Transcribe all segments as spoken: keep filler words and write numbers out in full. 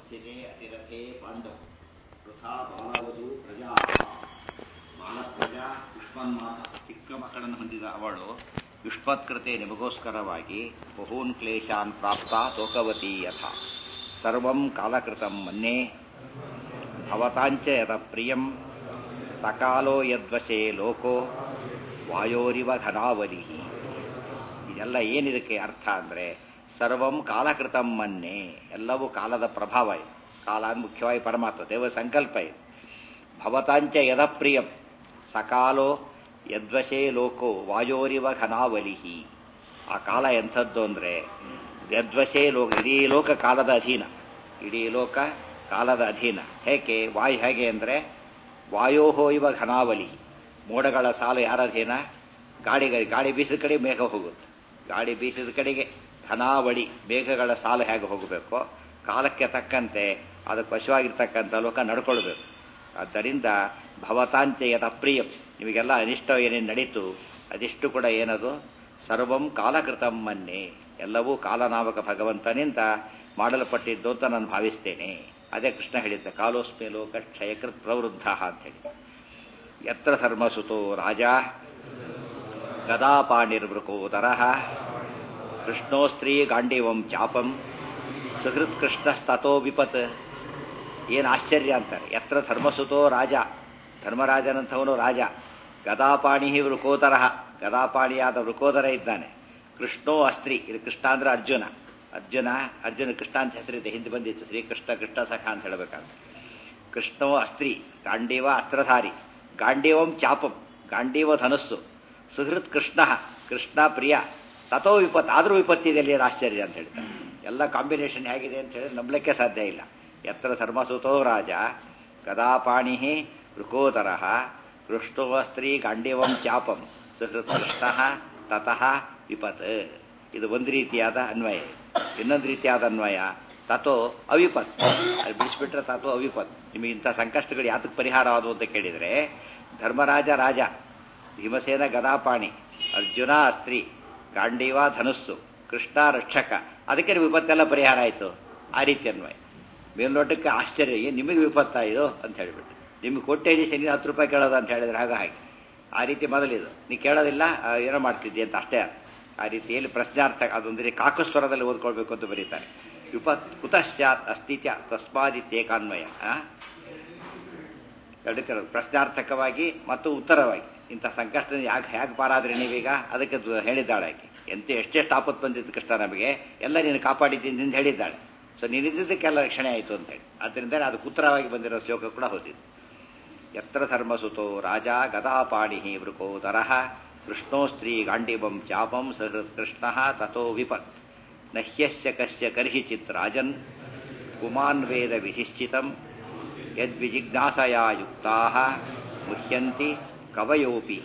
ಸ್ಥಿತೆ ಅತಿರಥೇ ಪಾಂಡವ ವೃಥಾ ಬಾಲವಧು ಪ್ರಜಾ ಬಾಲಪ್ರಜಾ ಯುಷ್ಮನ್ಮಾತ ಚಿಕ್ಕ ಮಕ್ಕಳನ್ನು ಹೊಂದಿದ ಅವಳು ಯುಷ್ಮತ್ಕೃತೆ ನಿಮಗೋಸ್ಕರವಾಗಿ ಬಹೂನ್ ಕ್ಲೇಶಾನ್ ಪ್ರಾಪ್ತ ತೋಕವತಿ ಯಥ ಸರ್ವಂ ಕಾಲಕೃತಂ ಮನ್ಯೆ ಭವತಾಂಚ ಯತ ಪ್ರಿಯಂ ಸಕಾಲೋ ಯದ್ವಶೇ ಲೋಕೋ ವಾಯೋರಿವ ಘನಾವಲಿ. ಇದೆಲ್ಲ ಏನಿದಕ್ಕೆ ಅರ್ಥ ಅಂದರೆ ಸರ್ವಂ ಕಾಲಕೃತಂ ಮನ್ನೆ, ಎಲ್ಲವೂ ಕಾಲದ ಪ್ರಭಾವ ಇದೆ. ಕಾಲ ಅಂದ್ರೆ ಮುಖ್ಯವಾಗಿ ಪರಮಾತ್ಮ ದೇವ ಸಂಕಲ್ಪ ಇದೆ. ಭವತಾಂಚ ಯದ ಪ್ರಿಯಂ ಸಕಾಲೋ ಯದ್ವಶೇ ಲೋಕೋ ವಾಯೋರಿವ ಘನಾವಲಿಹಿ. ಆ ಕಾಲ ಎಂಥದ್ದು ಅಂದರೆ ಯದ್ವಶೇ ಲೋಕ, ಇಡೀ ಲೋಕ ಕಾಲದ ಅಧೀನ, ಇಡೀ ಲೋಕ ಕಾಲದ ಅಧೀನ. ಹೇಗೆ ವಾಯು ಹೇಗೆ ಅಂದರೆ ವಾಯೋಹೋ ಇವ ಘನಾವಲಿ, ಮೋಡಗಳ ಸಾಲು ಯಾರ ಅಧೀನ? ಗಾಳಿಗಳಿಗೆ. ಗಾಳಿ ಬೀಸಿದ ಕಡೆ ಮೇಘ ಹೋಗುತ್ತೆ, ಗಾಳಿ ಬೀಸಿದ ಕಡೆಗೆ ಘನಾವಳಿ ಮೇಘಗಳ ಸಾಲು ಹೇಗೆ ಹೋಗಬೇಕು, ಕಾಲಕ್ಕೆ ತಕ್ಕಂತೆ ಅದಕ್ಕೆ ವಶವಾಗಿರ್ತಕ್ಕಂಥ ಲೋಕ ನಡ್ಕೊಳ್ಬೇಕು. ಆದ್ದರಿಂದ ಭವತಾಂಚಯತ ಪ್ರಿಯಂ, ನಿಮಗೆಲ್ಲ ಅನಿಷ್ಟ ಏನೇನು ನಡೀತು ಅದಿಷ್ಟು ಕೂಡ ಏನದು ಸರ್ವಂ ಕಾಲಕೃತಂ ಮನ್ನೆ, ಎಲ್ಲವೂ ಕಾಲನಾಮಕ ಭಗವಂತನಿಂದ ಮಾಡಲ್ಪಟ್ಟಿದ್ದು ಅಂತ ನಾನು ಭಾವಿಸ್ತೇನೆ. ಅದೇ ಕೃಷ್ಣ ಹೇಳಿದ್ದ ಕಾಲೋಸ್ಮಿ ಲೋಕ ಕ್ಷಯಕೃತ್ ಪ್ರವೃದ್ಧ ಅಂತ ಹೇಳಿ. ಯತ್ರ ಧರ್ಮಸುತೋ ರಾಜ ಗದಾಪಾಣಿರ್ವೃಕೋದರ ಕೃಷ್ಣೋ ಸ್ತ್ರೀ ಗಾಂಡೀವಂ ಚಾಪಂ ಸುಹೃತ್ ಕೃಷ್ಣಸ್ತೋ ವಿಪತ್. ಏನು ಆಶ್ಚರ್ಯ ಅಂತಾರೆ. ಯತ್ರ ಧರ್ಮಸುತೋ ರಾಜ, ಧರ್ಮರಾಜನಂಥವನು ರಾಜ, ಗದಾಪಾಣಿ ವೃಕೋದರ, ಗದಾಪಾಣಿಯಾದ ವೃಕೋದರ ಇದ್ದಾನೆ. ಕೃಷ್ಣೋ ಅಸ್ತ್ರಿ, ಇದು ಕೃಷ್ಣ ಅಂದ್ರೆ ಅರ್ಜುನ, ಅರ್ಜುನ ಅರ್ಜುನ ಕೃಷ್ಣ ಅಂತ ಹೆಸರಿದೆ, ಹಿಂದೆ ಬಂದಿತ್ತು ಶ್ರೀಕೃಷ್ಣ ಕೃಷ್ಣ ಸಖ ಅಂತ ಹೇಳಬೇಕಾದ್ರೆ. ಕೃಷ್ಣೋ ಅಸ್ತ್ರಿ, ಗಾಂಡೀವ ಅಸ್ತ್ರಧಾರಿ, ಗಾಂಡೀವಂ ಚಾಪಂ ಗಾಂಡೀವ ಧನುಸ್ಸು, ಸುಹೃತ್ ಕೃಷ್ಣ ಕೃಷ್ಣ ಪ್ರಿಯ, ತಥೋ ವಿಪತ್ ಆದರೂ ವಿಪತ್ತಿದೆ ಅಲ್ಲಿ ಆಶ್ಚರ್ಯ ಅಂತ ಹೇಳ್ತಾರೆ. ಎಲ್ಲ ಕಾಂಬಿನೇಷನ್ ಹೇಗಿದೆ ಅಂತ ಹೇಳಿ ನಂಬಲಿಕ್ಕೆ ಸಾಧ್ಯ ಇಲ್ಲ. ಯತ್ರ ಧರ್ಮಸುತೋ ರಾಜ ಗದಾಪಾಣಿ ವೃಕೋದರ ಕೃಷ್ಣೋ ಸ್ತ್ರೀ ಗಾಂಡೀವಂ ಚಾಪಂ ಸುಹೃತ್ ಕೃಷ್ಣ ತತಃ ವಿಪತ್. ಇದು ಒಂದು ರೀತಿಯಾದ ಅನ್ವಯ. ಇನ್ನೊಂದು ರೀತಿಯಾದ ಅನ್ವಯ ತಥೋ ಅವಿಪತ್, ಅದು ಬಿಡಿಸ್ಬಿಟ್ರೆ ತಥೋ ಅವಿಪತ್. ನಿಮಗೆ ಇಂಥ ಸಂಕಷ್ಟಗಳು ಯಾತಕ್ಕೆ ಪರಿಹಾರ ಆದವು ಅಂತ ಕೇಳಿದರೆ, ಧರ್ಮರಾಜ ರಾಜ, ಭೀಮಸೇನ ಗದಾಪಾಣಿ, ಅರ್ಜುನ ಅಸ್ತ್ರಿ, ಗಾಂಡೀವ ಧನುಸ್ಸು, ಕೃಷ್ಣ ರಕ್ಷಕ, ಅದಕ್ಕೆ ವಿಪತ್ತೆಲ್ಲ ಪರಿಹಾರ ಆಯಿತು. ಆ ರೀತಿ ಅನ್ವಯ. ಮೇಲ್ನೋಟಕ್ಕೆ ಆಶ್ಚರ್ಯ, ಏನು ನಿಮಗೆ ವಿಪತ್ತಾಯಿತು ಅಂತ ಹೇಳಿಬಿಟ್ಟು, ನಿಮಗೆ ಕೊಟ್ಟೇಜಿ ಶನಿ ಹತ್ತು ರೂಪಾಯಿ ಕೇಳೋದು ಅಂತ ಹೇಳಿದ್ರೆ ಆಗ ಹಾಗೆ ಆ ರೀತಿ ಮೊದಲಿದು ನೀ ಕೇಳೋದಿಲ್ಲ ಏನೋ ಮಾಡ್ತಿದ್ದಿ ಅಂತ ಅಷ್ಟೇ. ಆ ರೀತಿಯಲ್ಲಿ ಪ್ರಶ್ನಾರ್ಥ ಅದೊಂದರೆ ಕಾಕಸ್ವರದಲ್ಲಿ ಓದ್ಕೊಳ್ಬೇಕು ಅಂತ ಬರೀತಾರೆ. ವಿಪತ್ ಕುತಶ್ಚಾತ್ ಅಸ್ತಿತ್ಯ ತಸ್ಮಾದಿತ್ಯೇಕಾನ್ವಯ. ಎರಡು ಪ್ರಶ್ನಾರ್ಥಕವಾಗಿ ಮತ್ತು ಉತ್ತರವಾಗಿ ಇಂಥ ಸಂಕಷ್ಟ ಯಾಕೆ ಹೇಗೆ ಪಾರಾದ್ರೆ ನೀವೀಗ ಅದಕ್ಕೆ ಹೇಳಿದ್ದಾಳೆ ಆಕೆ. ಎಂತ ಎಷ್ಟೆಷ್ಟು ಆಪತ್ತು ಬಂದಿತ್ತು ಕೃಷ್ಣ ನಮಗೆ, ಎಲ್ಲ ನೀನು ಕಾಪಾಡಿದ್ದೀನಿ ಅಂತ ಹೇಳಿದ್ದಾಳೆ. ಸೊ ನೀನಿದ್ದಕ್ಕೆಲ್ಲ ರಕ್ಷಣೆ ಆಯಿತು ಅಂತ ಹೇಳಿ. ಆದ್ದರಿಂದ ಅದಕ್ಕೆ ಉತ್ತರವಾಗಿ ಬಂದಿರೋ ಶ್ಲೋಕ ಕೂಡ ಹೋದಿದ್ದು. ಯತ್ರ ಧರ್ಮಸುತೋ ರಾಜ ಗದಾಪಾಣಿ ವೃಕೋದರ ಕೃಷ್ಣೋ ಸ್ತ್ರೀ ಗಾಂಡೀವಂ ಚಾಪಂ ಸಹೃತ್ ಕೃಷ್ಣ ತಥೋ ವಿಪತ್. ನಹ್ಯಸ್ಯ ಕಸ್ಯ ಕರ್ಹಿಚಿತ್ ರಾಜನ್ ಪುಮಾನ್ ವೇದ ವಿಧಿಶ್ಚಿತಂ ಯದ್ವಿಜಿಜ್ಞಾಸಯಾ ಯುಕ್ತಾಃ ಮುಹ್ಯಂತಿ ಕವಯೋಪಿ.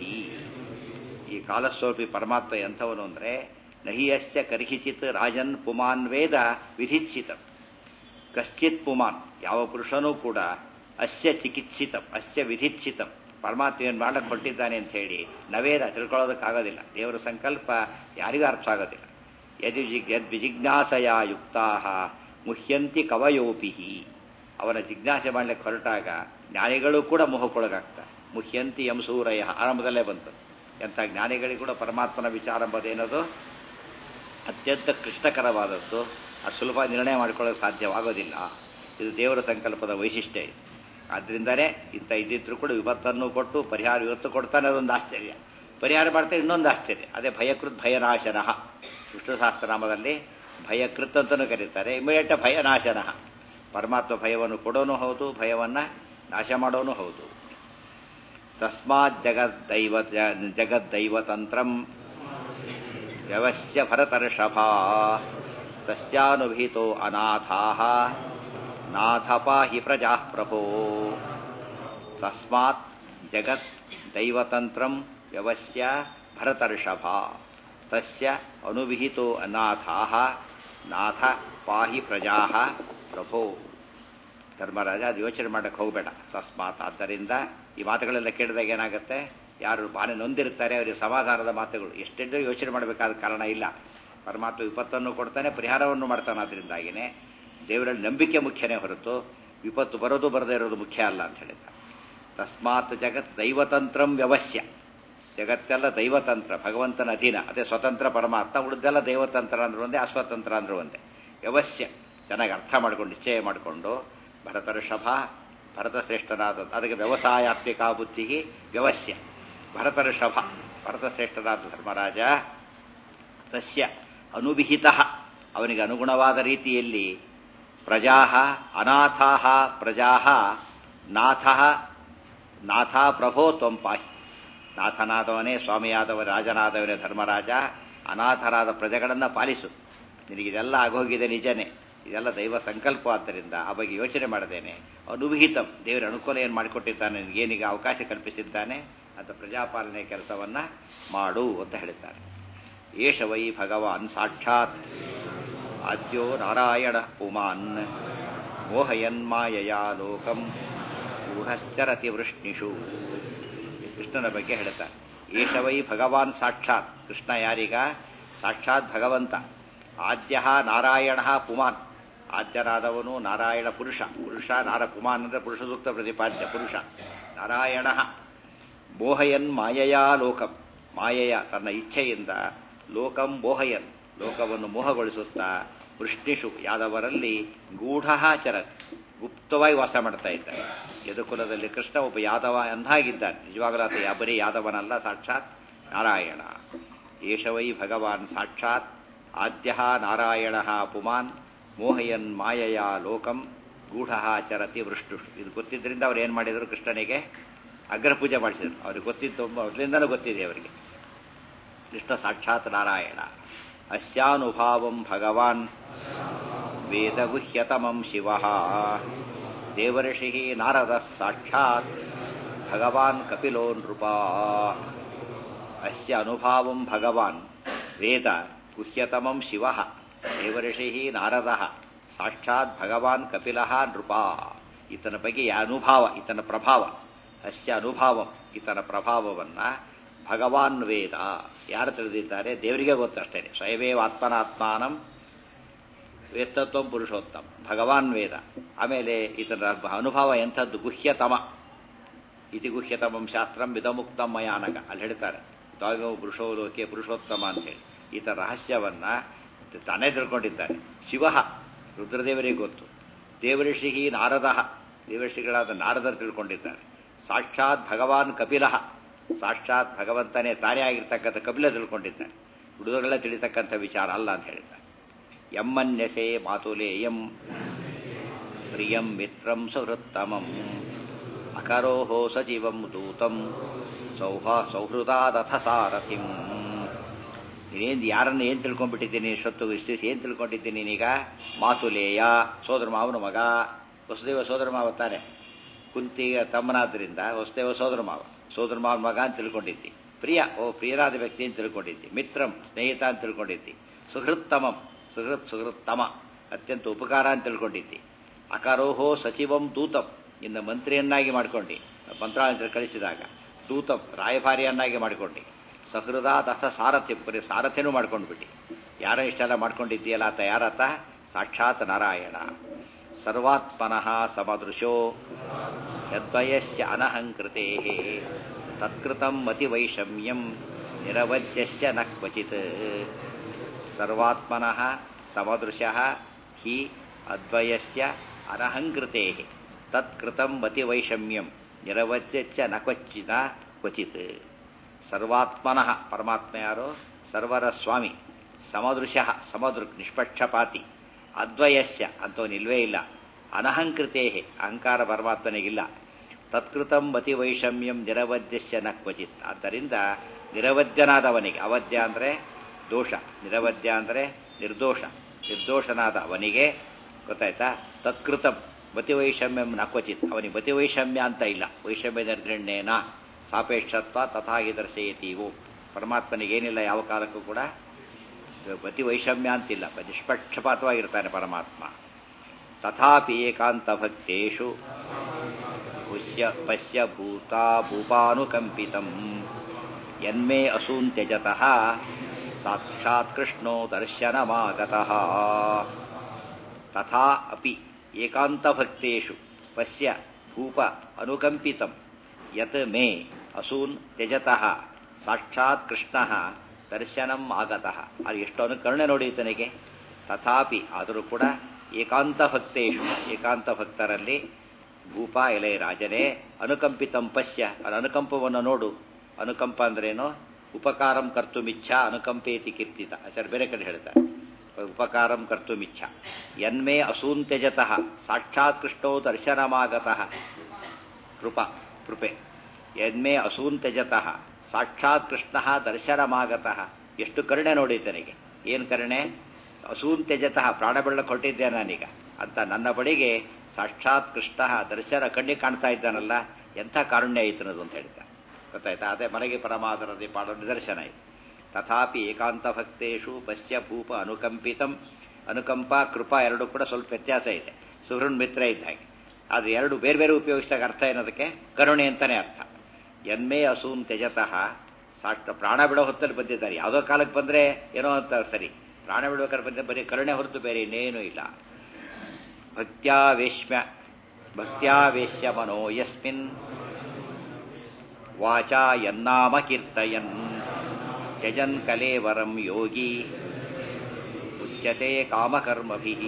ಈ ಕಾಲಸ್ವರೂಪಿ ಪರಮಾತ್ಮ ಎಂಥವನು ಅಂದರೆ ನಹಿಯಸ್ಯ ಕರ್ಹಿಚಿತ್ ರಾಜನ್ ಪುಮಾನ್ ವೇದ ವಿಧಿಚ್ಛಿತಂ. ಕಶ್ಚಿತ್ ಪುಮಾನ್, ಯಾವ ಪುರುಷನೂ ಕೂಡ ಅಸ್ಯ ಚಿಕಿತ್ಸಿತಂ ಅಸ್ಯ ವಿಧಿಚ್ಛಿತಂ, ಪರಮಾತ್ಮ ಏನು ಮಾಡಕ್ಕೆ ಹೊರಟಿದ್ದಾನೆ ಅಂತ ಹೇಳಿ ನವೇದ ತಿಳ್ಕೊಳ್ಳೋದಕ್ಕಾಗೋದಿಲ್ಲ. ದೇವರ ಸಂಕಲ್ಪ ಯಾರಿಗೂ ಅರ್ಥ ಆಗೋದಿಲ್ಲ. ಯದಿ ಯದ್ವಿಜಿಜ್ಞಾಸಯ ಯುಕ್ತಾಃ ಮುಹ್ಯಂತಿ ಕವಯೋಪಿ. ಅವನ ಜಿಜ್ಞಾಸೆ ಮಾಡಲಿಕ್ಕೆ ಹೊರಟಾಗ ಜ್ಞಾನಿಗಳು ಕೂಡ ಮೋಹಕ್ಕೊಳಗಾಗ್ತಾರೆ. ಮುಹ್ಯಂತಿ ಯಂಸೂರಯ ಆರಂಭದಲ್ಲೇ ಬಂತು. ಎಂಥ ಜ್ಞಾನಿಗಳಿಗೂ ಕೂಡ ಪರಮಾತ್ಮನ ವಿಚಾರ ಎಂಬುದೇನದು ಅತ್ಯಂತ ಕ್ಲಿಷ್ಟಕರವಾದದ್ದು. ಅದು ಸುಲಭ ನಿರ್ಣಯ ಮಾಡಿಕೊಳ್ಳೋಕೆ ಸಾಧ್ಯವಾಗೋದಿಲ್ಲ. ಇದು ದೇವರ ಸಂಕಲ್ಪದ ವೈಶಿಷ್ಟ್ಯ ಇದೆ. ಆದ್ದರಿಂದಲೇ ಇಂಥ ಇದ್ದಿದ್ರು ಕೂಡ ವಿಪತ್ತನ್ನು ಕೊಟ್ಟು ಪರಿಹಾರ ಇವತ್ತು ಕೊಡ್ತಾನೆ, ಅದೊಂದು ಆಶ್ಚರ್ಯ. ಪರಿಹಾರ ಮಾಡ್ತಾರೆ ಇನ್ನೊಂದು ಆಶ್ಚರ್ಯ, ಅದೇ ಭಯಕೃತ್ ಭಯನಾಶನಃ. ವಿಷ್ಣು ಸಹಸ್ರನಾಮದಲ್ಲಿ ಭಯಕೃತ್ ಅಂತಲೂ ಕರೀತಾರೆ, ಇಮಿಡಿಯೇಟ್ ಭಯನಾಶನಃ. ಪರಮಾತ್ಮ ಭಯವನ್ನು ಕೊಡೋನು ಹೌದು, ಭಯವನ್ನು ನಾಶ ಮಾಡೋನು ಹೌದು. ತಸ್ಮಾತ್ ಜಗದ್ದೈವ ಜಗದ್ದೈವತಂತ್ರಂ ವ್ಯವಸ್ಯ ಭರತರ್ಷಭ ತಸ್ಯಾನುಭೀತೋ ಅನಾಥಾಃ ನಾಥ ಪಾಹಿ ಪ್ರಜಾ ಪ್ರಭೋ. ತಸ್ಮಾತ್ ಜಗತ್ ದೈವತಂತ್ರಂ ವ್ಯವಸ್ಯ ಭರತರ್ಷಭ ತಸ್ಯ ಅನುವಿಹಿತೋ ಅನಾಥಾಃ ನಾಥ ಪಾಹಿ ಪ್ರಜಾ ಪ್ರಭೋ. ಧರ್ಮರಾಜ ಅದು ಯೋಚನೆ ಮಾಡಕ್ಕೆ ಹೋಗಬೇಡ. ತಸ್ಮಾತ್, ಆದ್ದರಿಂದ ಈ ಮಾತುಗಳೆಲ್ಲ ಕೇಳಿದಾಗ ಏನಾಗುತ್ತೆ, ಯಾರು ಬಾನೆ ನೊಂದಿರ್ತಾರೆ ಅವರಿಗೆ ಸಮಾಧಾನದ ಮಾತುಗಳು. ಎಷ್ಟೆಂದು ಯೋಚನೆ ಮಾಡಬೇಕಾದ ಕಾರಣ ಇಲ್ಲ. ಪರಮಾತ್ಮ ವಿಪತ್ತನ್ನು ಕೊಡ್ತಾನೆ, ಪರಿಹಾರವನ್ನು ಮಾಡ್ತಾನೆ. ಅದರಿಂದಾಗಿನೇ ದೇವರಲ್ಲಿ ನಂಬಿಕೆ ಮುಖ್ಯನೇ ಹೊರತು ವಿಪತ್ತು ಬರೋದು ಬರದೇ ಇರೋದು ಮುಖ್ಯ ಅಲ್ಲ ಅಂತ ಹೇಳಿದ. ತಸ್ಮಾತ್ ಜಗತ್ ದೈವತಂತ್ರಂ ವ್ಯವಸ್ಯ, ಜಗತ್ತೆಲ್ಲ ದೈವತಂತ್ರ, ಭಗವಂತನ ಅಧೀನ. ಅದೇ ಸ್ವತಂತ್ರ ಪರಮಾತ್ಮ, ಉಳಿದೆಲ್ಲ ದೈವತಂತ್ರ ಅಂದ್ರೆ ಒಂದೇ, ಅಸ್ವತಂತ್ರ ಅಂದ್ರೆ ಒಂದೇ. ವ್ಯವಸ್ಯ ಚೆನ್ನಾಗಿ ಅರ್ಥ ಮಾಡ್ಕೊಂಡು ನಿಶ್ಚಯ ಮಾಡಿಕೊಂಡು ಭರತಋಷಭ ಭರತಶ್ರೇಷ್ಠನಾದ, ಅದಕ್ಕೆ ವ್ಯವಸಾಯಾತ್ಮಿಕ ಬುದ್ಧಿಗೆ ವ್ಯವಸ್ಯ. ಭರತಋಷಭ ಭರತಶ್ರೇಷ್ಠನಾದ ಧರ್ಮರಾಜ, ತಸ್ಯ ಅನುವಿಹಿತ, ಅವನಿಗೆ ಅನುಗುಣವಾದ ರೀತಿಯಲ್ಲಿ ಪ್ರಜಾ ಅನಾಥಾ ಪ್ರಜಾ ನಾಥ ನಾಥ ಪ್ರಭೋ ತ್ವಂ ಪಾಹಿ. ನಾಥನಾದವನೇ, ಸ್ವಾಮಿಯಾದವ, ರಾಜನಾದವನೇ ಧರ್ಮರಾಜ, ಅನಾಥರಾದ ಪ್ರಜೆಗಳನ್ನು ಪಾಲಿಸು. ನಿನಗಿದೆಲ್ಲ ಆಗೋಗಿದೆ ನಿಜನೇ, ಇದೆಲ್ಲ ದೈವ ಸಂಕಲ್ಪ. ಆದ್ದರಿಂದ ಆ ಬಗ್ಗೆ ಯೋಚನೆ ಮಾಡದೇನೆ ಅನುವಿಹಿತಂ, ದೇವರ ಅನುಕೂಲ ಏನು ಮಾಡಿಕೊಟ್ಟಿದ್ದಾನೆ, ನಿನಗೇನಿಗೆ ಅವಕಾಶ ಕಲ್ಪಿಸಿದ್ದಾನೆ ಅಂತ ಪ್ರಜಾಪಾಲನೆ ಕೆಲಸವನ್ನ ಮಾಡು ಅಂತ ಹೇಳಿದ್ದಾರೆ. ಏಷ ವೈ ಭಗವಾನ್ ಸಾಕ್ಷಾತ್ ಆದ್ಯೋ ನಾರಾಯಣ ಪುಮಾನ್ ಮೋಹಯನ್ಮಾಯಯಾ ಲೋಕಂ ಗೂಢಶ್ಚರತಿ ವೃಷ್ಣಿಷು. ಕೃಷ್ಣನ ಬಗ್ಗೆ ಹೇಳ್ತಾರೆ. ಏಷ ವೈ ಭಗವಾನ್ ಸಾಕ್ಷಾತ್, ಕೃಷ್ಣ ಯಾರೀಗ? ಸಾಕ್ಷಾತ್ ಭಗವಂತ. ಆದ್ಯ ನಾರಾಯಣ ಪುಮಾನ್, ಆದ್ಯನಾದವನು ನಾರಾಯಣ ಪುರುಷ. ಪುರುಷ ನಾರ ಪುಮಾನ್ ಅಂದರೆ ಪುರುಷ ಸೂಕ್ತ ಪ್ರತಿಪಾದ್ಯ ಪುರುಷ ನಾರಾಯಣ. ಮೋಹಯನ್ ಮಾಯಯಾ ಲೋಕಂ, ಮಾಯೆಯ ತನ್ನ ಇಚ್ಛೆಯಿಂದ ಲೋಕಂ ಮೋಹಯನ್, ಲೋಕವನ್ನು ಮೋಹಗೊಳಿಸುತ್ತಾ ವೃಷ್ಣಿಷು ಯಾದವರಲ್ಲಿ ಗೂಢ ಚರತ್, ಗುಪ್ತವಾಗಿ ವಾಸ ಮಾಡ್ತಾ ಇದ್ದಾರೆ. ಯದುಕುಲದಲ್ಲಿ ಕೃಷ್ಣ ಒಬ್ಬ ಯಾದವ ಎಂದಾಗಿದ್ದಾನೆ. ನಿಜವಾಗಲೂ ಆತ ಬರೀ ಯಾದವನಲ್ಲ, ಸಾಕ್ಷಾತ್ ನಾರಾಯಣ. ಏಷ ವೈ ಭಗವಾನ್ ಸಾಕ್ಷಾತ್ ಆದ್ಯ ನಾರಾಯಣ ಪುಮಾನ್ ಮೋಹಯನ್ ಮಾಯಯಾ ಲೋಕಂ ಗೂಢ ಚರತಿ ವೃಷ್ಟುಷು. ಇದು ಗೊತ್ತಿದ್ದರಿಂದ ಅವ್ರು ಏನು ಮಾಡಿದರು? ಕೃಷ್ಣನಿಗೆ ಅಗ್ರ ಪೂಜೆ ಮಾಡಿಸಿದ್ರು. ಅವ್ರಿಗೆ ಗೊತ್ತಿತ್ತು, ಮೊದಲಿಂದಲೂ ಗೊತ್ತಿದೆ ಅವರಿಗೆ. ಕೃಷ್ಣ ಸಾಕ್ಷಾತ್ ನಾರಾಯಣ. ಅಸ್ಯಾನುಭಾವಂ ಭಗವಾನ್ ವೇದಗುಹ್ಯತಮಂ ಶಿವ ದೇವರ್ಷಿ ನಾರದ ಸಾಕ್ಷಾತ್ ಭಗವಾನ್ ಕಪಿಲೋ ನೃಪ. ಅಸ್ಯ ಅನುಭಾವಂ ಭಗವಾನ್ ವೇದ ಗುಹ್ಯತಮಂ ಶಿವ ದೇವರ್ಷಿ ನಾರದ ಸಾಕ್ಷಾತ್ ಭಗವಾನ್ ಕಪಿಲ ನೃಪ. ಈತನ ಬಗ್ಗೆ ಅನುಭಾವ, ಈತನ ಪ್ರಭಾವ. ಅಸ್ಯ ಅನುಭಾವಂ, ಈತನ ಪ್ರಭಾವವನ್ನ ಭಗವಾನ್ ವೇದ, ಯಾರು ತಿಳಿದಿದ್ದಾರೆ? ದೇವರಿಗೆ ಗೊತ್ತಷ್ಟೇ. ಸ್ವಯವೇವ ಆತ್ಮನಾತ್ಮಾನಂ ವೇತ್ತತ್ವಂ ಪುರುಷೋತ್ತಮ, ಭಗವಾನ್ ವೇದ. ಆಮೇಲೆ ಈತನ ಅನುಭವ ಎಂಥದ್ದು? ಗುಹ್ಯತಮ. ಇತಿ ಗುಹ್ಯತಮಂ ಶಾಸ್ತ್ರಂ ವಿಧಮುಕ್ತಂ ಮಯಾನಕ, ಅಲ್ಲಿ ಹೇಳ್ತಾರೆ ದ್ವಾಗೋ ಪುರುಷೋ ಲೋಕೆ ಪುರುಷೋತ್ತಮ ಅಂತ ಹೇಳಿ. ಈತ ರಹಸ್ಯವನ್ನ ತಾನೇ ತಿಳ್ಕೊಂಡಿದ್ದಾನೆ. ಶಿವ ರುದ್ರದೇವರಿಗೆ ಗೊತ್ತು. ದೇವಋಷಿ ನಾರದ, ದೇವಋಷಿಗಳಾದ ನಾರದರು ತಿಳ್ಕೊಂಡಿದ್ದಾರೆ. ಸಾಕ್ಷಾತ್ ಭಗವಾನ್ ಕಪಿಲ, ಸಾಕ್ಷಾತ್ ಭಗವಂತನೇ ತಾನೇ ಆಗಿರ್ತಕ್ಕಂಥ ಕಪಿಲ ತಿಳ್ಕೊಂಡಿದ್ದಾನೆ. ಹುಡುಗರೆಲ್ಲ ತಿಳಿತಕ್ಕಂಥ ವಿಚಾರ ಅಲ್ಲ ಅಂತ ಹೇಳಿದ್ದಾರೆ. ಯಮ್ಮನ್ಯಸೆ ಮಾತುಲೇಯಂ ಪ್ರಿಯಂ ಮಿತ್ರಂ ಸುಹೃತ್ತಮಂ ಅಕರೋಹೋ ಸಜೀವಂ ದೂತಂ ಸೌಹ ಸೌಹೃದಾದಥ ಸಾರಥಿಂ. ನೀನೇನು ಯಾರನ್ನು ಏನು ತಿಳ್ಕೊಂಡ್ಬಿಟ್ಟಿದ್ದೀನಿ ಇಷ್ಟೊತ್ತು ವಿಶ್ಲೇಷ ಏನು ತಿಳ್ಕೊಂಡಿದ್ದೀನಿ ನೀನೀಗ? ಮಾತುಲೇಯ, ಸೋದರ ಮಾವನ ಮಗ. ವಸುದೇವ ಸೋದರ ಮಾವ ತಾನೆ, ಕುಂತಿಯ ತಮ್ಮನಾದ್ರಿಂದ ವಸುದೇವ ಸೋದರ ಮಾವ, ಸೋದರ ಮಾವನ ಮಗ ಅಂತ ತಿಳ್ಕೊಂಡಿದ್ದಿ. ಪ್ರಿಯ, ಓ ಪ್ರಿಯರಾದ ವ್ಯಕ್ತಿ ಅಂತ ತಿಳ್ಕೊಂಡಿದ್ದಿ. ಮಿತ್ರಂ, ಸ್ನೇಹಿತ ಅಂತ ತಿಳ್ಕೊಂಡಿದ್ದಿ. ಸುಹೃತ್ತಮಂ, ಸುಹೃತ್ ಸುಹೃತ್ತಮ, ಅತ್ಯಂತ ಉಪಕಾರ ಅಂತ ತಿಳ್ಕೊಂಡಿದ್ದಿ. ಅಕರೋಹೋ ಸಚಿವಂ ದೂತಂ, ಇನ್ನ ಮಂತ್ರಿಯನ್ನಾಗಿ ಮಾಡ್ಕೊಂಡು ಮಂತ್ರಾಲಯ ಕಳಿಸಿದಾಗ ದೂತಂ, ರಾಯಭಾರಿಯನ್ನಾಗಿ ಮಾಡ್ಕೊಂಡು. ಸಹೃದಾಥ ಸಾರಥಿ, ಬರೀ ಸಾರಥ್ಯನೂ ಮಾಡ್ಕೊಂಡ್ಬಿಟ್ಟು. ಯಾರೋ ಇಷ್ಟೆಲ್ಲ ಮಾಡ್ಕೊಂಡಿದ್ದೀಯಲ್ಲ ಆತ ಯಾರಾತ? ಸಾಕ್ಷಾತ್ ನಾರಾಯಣ. ಸರ್ವಾತ್ಮನಃ ಸಮದೃಶೋ ಯದ್ವಯಸ್ಯ ಅನಹಂಕೃತೆ ತತ್ಕೃತಂ ಮತಿವೈಷಮ್ಯಂ ನಿರವದ್ಯಸ್ಯ ನ ಕ್ವಚಿತ್. ಸರ್ವಾತ್ಮನಃ ಸಮದೃಶಃ ಹಿ ಅದ್ವಯಸ್ಯ ಅನಹಂಕೃತೆ ತತ್ಕೃತಂ ಮತಿವೈಷಮ್ಯಂ ನಿರವದ್ಯಸ್ಯ ನ ಕ್ವಚಿತ್ ಕ್ವಚಿತ್. ಸರ್ವಾತ್ಮನಃ, ಪರಮಾತ್ಮ ಯಾರೋ? ಸರ್ವರ ಸ್ವಾಮಿ. ಸಮದೃಶಃ, ಸಮದೃಕ್, ನಿಷ್ಪಕ್ಷಪಾತಿ. ಅದ್ವಯಸ್ಯ, ಅಂತವನಿಲ್ವೇ ಇಲ್ಲ. ಅನಹಂಕೃತೇ, ಅಹಂಕಾರ ಪರಮಾತ್ಮನಿಗಿಲ್ಲ. ತತ್ಕೃತಂ ಮತಿ ವೈಷಮ್ಯಂ ನಿರವದ್ಯಸ್ಯ ನ ಕ್ವಚಿತ್. ಆದ್ದರಿಂದ ನಿರವದ್ಯನಾದವನಿಗೆ, ಅವಧ್ಯ ಅಂದರೆ ದೋಷ, ನಿರವದ್ಯ ಅಂದರೆ ನಿರ್ದೋಷ, ನಿರ್ದೋಷನಾದ ಅವನಿಗೆ ಗೊತ್ತಾಯ್ತಾ? ತತ್ಕೃತಂ ಮತಿ ವೈಷಮ್ಯಂ ನ ಕ್ವಚಿತ್, ಅವನಿಗೆ ಮತಿ ವೈಷಮ್ಯ ಅಂತ ಇಲ್ಲ. ವೈಷಮ್ಯ ನಿರ್ಗಣ್ಯೇನ ಸಾಪೇಕ್ಷತ್ವ ತಥಾಗಿ ದರ್ಶಯತೀವೋ. ಪರಮಾತ್ಮನಿಗೇನಿಲ್ಲ ಯಾವ ಕಾಲಕ್ಕೂ ಕೂಡ ಮತಿ ವೈಷಮ್ಯ ಅಂತಿಲ್ಲ, ನಿಷ್ಪಕ್ಷಪಾತವಾಗಿರ್ತಾನೆ ಪರಮಾತ್ಮ. ತಥಾಪಿ ಏಕಾಂತ ಭಕ್ತೇಷು ಪುಷ್ಯ ಪಶ್ಯ ಭೂತಾ ಭೂಪಾನುಕಂಪಿತಂ ಯನ್ಮೇ ಅಸೂಂತ್ಯಜತಃ ಸಾಕ್ಷಾತ್ ಕೃಷ್ಣೋ ದರ್ಶನಮಾಗತಃ. ತಥಾ ಅಪಿ ಏಕಾಂತಭಕ್ತೇಷು ಪಶ್ಯ ಭೂಪ ಅನುಕಂಪಿತಂ ಯತ್ ಮೇ ಅಸೂನ್ ತ್ಯಜತಃ ಸಾಕ್ಷಾತ್ ಕೃಷ್ಣಃ ದರ್ಶನಂ ಆಗತಃ. ಅದು ಎಷ್ಟು ಅನುಕರುಣೆ ನೋಡಿ ತನಗೆ. ತಥಾಪಿ ಆದರೂ ಕೂಡ ಏಕಾಂತ ಭಕ್ತೇಶು ಏಕಾಂತ ಭಕ್ತರಲ್ಲಿ ಭೂಪ ಎಲೆ ರಾಜನೇ ಅನುಕಂಪಿತಂ ಪಶ್ಯ, ಅದು ಅನುಕಂಪವನ್ನು ನೋಡು. ಅನುಕಂಪ ಅಂದ್ರೇನು? ಉಪಕಾರಂ ಕರ್ತುಮಿಚ್ಛ ಅನುಕಂಪೇತಿ ಕೀರ್ತಿತ. ಸರ್ ಬೇರೆ ಕಡೆ ಹೇಳ್ತಾರೆ ಉಪಕಾರಂ ಕರ್ತುಮಿಚ್ಛ. ಯನ್ಮೇ ಅಸೂನ್ ತ್ಯಜತಃ ಸಾಕ್ಷಾತ್ ಕೃಷ್ಣೋ ದರ್ಶನಮಾಗತಃ ಕೃಪಾ ಕೃಪೆ. ಯನ್ಮೇ ಅಸೂನ್ ತ್ಯಜತಃ ಸಾಕ್ಷಾತ್ ಕೃಷ್ಣ ದರ್ಶನಮಾಗತಃ. ಎಷ್ಟು ಕರುಣೆ ನೋಡಿ ತನಗೆ. ಏನು ಕರುಣೆ? ಅಸೂನ್ ತ್ಯಜತಃ, ಪ್ರಾಣ ಬೆಳ್ಳಕ್ಕೆ ಹೊರಟಿದ್ದೆ ನಾನೀಗ ಅಂತ ನನ್ನ ಬಳಿಗೆ ಸಾಕ್ಷಾತ್ ಕೃಷ್ಣ ದರ್ಶನ ಕಣ್ಣಿಗೆ ಕಾಣ್ತಾ ಇದ್ದಾನಲ್ಲ, ಎಂಥ ಕಾರುಣ್ಯ ಆಯ್ತನದು ಅಂತ ಹೇಳ್ತಾ ಗೊತ್ತಾಯ್ತಾ. ಅದೇ ಮನೆಗೆ ಪರಮಾದರದಿ ಪಾಡೋ ನಿದರ್ಶನ ಇದೆ. ತಥಾಪಿ ಏಕಾಂತ ಭಕ್ತೇಶು ಪಶ್ಯ ಭೂಪ ಅನುಕಂಪಿತಂ. ಅನುಕಂಪ ಕೃಪಾ ಎರಡು ಕೂಡ ಸ್ವಲ್ಪ ವ್ಯತ್ಯಾಸ ಇದೆ. ಸುಹೃನ್ ಮಿತ್ರ ಇದ್ದ ಹಾಗೆ. ಅದು ಎರಡು ಬೇರೆ ಬೇರೆ ಉಪಯೋಗಿಸಿದಾಗ ಅರ್ಥ ಏನದಕ್ಕೆ? ಕರುಣೆ ಅಂತಾನೆ ಅರ್ಥ. ಯನ್ಮೇ ಅಸೂನ್ ತ್ಯಜತಃ ಸಾಕ್ಷ ಪ್ರಾಣ ಬಿಡೋ ಹೊತ್ತಲ್ಲಿ ಬಂದಿದ್ದಾರೆ. ಯಾವುದೋ ಕಾಲಕ್ಕೆ ಬಂದರೆ ಏನೋ ಅಂತ ಸರಿ, ಪ್ರಾಣ ಬಿಡಬೇಕಾದ್ರೆ ಬಂದರೆ ಬರೀ ಕರುಣೆ ಹೊರತು ಬೇರೆ ಇನ್ನೇನೂ ಇಲ್ಲ. ಭಕ್ತ್ಯಾವೇಶ್ಯ ಭಕ್ತ್ಯಾವೇಶ್ಯ ಮನೋ ಯಸ್ಮಿನ್ ವಾಚಾ ಯನ್ನಾಮ ಕೀರ್ತಯನ್ ತ್ಯಜನ್ ಕಲೇವರಂ ಯೋಗಿ ಉಚ್ಯತೆ ಕಾಮಕರ್ಮಭಿಃ.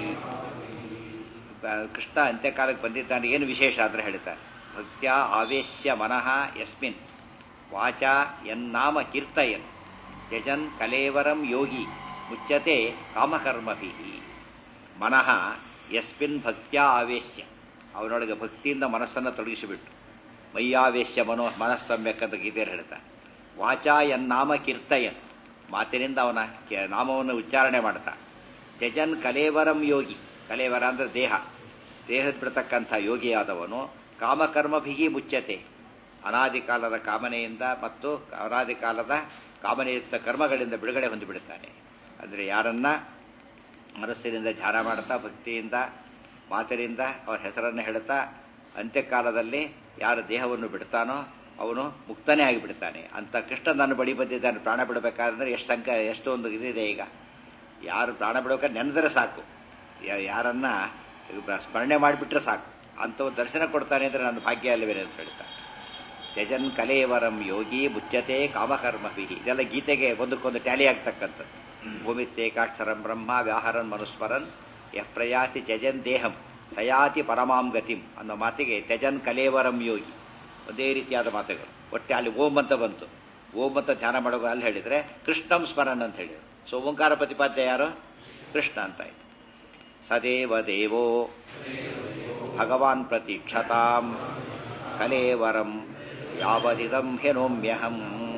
ಕೃಷ್ಣ ಅಂತ್ಯಕಾಲಕ್ಕೆ ಬಂದಿದ್ದಾನೆ. ಏನು ವಿಶೇಷ ಆದರೆ ಹೇಳ್ತಾರೆ, ಭಕ್ತ್ಯಾ ಆವೇಶ್ಯ ಮನಃ ಯಸ್ಮಿನ್ ವಾಚಾ ಯನ್ನಾಮ ಕೀರ್ತಯನ್ ತ್ಯಜನ್ ಕಲೇವರಂ ಯೋಗಿ ಮುಚ್ಯತೆ ಕಾಮಕರ್ಮಭಿಃ. ಮನಃ ಯಸ್ಮಿನ್ ಭಕ್ತ್ಯಾ ಆವೇಶ್ಯ, ಅವನೊಳಗೆ ಭಕ್ತಿಯಿಂದ ಮನಸ್ಸನ್ನು ತೊಡಗಿಸಿಬಿಟ್ಟು, ಮಯ್ಯಾವೇಶ್ಯ ಮನೋ ಮನಸ್ಸಮ್ಯಕ್ ಅಂತ ಗೀತೆಯಲ್ಲಿ ಹೇಳ್ತಾನೆ. ವಾಚಾ ಯನ್ನಾಮ ಕೀರ್ತಯನ್, ಮಾತಿನಿಂದ ಅವನ ನಾಮವನ್ನು ಉಚ್ಚಾರಣೆ ಮಾಡ್ತಾ. ತ್ಯಜನ್ ಕಲೇವರಂ ಯೋಗಿ, ಕಲೇವರ ಅಂದರೆ ದೇಹ, ದೇಹದ ಬಿಡ್ತಕ್ಕಂಥ ಯೋಗಿಯಾದವನು ಕಾಮಕರ್ಮಭಿಗಿ ಮುಚ್ಚತೆ, ಅನಾದಿ ಕಾಲದ ಕಾಮನೆಯಿಂದ ಮತ್ತು ಅನಾದಿ ಕಾಲದ ಕಾಮನೆಯುಕ್ತ ಕರ್ಮಗಳಿಂದ ಬಿಡುಗಡೆ ಹೊಂದಿಬಿಡುತ್ತಾನೆ. ಅಂದರೆ ಯಾರನ್ನ ಮನಸ್ಸಿನಿಂದ ಧ್ಯಾನ ಮಾಡ್ತಾ ಭಕ್ತಿಯಿಂದ ಮಾತಿನಿಂದ ಅವರ ಹೆಸರನ್ನು ಹೇಳುತ್ತಾ ಅಂತ್ಯಕಾಲದಲ್ಲಿ ಯಾರು ದೇಹವನ್ನು ಬಿಡ್ತಾನೋ ಅವನು ಮುಕ್ತನೇ ಆಗಿಬಿಡ್ತಾನೆ ಅಂತ. ಕೃಷ್ಣ ನನ್ನ ಬಳಿ ಬಂದಿದ್ದಾನೆ ಪ್ರಾಣ ಬಿಡಬೇಕಾದ್ರೆ ಎಷ್ಟು ಸಂಖ್ಯೆ ಎಷ್ಟೊಂದು ಇದಿದೆ. ಈಗ ಯಾರು ಪ್ರಾಣ ಬಿಡಬೇಕಾದ್ರೆ ನೆನೆದರೆ ಸಾಕು, ಯಾರನ್ನ ಸ್ಮರಣೆ ಮಾಡಿಬಿಟ್ರೆ ಸಾಕು, ಅಂಥವು ದರ್ಶನ ಕೊಡ್ತಾನೆ ಅಂದರೆ ನನ್ನ ಭಾಗ್ಯ ಅಲ್ಲವೇನೆ ಅಂತ ಹೇಳ್ತಾನೆ. ತ್ಯಜನ್ ಕಲೇವರಂ ಯೋಗಿ ಮುಚ್ಯತೆ ಕಾಮಕರ್ಮಭಿಃ. ಇದೆಲ್ಲ ಗೀತೆಗೆ ಒಂದಕ್ಕೊಂದು ಟ್ಯಾಲಿ ಆಗ್ತಕ್ಕಂಥದ್ದು. ಭೂಮಿತ್ತೇಕಾಕ್ಷರಂ ಬ್ರಹ್ಮ ವ್ಯಾಹರನ್ ಮನುಸ್ಮರನ್ ಯಃ ಪ್ರಯಾತಿ ತ್ಯಜನ್ ದೇಹಂ ಸಯಾತಿ ಪರಮಾಂ ಗತಿಂ ಅನ್ನೋ ಮಾತಿಗೆ ತ್ಯಜನ್ ಕಲೇವರಂ ಯೋಗಿ ಒಂದೇ ರೀತಿಯಾದ ಮಾತುಗಳು. ಒಟ್ಟೆ ಅಲ್ಲಿ ಓಂ ಅಂತ ಬಂತು. ಓಂ ಅಂತ ಧ್ಯಾನ ಮಾಡೋ ಅಲ್ಲಿ ಹೇಳಿದರೆ ಕೃಷ್ಣಂ ಸ್ಮರನ್ ಅಂತ ಹೇಳಿದರು. ಸೊ ಓಂಕಾರ ಪ್ರತಿಪಾದ್ಯ ಯಾರು? ಕೃಷ್ಣ ಅಂತ ಆಯ್ತು. ಸದೇವ ದೇವೋ ಭಗವಾನ್ ಪ್ರತೀಕ್ಷತಾಂ ಕಲೇವರಂ ಯಾವದಿದಂ ಹೆನೋಮ್ಯಹಂ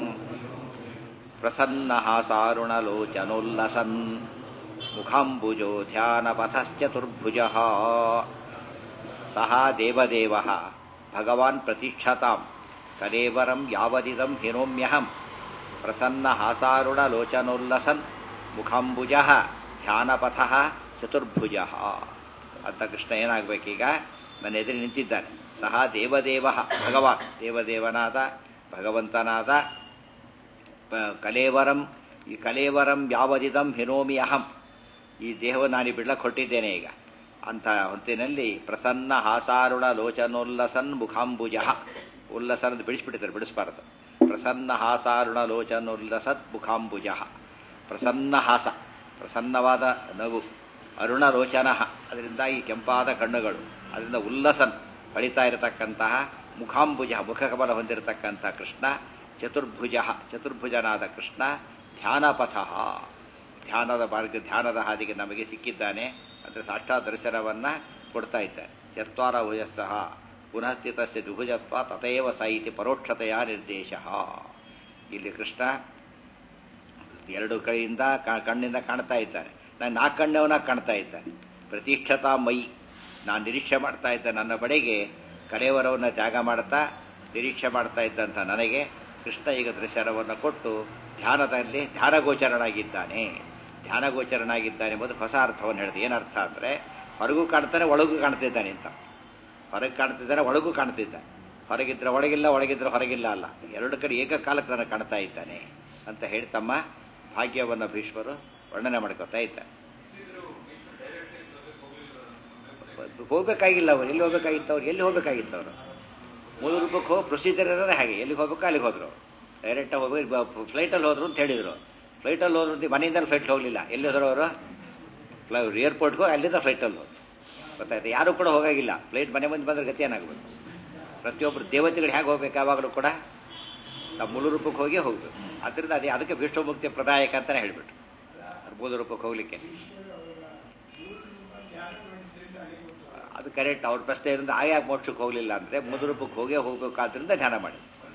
ಪ್ರಸನ್ನಃ ಸಾರುಣಲೋಚನೋಲ್ಲಸನ್ ಮುಖಾಂಬುಜೋ ಧ್ಯಾನಪಥಶ್ಚತುರ್ಭುಜಃ. ಸಹ ದೇವದೇವಃ ಭಗವಾನ್ ಪ್ರತೀಕ್ಷತಾಂ ಕಲೇವರಂ ಯಾವದಿದಂ ಹಿನೋಮ್ಯಹಂ ಪ್ರಸನ್ನಃ ಸಾರುಣಲೋಚನೋಲ್ಲಸನ್ ಮುಖಾಂಬುಜಃ ಧ್ಯಾನಪಥಃ ಚತುರ್ಭುಜಃ ಅಂತ. ಕೃಷ್ಣ ಏನಾಗಬೇಕೀಗ? ನನ್ನ ಎದುರು ನಿಂತಿದ್ದಾನೆ. ಸಹ ದೇವದೇವ ಭಗವಾನ್, ದೇವದೇವನಾದ ಭಗವಂತನಾದ ಕಲೇವರಂ, ಈ ಕಲೇವರಂ ಯಾವದಿದಂ ಹಿನೋಮಿ ಅಹಂ, ಈ ದೇಹವನ್ನು ನಾನು ಬಿಡ್ಲಕ್ಕೆ ಹೊರಟಿದ್ದೇನೆ ಈಗ ಅಂತ ಹೊತ್ತಿನಲ್ಲಿ ಪ್ರಸನ್ನ ಹಾಸಾರುಣ ಲೋಚನೋಲ್ಲಸನ್ ಮುಖಾಂಬುಜ. ಉಲ್ಲಸನ್ ಅಂತ ಬಿಡಿಸ್ಬಿಟ್ಟಿದ್ದಾರೆ, ಬಿಡಿಸ್ಬಾರದು. ಪ್ರಸನ್ನ ಹಾಸಾರುಣ ಲೋಚನೋಲ್ಲಸತ್ ಮುಖಾಂಬುಜ. ಪ್ರಸನ್ನ ಹಾಸ, ಪ್ರಸನ್ನವಾದ ನಗು. ಅರುಣ ಲೋಚನ, ಅದರಿಂದ ಈ ಕೆಂಪಾದ ಕಣ್ಣುಗಳು. ಅದರಿಂದ ಉಲ್ಲಸನ್, ಹೊಳಿತಾ ಇರತಕ್ಕಂತಹ ಮುಖಾಂಬುಜ, ಮುಖಕಮಲ ಹೊಂದಿರತಕ್ಕಂಥ ಕೃಷ್ಣ. ಚತುರ್ಭುಜ, ಚತುರ್ಭುಜನಾದ ಕೃಷ್ಣ. ಧ್ಯಾನಪಥ, ಧ್ಯಾನದ ಮಾರ್ಗ, ಧ್ಯಾನದ ಹಾದಿಗೆ ನಮಗೆ ಸಿಕ್ಕಿದ್ದಾನೆ. ಅಂದರೆ ಸಾಕ್ಷಾತ್ ದರ್ಶನವನ್ನ ಕೊಡ್ತಾ ಇದ್ದಾನೆ. ಚತ್ವಾರ ಭುಜಸ್ಸಹ ಪುನಃ ಸ್ಥಿತಸ್ಯ ದ್ವಿಭುಜತ್ವ ತಥೈವ ಸ ಇತಿ ಪರೋಕ್ಷತೆಯ ನಿರ್ದೇಶ. ಇಲ್ಲಿ ಕೃಷ್ಣ ಎರಡು ಕೈಯಿಂದ ಕಣ್ಣಿಂದ ಕಾಣ್ತಾ ಇದ್ದಾನೆ. ನಾನು ನಾಲ್ಕು ಕಣ್ಣವನಾಗಿ ಕಾಣ್ತಾ ಇದ್ದಾನೆ. ಪ್ರತೀಕ್ಷತಾ ಮೈ, ನಾನು ನಿರೀಕ್ಷೆ ಮಾಡ್ತಾ ಇದ್ದ ನನ್ನ ಬಳಿಗೆ ಕಲೇವರವನ್ನು ತ್ಯಾಗ ಮಾಡ್ತಾ ನಿರೀಕ್ಷೆ ಮಾಡ್ತಾ ಇದ್ದಂಥ ನನಗೆ ಕೃಷ್ಣ ಈಗ ದರ್ಶನವನ್ನು ಕೊಟ್ಟು ಧ್ಯಾನದಲ್ಲಿ ಧ್ಯಾನಗೋಚರನಾಗಿದ್ದಾನೆ. ಧ್ಯಾನಗೋಚರನಾಗಿದ್ದಾನೆ ಎಂಬುದು ಹೊಸ ಅರ್ಥವನ್ನು ಹೇಳಿದೆ. ಏನರ್ಥ ಅಂದರೆ ಹೊರಗೂ ಕಾಣ್ತಾನೆ, ಒಳಗೂ ಕಾಣ್ತಿದ್ದಾನೆ ಅಂತ. ಹೊರಗೆ ಕಾಣ್ತಿದ್ದಾನೆ, ಒಳಗೂ ಕಾಣ್ತಿದ್ದಾನೆ. ಹೊರಗಿದ್ರೆ ಒಳಗಿಲ್ಲ, ಒಳಗಿದ್ರೆ ಹೊರಗಿಲ್ಲ ಅಲ್ಲ, ಎರಡು ಕಡೆ ಏಕಕಾಲಕ್ಕೆ ನನಗೆ ಕಾಣ್ತಾ ಇದ್ದಾನೆ ಅಂತ ಹೇಳಿ ತಮ್ಮ ಭಾಗ್ಯವನ್ನು ಭೀಷ್ಮರು ವರ್ಣನೆ ಮಾಡ್ಕೊತಾ ಇದ್ದಾರೆ. ಹೋಗ್ಬೇಕಾಗಿಲ್ಲ ಅವ್ರು. ಎಲ್ಲಿ ಹೋಗ್ಬೇಕಾಗಿತ್ತು ಅವ್ರು? ಎಲ್ಲಿ ಹೋಗ್ಬೇಕಾಗಿತ್ತು ಅವರು? ಮೂಲ ರೂಪಕ್ಕೆ ಹೋಗಿ ಪ್ರೊಸೀಜರ್ ಇರೋದೇ ಹಾಗೆ. ಎಲ್ಲಿಗೆ ಹೋಗ್ಬೇಕು ಅಲ್ಲಿಗೆ ಹೋದ್ರು. ಡೈರೆಕ್ಟಾಗಿ ಹೋಗಿ ಫ್ಲೈಟಲ್ಲಿ ಹೋದ್ರು ಅಂತ ಹೇಳಿದರು. ಫ್ಲೈಟಲ್ಲಿ ಹೋದ್ರು ಅಂತ ಮನೆಯಿಂದ ಫ್ಲೈಟ್ ಹೋಗಲಿಲ್ಲ. ಎಲ್ಲಿ ಹೋದ್ರು ಅವರು? ಏರ್ಪೋರ್ಟ್ಗೆ ಹೋಗಿ ಅಲ್ಲಿಂದ ಫ್ಲೈಟಲ್ಲಿ ಹೋದ್ರು. ಗೊತ್ತಾಯ್ತು? ಯಾರು ಕೂಡ ಹೋಗಾಗಿಲ್ಲ. ಫ್ಲೈಟ್ ಮನೆ ಮುಂದೆ ಬಂದ್ರೆ ಗತಿ ಏನಾಗಬೇಕು? ಪ್ರತಿಯೊಬ್ಬರು ದೇವತೆಗಳು ಹೇಗೆ ಹೋಗ್ಬೇಕು? ಯಾವಾಗಲೂ ಕೂಡ ನಾವು ಮೂಲ ರೂಪಕ್ಕೆ ಹೋಗಿ ಹೋಗ್ಬೇಕು. ಅದರಿಂದ ಅದೇ ಅದಕ್ಕೆ ವಿಷ್ಣುಮುಕ್ತಿ ಪ್ರದಾಯಕ ಅಂತಲೇ ಹೇಳ್ಬಿಟ್ಟು ಮೂಲ ರೂಪಕ್ಕೆ ಹೋಗ್ಲಿಕ್ಕೆ. ಅದು ಕರೆಕ್ಟ್. ಅವ್ರ ಪ್ರಶ್ನೆ ಇರಿಂದ ಆ ಯಾಕೆ ಮೋಕ್ಷಕ್ಕೆ ಹೋಗಲಿಲ್ಲ ಅಂದರೆ ಮೂಲ ರೂಪಕ್ಕೆ ಹೋಗೇ ಹೋಗ್ಬೇಕಾದ್ರಿಂದ ಧ್ಯಾನ ಮಾಡಿ.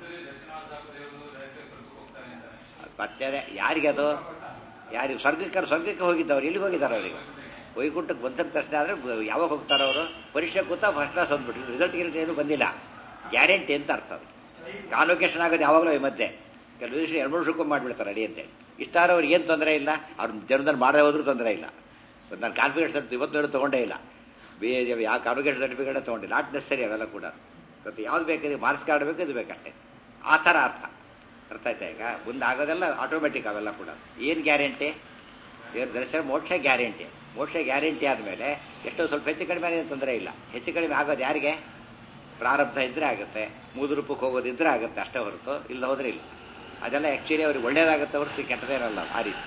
ಮತ್ತೆ ಯಾರಿಗೆ ಅದು? ಯಾರಿಗೆ? ಸ್ವರ್ಗಕ್ಕೆ ಸ್ವರ್ಗಕ್ಕೆ ಹೋಗಿದ್ದವ್ರು ಎಲ್ಲಿಗೆ ಹೋಗಿದ್ದಾರೆ? ಅವರಿಗೆ ವೈಕುಂಠಕ್ಕೆ ಬಂದ ತಕ್ಷಣ ಆದರೆ ಯಾವಾಗ ಹೋಗ್ತಾರೆ ಅವರು? ಪರೀಕ್ಷೆ ಕೂತಾ ಫಸ್ಟ್ ಕ್ಲಾಸ್ ಅಂದ್ಬಿಟ್ಟು ರಿಸಲ್ಟ್ ಗಿಲ್ಟ್ ಏನು ಬಂದಿಲ್ಲ, ಗ್ಯಾರಂಟಿ ಅಂತ ಅರ್ಥ. ಅದು ಕಾನ್ವೊಕೇಶನ್ ಆಗೋದು ಯಾವಾಗಲೂ ಈ ಮಧ್ಯೆ ಕೆಲವು ದಿವಸ ಎರಡು ಮೂರು ವರ್ಷಕ್ಕೂ ಮಾಡಿಬಿಡ್ತಾರೆ ಅಡಿ ಅಂತೇಳಿ. ಇಷ್ಟಾರ ಅವ್ರಿಗೆ ಏನು ತೊಂದರೆ ಇಲ್ಲ. ಅವ್ರ ಜನದಲ್ಲಿ ಮಾಡೇ ಹೋದ್ರೂ ತೊಂದರೆ ಇಲ್ಲ. ನಾನು ಕಾನ್ಫಿಡೆನ್ಸ್ ಸರ್ಟಿಫಿಕೇಟ್ ಇವತ್ತು ಹೇಳಿ ತೊಗೊಂಡೇ ಇಲ್ಲ. ಬಿ ಯಾವ ಕಾನ್ವೊಕೇಶನ್ ಸರ್ಟಿಫಿಕೇಟ್ ತೊಗೊಂಡಿಲ್ಲ. ನಾಟ್ ನೆಸರಿ ಅವೆಲ್ಲ ಕೂಡ. ಮತ್ತು ಯಾವ್ದು ಬೇಕಾದ್ರೆ ಮಾರ್ಕ್ಸ್ ಕಾರ್ಡ್ ಬೇಕು, ಇದು ಬೇಕಷ್ಟೇ. ಆ ಥರ ಅರ್ಥ ಅರ್ಥ ಆಯ್ತಾ? ಈಗ ಮುಂದೆ ಆಗೋದೆಲ್ಲ ಆಟೋಮೆಟಿಕ್ ಅವೆಲ್ಲ ಕೂಡ. ಏನು ಗ್ಯಾರಂಟಿ? ಏನು ದರ್ಶನ ಮೋಕ್ಷ ಗ್ಯಾರಂಟಿ. ಮೋಕ್ಷ ಗ್ಯಾರಂಟಿ ಆದಮೇಲೆ ಎಷ್ಟೋ ಸ್ವಲ್ಪ ಹೆಚ್ಚು ಕಡಿಮೆ ಏನು ತೊಂದರೆ ಇಲ್ಲ. ಹೆಚ್ಚು ಕಡಿಮೆ ಆಗೋದು ಯಾರಿಗೆ? ಪ್ರಾರಬ್ಧ ಇದ್ದರೆ ಆಗುತ್ತೆ, ಮೂಲ ರೂಪಕ್ಕೆ ಹೋಗೋದಿದ್ರೆ ಆಗುತ್ತೆ ಅಷ್ಟೇ ಹೊರತು ಇಲ್ಲ ಹೋದ್ರೆ ಇಲ್ಲ. ಅದೆಲ್ಲ ಆ್ಯಕ್ಚುಲಿ ಅವ್ರಿಗೆ ಒಳ್ಳೇದಾಗುತ್ತೆ ಹೊರತು ಕೆಟ್ಟದೇನಲ್ಲ ಆ ರೀತಿ.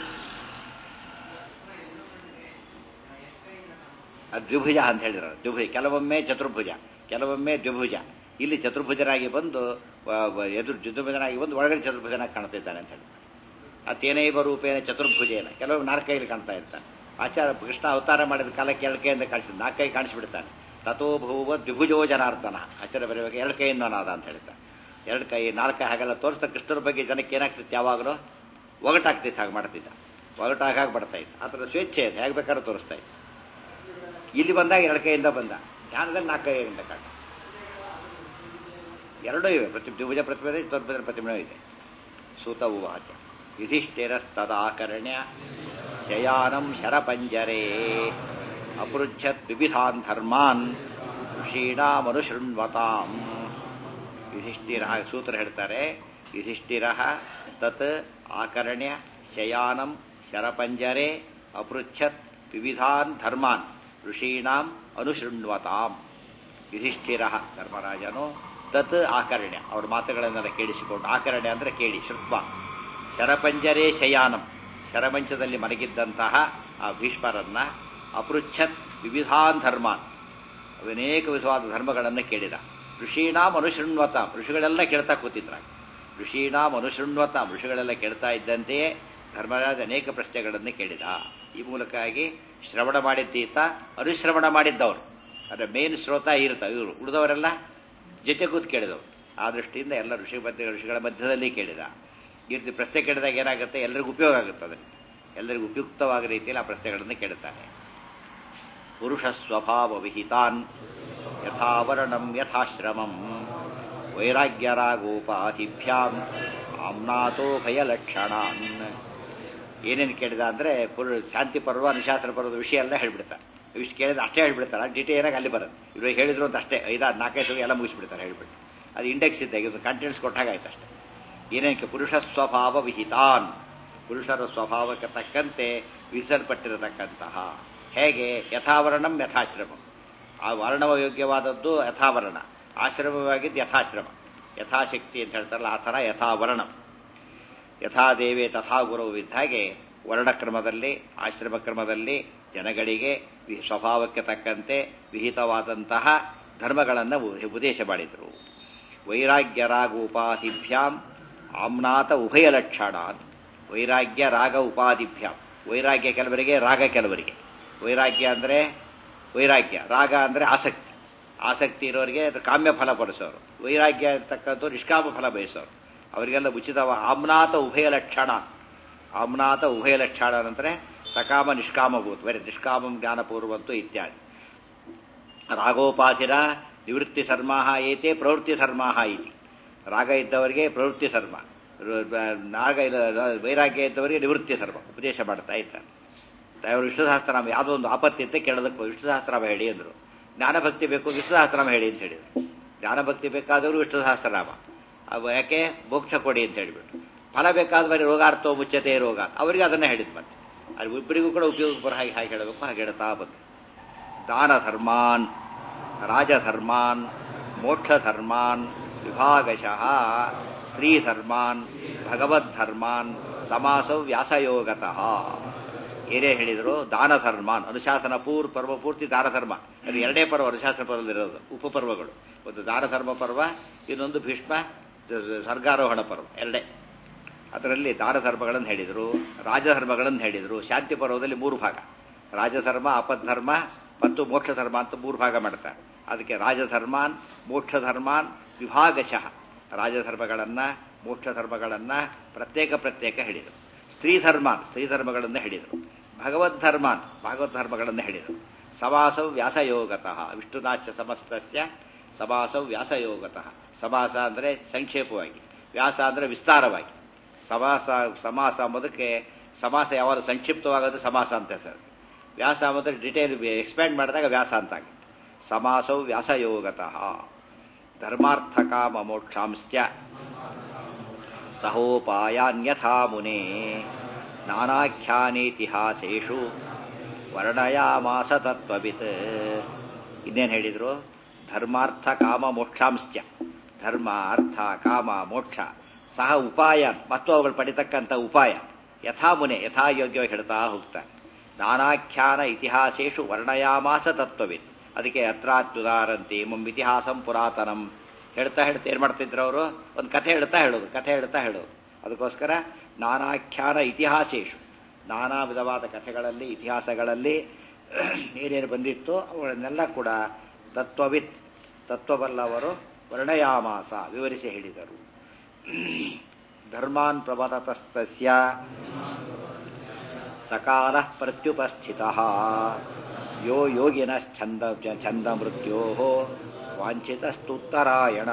ಅದು ದ್ವಿಭುಜ ಅಂತ ಹೇಳಿದ್ರು. ದ್ವಿಭುಜ ಕೆಲವೊಮ್ಮೆ ಚತುರ್ಭುಜ, ಕೆಲವೊಮ್ಮೆ ದ್ವಿಭುಜ. ಇಲ್ಲಿ ಚತುರ್ಭುಜನಾಗಿ ಬಂದು ಎದುರು ಚತುರ್ಭುಜನಾಗಿ ಬಂದು ಒಳಗಡೆ ಚತುರ್ಭುಜನಾಗಿ ಕಾಣ್ತಿದ್ದಾನೆ ಅಂತ ಹೇಳಿ. ಅತೇನೈವ ರೂಪೇಣ ಚತುರ್ಭುಜೇನ. ಕೆಲವೊಮ್ಮೆ ನಾಲ್ಕೈಲಿ ಕಾಣ್ತಾ ಇರ್ತಾನೆ. ಆಚಾರ್ಯ ಕೃಷ್ಣ ಅವತಾರ ಮಾಡಿದ ಕಾಲಕ್ಕೆ ಎರಡು ಕೈಯಿಂದ ಕಾಣಿಸಿದ, ನಾಲ್ಕೈ ಕಾಣಿಸ್ಬಿಡ್ತಾನೆ. ತಥೋ ಭೂವ ದ್ವಿಭುಜೋ ಜನಾರ್ದನ. ಆಚಾರ್ಯ ಬರೆಯುವಾಗ ಎರಡು ಕೈಯಿಂದ ನಾದ ಅಂತ ಹೇಳ್ತಾನೆ. ಎರಡು ಕೈ ನಾಲ್ಕೈ ಹಾಗೆಲ್ಲ ತೋರಿಸ್ತಾ ಕೃಷ್ಣರ ಬಗ್ಗೆ ಜನಕ್ಕೆ ಏನಾಗ್ತಿತ್ತು? ಯಾವಾಗಲೂ ಒಗಟಾಗ್ತಿತ್ತು. ಹಾಗೆ ಮಾಡ್ತಿದ್ದ, ಒಗಟಾಗಿ ಬರ್ತಾ ಇತ್ತು. ಆ ಥರ ಸ್ವೇಚ್ಛೆ ಇದೆ, ಹೇಗೆ ಬೇಕಾದ್ರೂ ತೋರಿಸ್ತಾ ಇತ್ತು. ಇಲ್ಲಿ ಬಂದಾಗ ಎರಡು ಕೈಯಿಂದ ಬಂದ, ಧ್ಯಾನದಲ್ಲಿ ನಾಲ್ಕು ಕೈಯಿಂದ ಕಾಣ. ಎರಡೂ ಇವೆ. ಪ್ರತಿ ದ್ವಿಭುಜ ಪ್ರತಿಭೆ ಚತುರ್ಭುಜ ಪ್ರತಿಮೆ ಇದೆ. ಸೂತ ಉವಾಚ ಯುಧಿಷ್ಠಿರಸ್ತದಾಕರ್ಣ್ಯ ಶಯಾನಂ ಶರಪಂಜರೇ ಅಪೃಚ್ಛತ್ ವಿವಿಧಾನ್ ಧರ್ಮಾನ್ ಋಷೀಣಾಮನುಶೃಣ್ವತಾಂ. ಯುಧಿಷ್ಠಿರ ಸೂತ್ರ ಹೇಳ್ತಾರೆ. ಯುಧಿಷ್ಠಿರ ತತ್ ಆಕರ್ಣ್ಯ ಶಯಾನಂ ಶರಪಂಜರೇ ಅಪೃಚ್ಛತ್ ವಿವಿಧಾನ್ ಧರ್ಮಾನ್ ಋಷೀಣಾಂ ಅನುಶೃಣ್ವತಾಂ. ಯುಧಿಷ್ಠಿರ ಧರ್ಮರಾಜನು ತತ್ ಆಕರ್ಣ್ಯ ಅವ್ರ ಮಾತುಗಳನ್ನೆಲ್ಲ ಕೇಳಿಸಿಕೊಂಡು, ಆಕರ್ಣ್ಯ ಅಂದರೆ ಕೇಳಿ, ಶ್ರುತ್ವ, ಶರಪಂಜರೇ ಶಯಾನಂ ಶರಮಂಚದಲ್ಲಿ ಮಲಗಿದ್ದಂತಹ ಆ ಭೀಷ್ಮರನ್ನ ಅಪೃಚ್ಛತ್ ವಿವಿಧಾನ್ ಧರ್ಮಾನ್ ಅನೇಕ ವಿಧವಾದ ಧರ್ಮಗಳನ್ನು ಕೇಳಿದ. ಋಷೀಣಾಂ ಅನುಶೃಣ್ವತಾಂ ಋಷಿಗಳೆಲ್ಲ ಕೇಳ್ತಾ ಕೂತಿದ್ರ. ಋಷೀಣಾಂ ಅನುಶೃಣ್ವತಾಂ ಋಷಿಗಳೆಲ್ಲ ಕೇಳ್ತಾ ಇದ್ದಂತೆಯೇ ಧರ್ಮರಾಜ ಅನೇಕ ಪ್ರಶ್ನೆಗಳನ್ನು ಕೇಳಿದ. ಈ ಮೂಲಕವಾಗಿ ಶ್ರವಣ ಮಾಡಿದ್ದೀತ, ಅನುಶ್ರವಣ ಮಾಡಿದ್ದವರು. ಅಂದರೆ ಮೇನ್ ಶ್ರೋತ ಇರ್ತ ಇವರು, ಉಳಿದವರೆಲ್ಲ ಜೊತೆ ಕೂತು ಕೇಳಿದವರು. ಆ ದೃಷ್ಟಿಯಿಂದ ಎಲ್ಲ ಋಷಿ ಮಧ್ಯ ಋಷಿಗಳ ಮಧ್ಯದಲ್ಲಿ ಕೇಳಿದ. ಈ ರೀತಿ ಪ್ರಶ್ನೆ ಕೇಳಿದಾಗ ಏನಾಗುತ್ತೆ? ಎಲ್ಲರಿಗೂ ಉಪಯೋಗ ಆಗುತ್ತೆ. ಅದನ್ನು ಎಲ್ಲರಿಗೂ ಉಪಯುಕ್ತವಾದ ರೀತಿಯಲ್ಲಿ ಆ ಪ್ರಶ್ನೆಗಳನ್ನು ಕೇಳುತ್ತಾನೆ. ಪುರುಷ ಸ್ವಭಾವ ವಿಹಿತಾನ್ ಯಥಾವರ್ಣಂ ಯಥಾಶ್ರಮಂ ವೈರಾಗ್ಯರಾಗೋಪಾಧಿಭ್ಯಾಂ ಆಮ್ನಾತೋ ಭಯಲಕ್ಷಣಾನ್. ಏನೇನು ಕೇಳಿದ ಅಂದರೆ ಪುರು ಶಾಂತಿ ಪರ್ವ, ಅನುಶಾಸನ ಪರ್ವದ ವಿಷಯ ಎಲ್ಲ ಹೇಳ್ಬಿಡ್ತಾರೆ. ಇಷ್ಟು ಕೇಳಿದ್ರೆ ಅಷ್ಟೇ ಹೇಳ್ಬಿಡ್ತಾರೆ. ಡೀಟೇಲ್ ಆಗಿ ಅಲ್ಲಿ ಬರುತ್ತೆ. ಇವ್ರಿಗೆ ಹೇಳಿದ್ರು ಅಂತ ಅಷ್ಟೇ ಐದಾರು ನಾಲ್ಕೈದು ಎಲ್ಲ ಮುಗಿಸ್ಬಿಡ್ತಾರೆ ಹೇಳ್ಬಿಟ್ಟು. ಅದು ಇಂಡೆಕ್ಸ್ ಇದ್ದಾಗ ಇದು ಕಂಟೆಂಟ್ಸ್ ಕೊಟ್ಟಾಗ ಆಯ್ತು ಅಷ್ಟೇ. ಏನೇನಕ್ಕೆ ಪುರುಷ ಸ್ವಭಾವ ವಿಹಿತಾನ್, ಪುರುಷರ ಸ್ವಭಾವಕ್ಕೆ ತಕ್ಕಂತೆ ವಿಧಿಸಲ್ಪಟ್ಟಿರತಕ್ಕಂತಹ. ಹೇಗೆ? ಯಥಾವರ್ಣಂ ಯಥಾಶ್ರಮಂ. ಆ ವರ್ಣವ ಯೋಗ್ಯವಾದದ್ದು ಯಥಾವರ್ಣ, ಆಶ್ರಮವಾಗಿದ್ದು ಯಥಾಶ್ರಮ. ಯಥಾಶಕ್ತಿ ಅಂತ ಹೇಳ್ತಾರಲ್ಲ ಆ ಥರ ಯಥಾವರ್ಣಂ. ಯಥಾದೇವೇ ತಥಾ ಗುರುವು ಇದ್ದ ಹಾಗೆ ವರ್ಣಕ್ರಮದಲ್ಲಿ, ಆಶ್ರಮ ಕ್ರಮದಲ್ಲಿ ಜನಗಳಿಗೆ ಸ್ವಭಾವಕ್ಕೆ ತಕ್ಕಂತೆ ವಿಹಿತವಾದಂತಹ ಧರ್ಮಗಳನ್ನು ಉಪದೇಶ ಮಾಡಿದರು. ವೈರಾಗ್ಯ ರಾಗ ಉಪಾಧಿಭ್ಯಾಂ ಆಮ್ನಾತ ಉಭಯ ಲಕ್ಷಣಾತ್. ವೈರಾಗ್ಯ ರಾಗ ಉಪಾಧಿಭ್ಯಾಂ. ವೈರಾಗ್ಯ ಕೆಲವರಿಗೆ, ರಾಗ ಕೆಲವರಿಗೆ. ವೈರಾಗ್ಯ ಅಂದರೆ ವೈರಾಗ್ಯ, ರಾಗ ಅಂದರೆ ಆಸಕ್ತಿ. ಆಸಕ್ತಿ ಇರೋರಿಗೆ ಕಾಮ್ಯ ಫಲ ಬಯಸೋರು, ವೈರಾಗ್ಯ ಇರ್ತಕ್ಕಂಥ ನಿಷ್ಕಾಮ ಫಲ ಬಯಸೋರು, ಅವರಿಗೆಲ್ಲ ಉಚಿತವ. ಆಮ್ನಾತ ಉಭಯ ಲಕ್ಷಣ. ಆಮ್ನಾತ ಉಭಯ ಲಕ್ಷಣ ಅಂದರೆ ಸಕಾಮ ನಿಷ್ಕಾಮಭೂತ, ಬೇರೆ ನಿಷ್ಕಾಮಂ ಜ್ಞಾನಪೂರ್ವಂತು ಇತ್ಯಾದಿ. ರಾಗೋಪಾಧಿರ ನಿವೃತ್ತಿ ಧರ್ಮಾಹ ಏತೆ ಪ್ರವೃತ್ತಿ ಧರ್ಮಾಹ ಇತಿ. ರಾಗ ಇದ್ದವರಿಗೆ ಪ್ರವೃತ್ತಿ ಧರ್ಮ, ನಾಗ ವೈರಾಗ್ಯ ಇದ್ದವರಿಗೆ ನಿವೃತ್ತಿ ಧರ್ಮ ಉಪದೇಶ ಮಾಡ್ತಾ ಇದ್ದಾರೆ. ಅವರು ವಿಷ್ಣು ಸಹಸ್ರನಾಮ ಯಾವುದೋ ಒಂದು ಆಪತ್ತಿ ಅಂತ ಕೇಳೋದಕ್ಕೆ ವಿಷ್ಣು ಸಹಸ್ರನಾಮ ಹೇಳಿ ಅಂದರು. ಜ್ಞಾನಭಕ್ತಿ ಬೇಕು, ವಿಷ್ಣು ಸಹಸ್ರನಾಮ ಹೇಳಿ ಅಂತ ಹೇಳಿದರು. ಜ್ಞಾನಭಕ್ತಿ ಬೇಕಾದವರು ವಿಷ್ಣು ಸಹಸ್ರನಾಮ, ಯಾಕೆ ಮೋಕ್ಷ ಕೊಡಿ ಅಂತ ಹೇಳಿಬಿಟ್ಟು. ಫಲ ಬೇಕಾದ ಬರೀ ರೋಗಾರ್ಥೋ ಮುಚ್ಚತೆ ರೋಗ, ಅವರಿಗೆ ಅದನ್ನೇ ಹೇಳಿದ್. ಮತ್ತೆ ಅದು ಇಬ್ಬರಿಗೂ ಕೂಡ ಉಪಯೋಗ ಬರೋ ಹಾಗೆ ಹಾಗೆ ಹೇಳಬೇಕು, ಹಾಗೆ ಹೇಳ್ತಾ ಬಂದು ದಾನ ಧರ್ಮಾನ್ ರಾಜಧರ್ಮಾನ್ ಮೋಕ್ಷಧರ್ಮಾನ್ ವಿಭಾಗಶಃ ಸ್ತ್ರೀಧರ್ಮಾನ್ ಭಗವದ್ಧರ್ಮಾನ್ ಸಮಾಸೌ ವ್ಯಾಸಯೋಗತಃ. ಏನೇ ಹೇಳಿದ್ರು ದಾನ ಧರ್ಮಾನ್ ಅನುಶಾಸನ ಪೂರ್ ಪರ್ವ ಪೂರ್ತಿ ದಾನ ಧರ್ಮ. ಅದು ಎರಡೇ ಪರ್ವ ಅನುಶಾಸನ ಪರ್ವದಲ್ಲಿರೋದು, ಉಪಪರ್ವಗಳು. ಒಂದು ದಾನ ಧರ್ಮ ಪರ್ವ, ಇನ್ನೊಂದು ಭೀಷ್ಮ ಸ್ವರ್ಗಾರೋಹಣ ಪರ್ವ, ಎರಡೇ. ಅದರಲ್ಲಿ ದಾನ ಧರ್ಮಗಳನ್ನು ಹೇಳಿದರು, ರಾಜಧರ್ಮಗಳನ್ನು ಹೇಳಿದರು. ಶಾಂತಿ ಪರ್ವದಲ್ಲಿ ಮೂರು ಭಾಗ, ರಾಜಧರ್ಮ, ಅಪಧರ್ಮ ಮತ್ತು ಮೋಕ್ಷ ಧರ್ಮ ಅಂತ ಮೂರು ಭಾಗ ಮಾಡ್ತಾರೆ. ಅದಕ್ಕೆ ರಾಜಧರ್ಮಾನ್ ಮೋಕ್ಷಧರ್ಮಾನ್ ವಿಭಾಗಶಃ, ರಾಜಧರ್ಮಗಳನ್ನ ಮೋಕ್ಷ ಧರ್ಮಗಳನ್ನ ಪ್ರತ್ಯೇಕ ಪ್ರತ್ಯೇಕ ಹೇಳಿದರು. ಸ್ತ್ರೀಧರ್ಮಾನ್ ಸ್ತ್ರೀಧರ್ಮಗಳನ್ನು ಹೇಳಿದರು. ಭಗವದ್ಧರ್ಮಾನ್ ಭಾಗವದ್ಧರ್ಮಗಳನ್ನು ಹೇಳಿದರು. ಸಮಾಸೌ ವ್ಯಾಸಯೋಗತಃ ವಿಷ್ಣುನಾಚ ಸಮಸ್ತಸ್ಯ ಸಮಾಸೌ ವ್ಯಾಸಯೋಗತಃ. ಸಮಾಸ ಅಂದರೆ ಸಂಕ್ಷೇಪವಾಗಿ, ವ್ಯಾಸ ಅಂದರೆ ವಿಸ್ತಾರವಾಗಿ. ಸಮಾಸ ಸಮಾಸ ಎಂಬುದಕ್ಕೆ ಸಮಾಸ ಯಾವಾಗ ಸಂಕ್ಷಿಪ್ತವಾಗೋದು ಸಮಾಸ ಅಂತ ಹೆಸರು. ವ್ಯಾಸ ಎಂಬುದರ ಡಿಟೇಲ್ ಎಕ್ಸ್ಪ್ಯಾಂಡ್ ಮಾಡಿದಾಗ ವ್ಯಾಸ ಅಂತಾಗುತ್ತೆ. ಸಮಾಸೌ ವ್ಯಾಸಯೋಗತಃ. ಧರ್ಮಾರ್ಥ ಕಾಮ ಮೋಕ್ಷಾಂಶ್ಚ ಸಹೋಪಾಯಾನ್ಯಥಾ ಮುನೇ ನಾನಾಖ್ಯಾನೇತಿಹಾಸೇಷು ವರ್ಣಯಾಮಾಸ ತತ್ವವಿತ್. ಇನ್ನೇನು ಹೇಳಿದ್ರು? ಧರ್ಮಾರ್ಥ ಕಾಮ ಮೋಕ್ಷಾಂಶ್ಚ, ಧರ್ಮ ಅರ್ಥ ಕಾಮ ಮೋಕ್ಷ ಸಹ ಉಪಾಯ ಮತ್ತು ಅವುಗಳು ಪಡಿತಕ್ಕಂಥ ಉಪಾಯ ಯಥಾ ಮುನೆ ಯಥಾಯೋಗ್ಯವಾಗಿ ಹೇಳ್ತಾ ಹೋಗ್ತಾರೆ. ನಾನಾಖ್ಯಾನ ಇತಿಹಾಸೇಷು ವರ್ಣಯಾಮಾಸ ತತ್ವವಿತ್. ಅದಕ್ಕೆ ಅತ್ರಾತ್ಯುದಾರಂತೆ ಮಮ್ ಇತಿಹಾಸಂ ಪುರಾತನಂ ಹೇಳ್ತಾ ಹೇಳ್ತಾ ಏನು ಮಾಡ್ತಿದ್ರು ಅವರು? ಒಂದು ಕಥೆ ಹೇಳ್ತಾ ಹೇಳೋದು, ಕಥೆ ಹೇಳ್ತಾ ಹೇಳೋದು. ಅದಕ್ಕೋಸ್ಕರ ನಾನಾಖ್ಯಾನ ಇತಿಹಾಸೇಷು, ನಾನಾ ವಿಧವಾದ ಕಥೆಗಳಲ್ಲಿ ಇತಿಹಾಸಗಳಲ್ಲಿ ಏನೇನು ಬಂದಿತ್ತು ಅವುಗಳನ್ನೆಲ್ಲ ಕೂಡ ತತ್ವವಿತ್ ತತ್ವಬಲ್ಲವರು ವರ್ಣಯಾಮಾಸ ವಿವರಿಸಿ ಹೇಳಿದರು. ಧರ್ಮಾನ್ ಪ್ರವತತಸ್ತಸ್ಯ ಸಕಾಲ ಪ್ರತ್ಯುಪಸ್ಥಿತಃ ಯೋ ಯೋಗಿನಶ್ಚಂದ ಛಂದ ಮೃತ್ಯೋ ವಾಂಛಿತಸ್ತುತ್ತರಾಯಣ.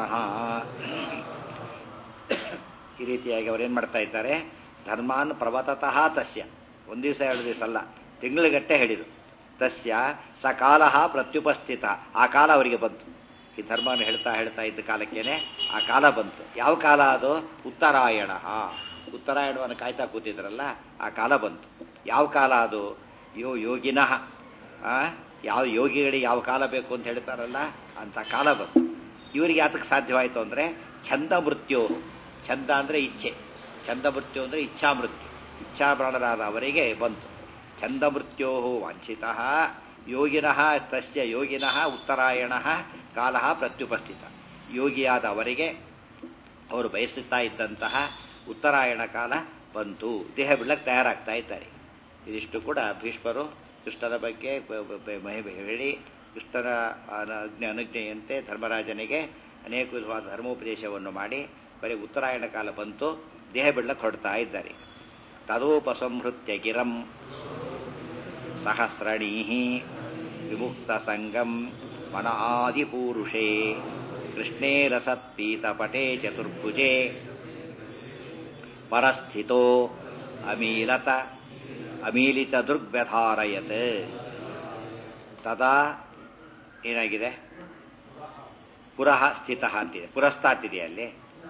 ಈ ರೀತಿಯಾಗಿ ಅವರೇನು ಮಾಡ್ತಾ ಇದ್ದಾರೆ? ಧರ್ಮಾನ್ ಪ್ರವತತಃ ತಸ್ಯ, ಒಂದು ದಿವಸ ಎರಡು ದಿವಸ ಅಲ್ಲ, ತಿಂಗಳುಗಟ್ಟೆ ಹೇಳಿದರು. ತಸ್ಯ ಸಕಾಲ ಪ್ರತ್ಯುಪಸ್ಥಿತ, ಆ ಕಾಲ ಅವರಿಗೆ ಬಂತು. ಈ ಧರ್ಮನ ಹೇಳ್ತಾ ಹೇಳ್ತಾ ಇದ್ದ ಕಾಲಕ್ಕೇನೆ ಆ ಕಾಲ ಬಂತು. ಯಾವ ಕಾಲ ಅದು? ಉತ್ತರಾಯಣ. ಉತ್ತರಾಯಣವನ್ನು ಕಾಯ್ತಾ ಕೂತಿದ್ರಲ್ಲ, ಆ ಕಾಲ ಬಂತು. ಯಾವ ಕಾಲ ಅದು? ಯೋ ಯೋಗಿನಃ, ಯಾವ ಯೋಗಿಗಳಿಗೆ ಯಾವ ಕಾಲ ಬೇಕು ಅಂತ ಹೇಳ್ತಾರಲ್ಲ ಅಂತ ಕಾಲ ಬಂತು. ಇವರಿಗೆ ಯಾತಕ್ಕೆ ಸಾಧ್ಯವಾಯಿತು ಅಂದರೆ ಛಂದ ಮೃತ್ಯು. ಛಂದ ಅಂದರೆ ಇಚ್ಛೆ, ಛಂದ ಮೃತ್ಯು ಅಂದರೆ ಇಚ್ಛಾ ಮೃತ್ಯು. ಇಚ್ಛಾಪ್ರಾಣರಾದ ಅವರಿಗೆ ಬಂತು. ಛಂದ ಮೃತ್ಯೋ ವಾಂಛಿತಃ ಯೋಗಿನಃ ತಸ್ಯ ಯೋಗಿನಃ ಉತ್ತರಾಯಣ ಕಾಲ ಪ್ರತ್ಯುಪಸ್ಥಿತ. ಯೋಗಿಯಾದ ಅವರಿಗೆ ಅವರು ಬಯಸುತ್ತಾ ಇದ್ದಂತಹ ಉತ್ತರಾಯಣ ಕಾಲ ಬಂತು. ದೇಹ ಬಿಡಕ್ಕೆ ತಯಾರಾಗ್ತಾ ಇದ್ದಾರೆ. ಇದಿಷ್ಟು ಕೂಡ ಭೀಷ್ಮರು ಕೃಷ್ಣನ ಬಗ್ಗೆ ಹೇಳಿ, ಕೃಷ್ಣನ ಅನುಜ್ಞೆಯಂತೆ ಧರ್ಮರಾಜನಿಗೆ ಅನೇಕ ವಿಧವಾದ ಧರ್ಮೋಪದೇಶವನ್ನು ಮಾಡಿ ಬರೀ ಉತ್ತರಾಯಣ ಕಾಲ ಬಂತು, ದೇಹ ಬಿಡಕ್ಕೆ ಹೊರಡ್ತಾ ಇದ್ದಾರೆ. ತದೋಪಸಂಹೃತ್ಯ ಗಿರಂ ಸಹಸ್ರಣೀ ವಿಮುಕ್ತ ಸಂಗಂ ಮನ ಆದಿಪೂರುಷೇ ಕೃಷ್ಣೇ ರಸತ್ಪೀತಪಟೇ ಚತುರ್ಭುಜೇ ಪರಸ್ಥಿತೋ ಅಮೀಲತ ಅಮೀಲಿತ ದುರ್ಗ್ವ್ಯಧಾರಯತ್. ತದಾ ಏನಾಗಿದೆ? ಪುರಃ ಸ್ಥಿತ ಅಂತಿದೆ, ಪುರಸ್ತಾತಿದೆ. ಅಲ್ಲಿ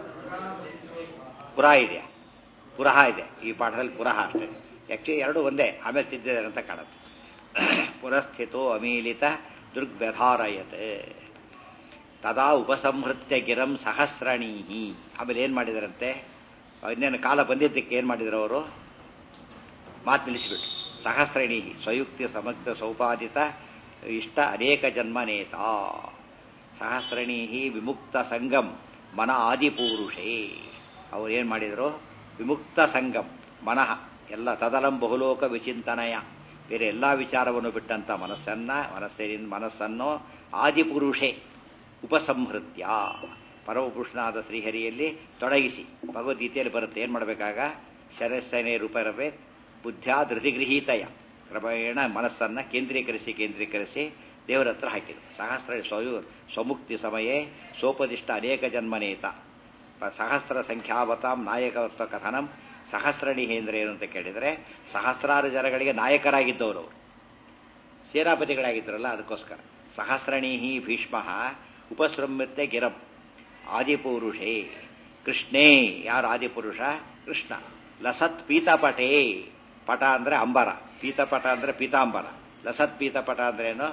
ಪುರ ಇದೆಯಾ? ಪುರಃ ಇದೆ. ಈ ಪಾಠದಲ್ಲಿ ಪುರಃ ಅಷ್ಟೇ. ಆಕ್ಚುಲಿ ಎರಡು ಒಂದೇ, ಆಮೇಲೆ ತಿದ್ದಿದ್ದಾರೆ ಅಂತ ಕಾಣುತ್ತೆ. ಪುರಸ್ಥಿತೋ ಅಮೀಲಿತ ದುರ್ಗ್ವ್ಯಧಾರಯತ್. ತದಾ ಉಪಸಂಹೃತ್ಯ ಗಿರಂ ಸಹಸ್ರಣೀಹಿ. ಆಮೇಲೆ ಏನು ಮಾಡಿದರಂತೆ? ಇನ್ನೇನು ಕಾಲ ಬಂದಿದ್ದಕ್ಕೆ ಏನು ಮಾಡಿದ್ರು ಅವರು? ಮಾತು ನಿಲ್ಲಿಸಿಬಿಟ್ರು. ಸಹಸ್ರಣಿ ಸ್ವಯುಕ್ತಿ ಸಮಗ್ರ ಸೌಪಾದಿತ ಇಷ್ಟ ಅನೇಕ ಜನ್ಮನೇತ. ಸಹಸ್ರಣೀ ವಿಮುಕ್ತ ಸಂಗಂ ಮನ ಆದಿಪೂರುಷೇ. ಅವರು ಏನು ಮಾಡಿದರು? ವಿಮುಕ್ತ ಸಂಗಂ ಮನಃ ಎಲ್ಲ ತದಲಂ ಬಹುಲೋಕ ವಿಚಿಂತನಯ, ಬೇರೆ ಎಲ್ಲ ವಿಚಾರವನ್ನು ಬಿಟ್ಟಂತ ಮನಸ್ಸನ್ನ ಮನಸ್ಸಿನ ಮನಸ್ಸನ್ನು ಆದಿಪುರುಷೇ ಉಪಸಂಹೃತ್ಯ ಪರಮಪುರುಷನಾದ ಶ್ರೀಹರಿಯಲ್ಲಿ ತೊಡಗಿಸಿ. ಭಗವದ್ಗೀತೆಯಲ್ಲಿ ಬರುತ್ತೆ ಏನು ಮಾಡಬೇಕಾಗ? ಶರಸ್ಸನೆ ರೂಪರವೇ ಬುದ್ಧ್ಯಾ ಧೃತಿಗೃಹೀತಯ. ಕ್ರಮೇಣ ಮನಸ್ಸನ್ನು ಕೇಂದ್ರೀಕರಿಸಿ ಕೇಂದ್ರೀಕರಿಸಿ ದೇವರ ಹತ್ರ ಹಾಕಿದರು. ಸಹಸ್ರ ಸ್ವಯು ಸ್ವಮುಕ್ತಿ ಸಮಯೇ ಸೋಪದಿಷ್ಟ ಅನೇಕ ಜನ್ಮನೇತ. ಸಹಸ್ರ ಸಂಖ್ಯಾವತಾಂ ನಾಯಕತ್ವ ಕಥನಂ. ಸಹಸ್ರಣಿ ಅಂದ್ರೆ ಏನು ಅಂತ ಕೇಳಿದರೆ, ಸಹಸ್ರಾರು ಜನಗಳಿಗೆ ನಾಯಕರಾಗಿದ್ದವರು ಅವರು, ಸೇನಾಪತಿಗಳಾಗಿದ್ದರಲ್ಲ, ಅದಕ್ಕೋಸ್ಕರ ಸಹಸ್ರಣೀಹಿ ಭೀಷ್ಮ ಉಪಸಂಹೃತ್ಯ ಗಿರಂ ಆದಿಪುರುಷೇ ಕೃಷ್ಣೇ. ಯಾರು ಆದಿಪುರುಷ? ಕೃಷ್ಣ. ಲಸತ್ ಪೀತಪಟೇ. ಪಟ ಅಂದರೆ ಅಂಬರ, ಪೀತಪಟ ಅಂದರೆ ಪೀತಾಂಬರ. ಲಸತ್ ಪೀತಪಟ ಅಂದ್ರೇನು?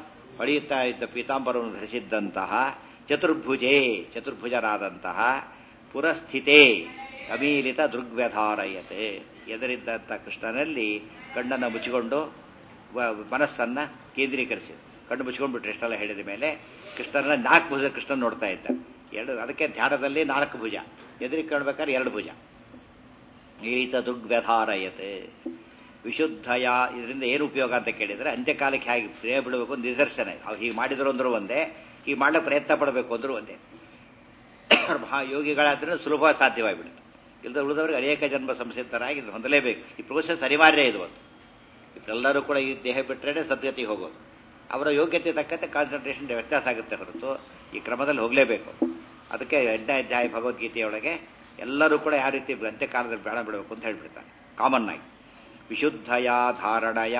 ಹೊಳೆಯುತ್ತಾ ಇದ್ದ ಪೀತಾಂಬರವನ್ನು ಧರಿಸಿದ್ದಂತಹ ಚತುರ್ಭುಜೇ ಚತುರ್ಭುಜರಾದಂತಹ ಪುರಸ್ಥಿತೇ ಅಮೀಲಿತ ದೃಗ್ವ್ಯಧಾರಯತೆ ಎದುರಿದ್ದಂಥ ಕೃಷ್ಣನಲ್ಲಿ ಕಣ್ಣನ್ನು ಮುಚ್ಚಿಕೊಂಡು ಮನಸ್ಸನ್ನ ಕೇಂದ್ರೀಕರಿಸಿ ಕಣ್ಣು ಮುಚ್ಕೊಂಡ್ಬಿಟ್ರೆ ಎಷ್ಟೆಲ್ಲ ಹೇಳಿದ ಮೇಲೆ ಕೃಷ್ಣನ ನಾಲ್ಕು ಭುಜ ಕೃಷ್ಣನ್ ನೋಡ್ತಾ ಇದ್ದ. ಎರಡು ಅದಕ್ಕೆ ಧ್ಯಾನದಲ್ಲಿ ನಾಲ್ಕು ಭುಜ, ಎದುರಿಗೆ ಕಾಣ್ಬೇಕಾದ್ರೆ ಎರಡು ಭುಜ. ಈತ ದೃಗ್ವ್ಯಧಾರಯತೆ ವಿಶುದ್ಧಯ. ಇದರಿಂದ ಏನು ಉಪಯೋಗ ಅಂತ ಕೇಳಿದರೆ ಅಂತ್ಯಕಾಲಕ್ಕೆ ಹೇಗೆ ಪ್ರೇಮ ಬಿಡಬೇಕು ಒಂದು ನಿದರ್ಶನ. ಅವ್ರು ಹೀಗೆ ಮಾಡಿದ್ರು ಅಂದ್ರೂ ಒಂದೇ, ಹೀಗೆ ಮಾಡಲಿಕ್ಕೆ ಪ್ರಯತ್ನ ಪಡಬೇಕು ಅಂದ್ರೂ ಒಂದೇ. ಮಹಾಯೋಗಿಗಳಾದ್ರೆ ಸುಲಭವಾಗಿ ಸಾಧ್ಯವಾಗಿಬಿಡುತ್ತೆ. ಇಲ್ಲದ ಉಳಿದವ್ರಿಗೆ ಅನೇಕ ಜನ್ಮ ಸಂಸಿದ್ಧರಾಗಿ ಇದು ಹೊಂದಲೇಬೇಕು. ಈ ಪ್ರೋಸೆಸ್ ಅನಿವಾರ್ಯ ಇದು ಒಂದು. ಇವರೆಲ್ಲರೂ ಕೂಡ ಈ ದೇಹ ಬಿಟ್ಟರೆ ಸದ್ಗತಿಗೆ ಹೋಗೋದು. ಅವರ ಯೋಗ್ಯತೆ ತಕ್ಕಂತೆ ಕಾನ್ಸಂಟ್ರೇಷನ್ ವ್ಯತ್ಯಾಸ ಆಗುತ್ತೆ ಹೊರತು ಈ ಕ್ರಮದಲ್ಲಿ ಹೋಗಲೇಬೇಕು. ಅದಕ್ಕೆ ಎಂಟನೇ ಅಧ್ಯಾಯ ಭಗವದ್ಗೀತೆಯೊಳಗೆ ಎಲ್ಲರೂ ಕೂಡ ಯಾವ ರೀತಿ ಅಂತ್ಯಕಾಲದಲ್ಲಿ ಪ್ರಾಣ ಬಿಡಬೇಕು ಅಂತ ಹೇಳ್ಬಿಡ್ತಾರೆ ಕಾಮನ್ ಆಗಿ. ವಿಶುದ್ಧಯ ಧಾರಣಯ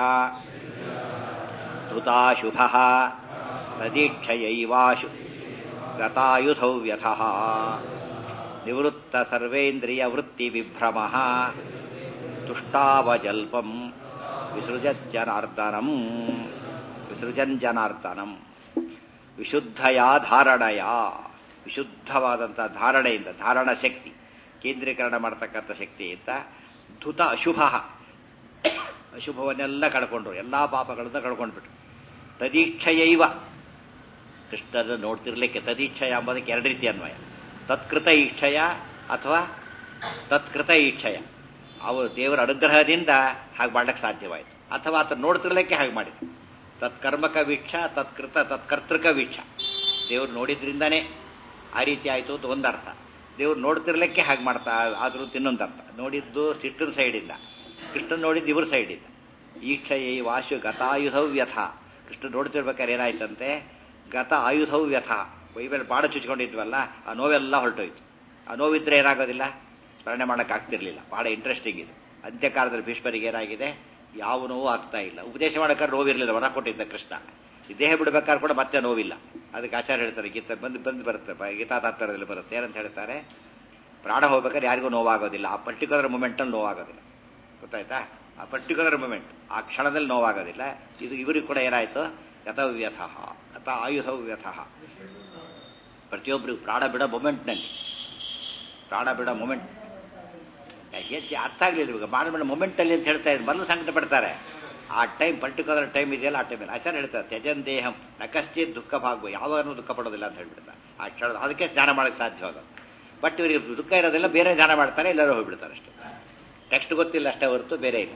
ಧುತಾಶುಭ ತದೀಕ್ಷಯೈವಾಶು ಗತಾಯುಧೌ ವ್ಯಥಃ ನಿವೃತ್ತ ಸರ್ವೇಂದ್ರಿಯ ವೃತ್ತಿ ವಿಭ್ರಮ ತುಷ್ಟಾವಜಲ್ಪಂ ವಿಸೃಜಜ್ಜನಾರ್ದನಂ ವಿಸೃಜನ್ ಜನಾರ್ದನಂ. ವಿಶುದ್ಧಯ ಧಾರಣಯ, ವಿಶುದ್ಧವಾದಂಥ ಧಾರಣೆಯಿಂದ, ಧಾರಣ ಶಕ್ತಿ ಕೇಂದ್ರೀಕರಣ ಮಾಡತಕ್ಕಂಥ ಶಕ್ತಿಯಿಂದ ಧುತ ಅಶುಭ, ಅಶುಭವನ್ನೆಲ್ಲ ಕಳ್ಕೊಂಡ್ರು, ಎಲ್ಲ ಪಾಪಗಳನ್ನು ಕಳ್ಕೊಂಡ್ಬಿಟ್ರು. ತದೀಕ್ಷಯೈವ, ಕೃಷ್ಣನ ನೋಡ್ತಿರ್ಲಿಕ್ಕೆ ತದೀಕ್ಷಯ ಎಂಬುದಕ್ಕೆ ಎರಡು ರೀತಿ ಅನ್ವಯ. ತತ್ಕೃತ ಈಕ್ಷಯ ಅಥವಾ ತತ್ಕೃತ ಈಕ್ಷಯ. ಅವರು ದೇವರ ಅನುಗ್ರಹದಿಂದ ಹಾಗೆ ಮಾಡ್ಲಿಕ್ಕೆ ಸಾಧ್ಯವಾಯಿತು, ಅಥವಾ ಆತ ನೋಡ್ತಿರ್ಲಿಕ್ಕೆ ಹಾಗೆ ಮಾಡಿದ. ತತ್ಕರ್ಮಕ ವೀಕ್ಷ, ತತ್ಕೃತ ತತ್ಕರ್ತೃಕ ವೀಕ್ಷ. ದೇವ್ರು ನೋಡಿದ್ರಿಂದಾನೇ ಆ ರೀತಿ ಆಯಿತು ಅಂತ ಒಂದರ್ಥ. ದೇವ್ರು ನೋಡ್ತಿರ್ಲಿಕ್ಕೆ ಹಾಗೆ ಮಾಡ್ತಾ ಆದ್ರೂ ಇನ್ನೊಂದು ಅರ್ಥ. ನೋಡಿದ್ದು ಸಿಟ್ಟಿನ ಸೈಡಿಂದ, ಕೃಷ್ಣ ನೋಡಿದ್ದು ಇವ್ರ ಸೈಡಿಂದ. ಈಕ್ಷಯೈ ವಾಶು ಗತಾಯುಧೌ ವ್ಯಥ. ಕೃಷ್ಣ ನೋಡ್ತಿರ್ಬೇಕಾದ್ರೆ ಏನಾಯ್ತಂತೆ, ಗತ ಆಯುಧೌ ವ್ಯಥ. ಬೈಬಲ್ ಬಾಡ ಚುಚ್ಕೊಂಡಿದ್ವಲ್ಲ, ಆ ನೋವೆಲ್ಲ ಹೊರಟೋಯ್ತು. ಆ ನೋವಿದ್ರೆ ಏನಾಗೋದಿಲ್ಲ, ಸ್ಮರಣೆ ಮಾಡೋಕೆ ಆಗ್ತಿರ್ಲಿಲ್ಲ. ಬಹಳ ಇಂಟ್ರೆಸ್ಟಿಂಗ್ ಇದು. ಅಂತ್ಯಕಾಲದಲ್ಲಿ ಭೀಷ್ಮರಿಗೆ ಏನಾಗಿದೆ, ಯಾವ ನೋವು ಆಗ್ತಾ ಇಲ್ಲ. ಉಪದೇಶ ಮಾಡೋಕ್ಕಾದ್ರೆ ನೋವಿರಲಿಲ್ಲ, ವರ ಕೊಟ್ಟಿದ್ದ ಕೃಷ್ಣ. ಈ ದೇಹ ಬಿಡಬೇಕಾದ್ರೆ ಕೂಡ ಮತ್ತೆ ನೋವಿಲ್ಲ. ಅದಕ್ಕೆ ಆಚಾರ್ಯ ಹೇಳ್ತಾರೆ, ಗೀತಾ ಬಂದು ಬಂದು ಬರುತ್ತೆ, ಗೀತಾ ತಾತ್ಪರ್ಯದಲ್ಲಿ ಬರುತ್ತೆ. ಏನಂತ ಹೇಳ್ತಾರೆ, ಪ್ರಾಣ ಹೋಗ್ಬೇಕಾದ್ರೆ ಯಾರಿಗೂ ನೋವಾಗೋದಿಲ್ಲ, ಆ ಪರ್ಟಿಕ್ಯುಲರ್ ಮೂಮೆಂಟಲ್ಲಿ ನೋವಾಗೋದಿಲ್ಲ. ಗೊತ್ತಾಯ್ತಾ? ಆ ಪರ್ಟಿಕ್ಯುಲರ್ ಮೂಮೆಂಟ್, ಆ ಕ್ಷಣದಲ್ಲಿ ನೋವಾಗೋದಿಲ್ಲ. ಇದು ಇವರಿಗೂ ಕೂಡ ಏನಾಯ್ತು, ಗತವ್ಯಥ ಅಥ ಆಯುಧವ್ಯಥ. ಪ್ರತಿಯೊಬ್ಬರಿಗೂ ಪ್ರಾಣ ಬಿಡೋ ಮೊಮೆಂಟ್ನಲ್ಲಿ, ಪ್ರಾಣ ಬಿಡೋ ಮೊಮೆಂಟ್ ಹೆಚ್ಚು ಅರ್ಥ ಆಗಲಿಲ್ಲ. ಇವಾಗ ಮಾಡಬೇಡ ಮೊಮೆಂಟಲ್ಲಿ ಅಂತ ಹೇಳ್ತಾ ಇದ್ರು, ಮೊದಲು ಸಂಕಟ ಪಡ್ತಾರೆ. ಆ ಟೈಮ್ ಪರ್ಟಿಕ್ಯುಲರ್ ಟೈಮ್ ಇದೆಯಲ್ಲ, ಆ ಟೈಮಲ್ಲಿ ಆಚಾರ್ಯ ಹೇಳ್ತಾರೆ, ತ್ಯಜನ್ ದೇಹಂ ನಕಶ್ಚಿತ್ ದುಃಖ ಭಾಗ್ವ, ಯಾವಾಗಲೂ ದುಃಖ ಪಡೋದಿಲ್ಲ ಅಂತ ಹೇಳ್ಬಿಡ್ತಾರೆ. ಆ ಕ್ಷಣ ಅದಕ್ಕೆ ಧ್ಯಾನ ಮಾಡೋಕ್ಕೆ ಸಾಧ್ಯವಾಗೋದು. ಬಟ್ ಇವರಿಗೆ ದುಃಖ ಇರೋದಿಲ್ಲ, ಬೇರೆ ಧ್ಯಾನ ಮಾಡ್ತಾರೆ, ಎಲ್ಲರೂ ಹೋಗ್ಬಿಡ್ತಾರೆ ಅಷ್ಟೇ. ಟೆಕ್ಸ್ಟ್ ಗೊತ್ತಿಲ್ಲ ಅಷ್ಟೇ ಹೊರತು ಬೇರೆ ಇಲ್ಲ.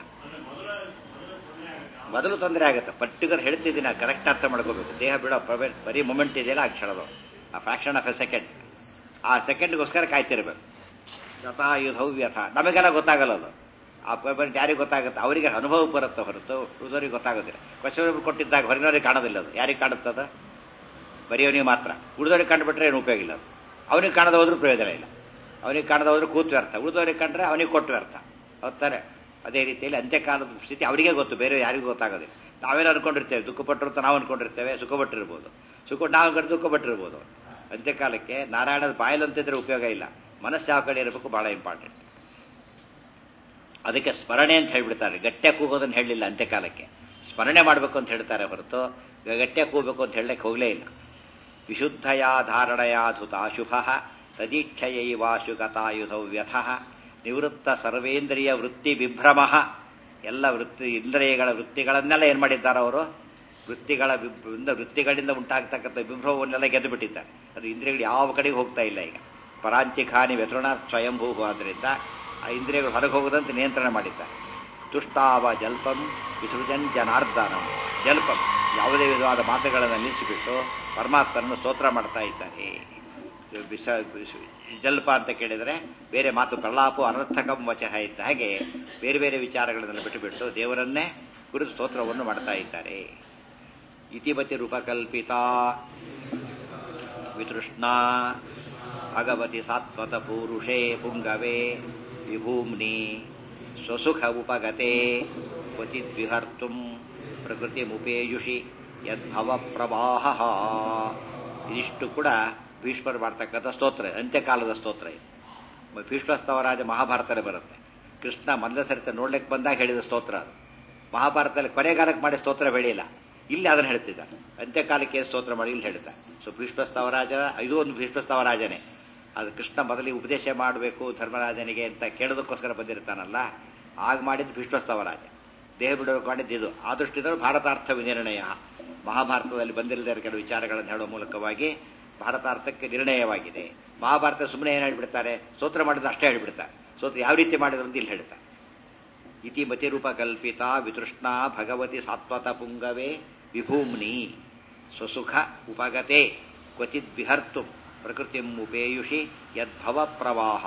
ಮೊದಲು ತೊಂದರೆ ಆಗುತ್ತೆ. ಪರ್ಟಿಕ್ಯುಲರ್ ಹೇಳ್ತಿದ್ದೀನಿ, ಕರೆಕ್ಟ್ ಅರ್ಥ ಮಾಡ್ಕೋಬೇಕು. ದೇಹ ಬಿಡೋ ಪ್ರವೇಶ ಬರೀ ಮೊಮೆಂಟ್ ಇದೆಯಲ್ಲ, ಆ ಕ್ಷಣದ ಆ ಫ್ರಾಕ್ಷನ್ ಆಫ್ ಎ ಸೆಕೆಂಡ್, ಆ ಸೆಕೆಂಡ್ಗೋಸ್ಕರ ಕಾಯ್ತಿರ್ಬೇಕು. ಗತಾಯುಧವ್ಯಥ. ನಮಗೆಲ್ಲ ಗೊತ್ತಾಗಲ್ಲ ಅದು. ಆ ಪೇಪರ್ ಯಾರಿಗೆ ಗೊತ್ತಾಗುತ್ತೆ, ಅವರಿಗೆ ಅನುಭವ ಬರುತ್ತೆ ಹೊರತು ಉಳಿದವರಿಗೆ ಗೊತ್ತಾಗೋದಿಲ್ಲ. ಕ್ವಶನ್ ಕೊಟ್ಟಿದ್ದಾಗ ಹೊರಗಿನವ್ರಿಗೆ ಕಾಣೋದಿಲ್ಲ ಅದು. ಯಾರಿಗೆ ಕಾಣುತ್ತದ, ಬರೆಯೋನಿಗೆ ಮಾತ್ರ. ಉಳಿದವ್ರಿಗೆ ಕಂಡುಬಿಟ್ರೆ ಏನು ಉಪಯೋಗ ಇಲ್ಲ. ಅವನಿಗೆ ಕಾಣದ ಹೋದ್ರೂ ಪ್ರಯೋಜನ ಇಲ್ಲ. ಅವನಿಗೆ ಕಾಣದ ಹೋದ್ರೂ ಕೂತು ವ್ಯರ್ಥ, ಉಳಿದವ್ರಿಗೆ ಕಂಡ್ರೆ ಅವನಿಗೆ ಕೊಟ್ಟು ವ್ಯರ್ಥ. ಹೋಗ್ತಾರೆ. ಅದೇ ರೀತಿಯಲ್ಲಿ ಅಂತ್ಯಕಾಲದ ಸ್ಥಿತಿ ಅವರಿಗೆ ಗೊತ್ತು, ಬೇರೆ ಯಾರಿಗೂ ಗೊತ್ತಾಗೋದಿಲ್ಲ. ನಾವೇನು ಅನ್ಕೊಂಡಿರ್ತೇವೆ, ದುಃಖ ಪಟ್ಟರು ಅಂತ ನಾವು ಅನ್ಕೊಂಡಿರ್ತೇವೆ, ಸುಖ ಪಟ್ಟಿರ್ಬೋದು. ಸುಖ ನಾವು ಕಡೆ ದುಃಖ ಪಟ್ಟಿರ್ಬೋದು. ಅಂತ್ಯಕಾಲಕ್ಕೆ ನಾರಾಯಣದ ಬಾಯಲಂತಿದ್ರೆ ಉಪಯೋಗ ಇಲ್ಲ, ಮನಸ್ಸು ಯಾವ ಕಡೆ ಇರಬೇಕು, ಬಹಳ ಇಂಪಾರ್ಟೆಂಟ್. ಅದಕ್ಕೆ ಸ್ಮರಣೆ ಅಂತ ಹೇಳ್ಬಿಡ್ತಾರೆ. ಗಟ್ಟಿಯಾಗಿ ಕೂಗೋದನ್ನು ಹೇಳಲಿಲ್ಲ, ಅಂತ್ಯಕಾಲಕ್ಕೆ ಸ್ಮರಣೆ ಮಾಡಬೇಕು ಅಂತ ಹೇಳ್ತಾರೆ ಹೊರತು ಗಟ್ಟಿಯಾಗಿ ಕೂಗಬೇಕು ಅಂತ ಹೇಳಲಿಕ್ಕೆ ಹೋಗಲೇ ಇಲ್ಲ. ವಿಶುದ್ಧಯ ಧಾರಣಯ ಧುತಾಶುಭ ತದೀಕ್ಷಯೈವಾಶು ಗತಾಯುಧೌ ವ್ಯಥಃ ನಿವೃತ್ತ ಸರ್ವೇಂದ್ರಿಯ ವೃತ್ತಿ ವಿಭ್ರಮ. ಎಲ್ಲ ವೃತ್ತಿ ಇಂದ್ರಿಯಗಳ ವೃತ್ತಿಗಳನ್ನೆಲ್ಲ ಏನು ಮಾಡಿದ್ದಾರೆ ಅವರು, ವೃತ್ತಿಗಳ ವೃತ್ತಿಗಳಿಂದ ಉಂಟಾಗ್ತಕ್ಕಂಥ ವಿಭ್ರಮವನ್ನೆಲ್ಲ ಗೆದ್ದು ಬಿಟ್ಟಿದ್ದಾರೆ. ಅದು ಇಂದ್ರಿಯಗಳು ಯಾವ ಕಡೆಗೆ ಹೋಗ್ತಾ ಇಲ್ಲ. ಈಗ ಪರಾಂಚಿಖಾನಿ ವ್ಯತೃಣ ಸ್ವಯಂಭೂ ಆದ್ದರಿಂದ ಆ ಇಂದ್ರಿಯಗಳು ಹೊರಗೆ ಹೋಗೋದಂತೆ ನಿಯಂತ್ರಣ ಮಾಡಿದ್ದಾರೆ. ತುಷ್ಟಾವ ಜಲ್ಪಂ ವಿಸೃಜನ್ ಜನಾರ್ದನಂ. ಜಲ್ಪಂ ಯಾವುದೇ ವಿಧವಾದ ಮಾತುಗಳನ್ನು ನಿಲ್ಲಿಸಿಬಿಟ್ಟು ಪರಮಾತ್ಮನನ್ನು ಸ್ತೋತ್ರ ಮಾಡ್ತಾ ಇದ್ದಾರೆ. ವಿಷ ಜಲ್ಪ ಅಂತ ಕೇಳಿದರೆ ಬೇರೆ ಮಾತು, ಪ್ರಲಾಪು ಅನರ್ಥಕಂ ವಚಃ ಇದ್ದ ಹಾಗೆ ಬೇರೆ ಬೇರೆ ವಿಚಾರಗಳನ್ನು ಬಿಟ್ಟುಬಿಟ್ಟು ದೇವರನ್ನೇ ಕುರಿತು ಸ್ತೋತ್ರವನ್ನು ಮಾಡ್ತಾ ಇದ್ದಾರೆ. ಇತಿಮತಿ ರೂಪಕಲ್ಪಿತಾ ವಿತೃಷ್ಣಾ ಭಗವತಿ ಸಾತ್ವತ ಪೂರುಷೇ ಪುಂಗವೇ ವಿಭೂಮ್ನಿ ಸ್ವಸುಖ ಉಪಗತೆ ಕ್ವಚಿತ್ ವಿಹರ್ತುಂ ಪ್ರಕೃತಿ ಮುಪೇಯುಷಿ ಯದ್ಭವ ಪ್ರವಾಹ. ಇದಿಷ್ಟು ಕೂಡ ಭೀಷ್ಮರು ಮಾಡ್ತಕ್ಕಂಥ ಸ್ತೋತ್ರ, ಅಂತ್ಯಕಾಲದ ಸ್ತೋತ್ರ ಇದು. ಭೀಷ್ಮಸ್ತವರಾಜ ಮಹಾಭಾರತದಲ್ಲಿ ಬರುತ್ತೆ. ಕೃಷ್ಣ ಮೊದಲ ಸರಿತ ನೋಡ್ಲಿಕ್ಕೆ ಬಂದಾಗ ಹೇಳಿದ ಸ್ತೋತ್ರ ಅದು. ಮಹಾಭಾರತದಲ್ಲಿ ಕೊನೆಗಾಲಕ್ಕೆ ಮಾಡಿ ಸ್ತೋತ್ರ ಬೆಳೆಯಿಲ್ಲ. ಇಲ್ಲಿ ಅದನ್ನು ಹೇಳ್ತಿದ್ದಾರೆ. ಅಂತ್ಯಕಾಲಕ್ಕೆ ಸ್ತೋತ್ರ ಮಾಡಿ ಇಲ್ಲಿ ಹೇಳ್ತಾರೆ. ಸೊ ಭೀಷ್ಮಸ್ತವರಾಜ ಇದು ಒಂದು ಭೀಷ್ಮಸ್ತವರಾಜನೇ. ಅದು ಕೃಷ್ಣ ಮೊದಲಿಗೆ ಉಪದೇಶ ಮಾಡಬೇಕು ಧರ್ಮರಾಜನಿಗೆ ಅಂತ ಕೇಳೋದಕ್ಕೋಸ್ಕರ ಬಂದಿರ್ತಾನಲ್ಲ, ಆಗ ಮಾಡಿದ್ದು ಭೀಷ್ಮಸ್ತವರಾಜ. ದೇಹ ಬಿಡೋಕೆ ಮಾಡಿದ್ದು ಇದು. ಆ ದೃಷ್ಟಿಯಿಂದ ಭಾರತಾರ್ಥ ವಿನಿರ್ಣಯ, ಮಹಾಭಾರತದಲ್ಲಿ ಬಂದಿಲ್ಲದ ಕೆಲವು ವಿಚಾರಗಳನ್ನು ಹೇಳುವ ಮೂಲಕವಾಗಿ ಭಾರತಾರ್ಥಕ್ಕೆ ನಿರ್ಣಯವಾಗಿದೆ. ಮಹಾಭಾರತ ಸುಮ್ಮನೆ ಏನು ಹೇಳ್ಬಿಡ್ತಾರೆ, ಸ್ತೋತ್ರ ಮಾಡಿದ್ರೆ ಅಷ್ಟೇ ಹೇಳ್ಬಿಡ್ತಾರೆ. ಸ್ತೋತ್ರ ಯಾವ ರೀತಿ ಮಾಡಿದ್ರು ಅಂತ ಇಲ್ಲಿ ಹೇಳ್ತಾರೆ. ಇತಿ ಮತಿರೂಪ ಕಲ್ಪಿತ ವಿತೃಷ್ಣ ಭಗವತಿ ಸಾತ್ವತ ಪುಂಗವೇ ವಿಭೂಮ್ನಿ ಸ್ವಸುಖ ಉಪಗತೆ ಕ್ವಚಿದ್ ವಿಹರ್ತು ಪ್ರಕೃತಿ ಉಪೇಯುಷಿ ಯದ್ಭವ ಪ್ರವಾಹ.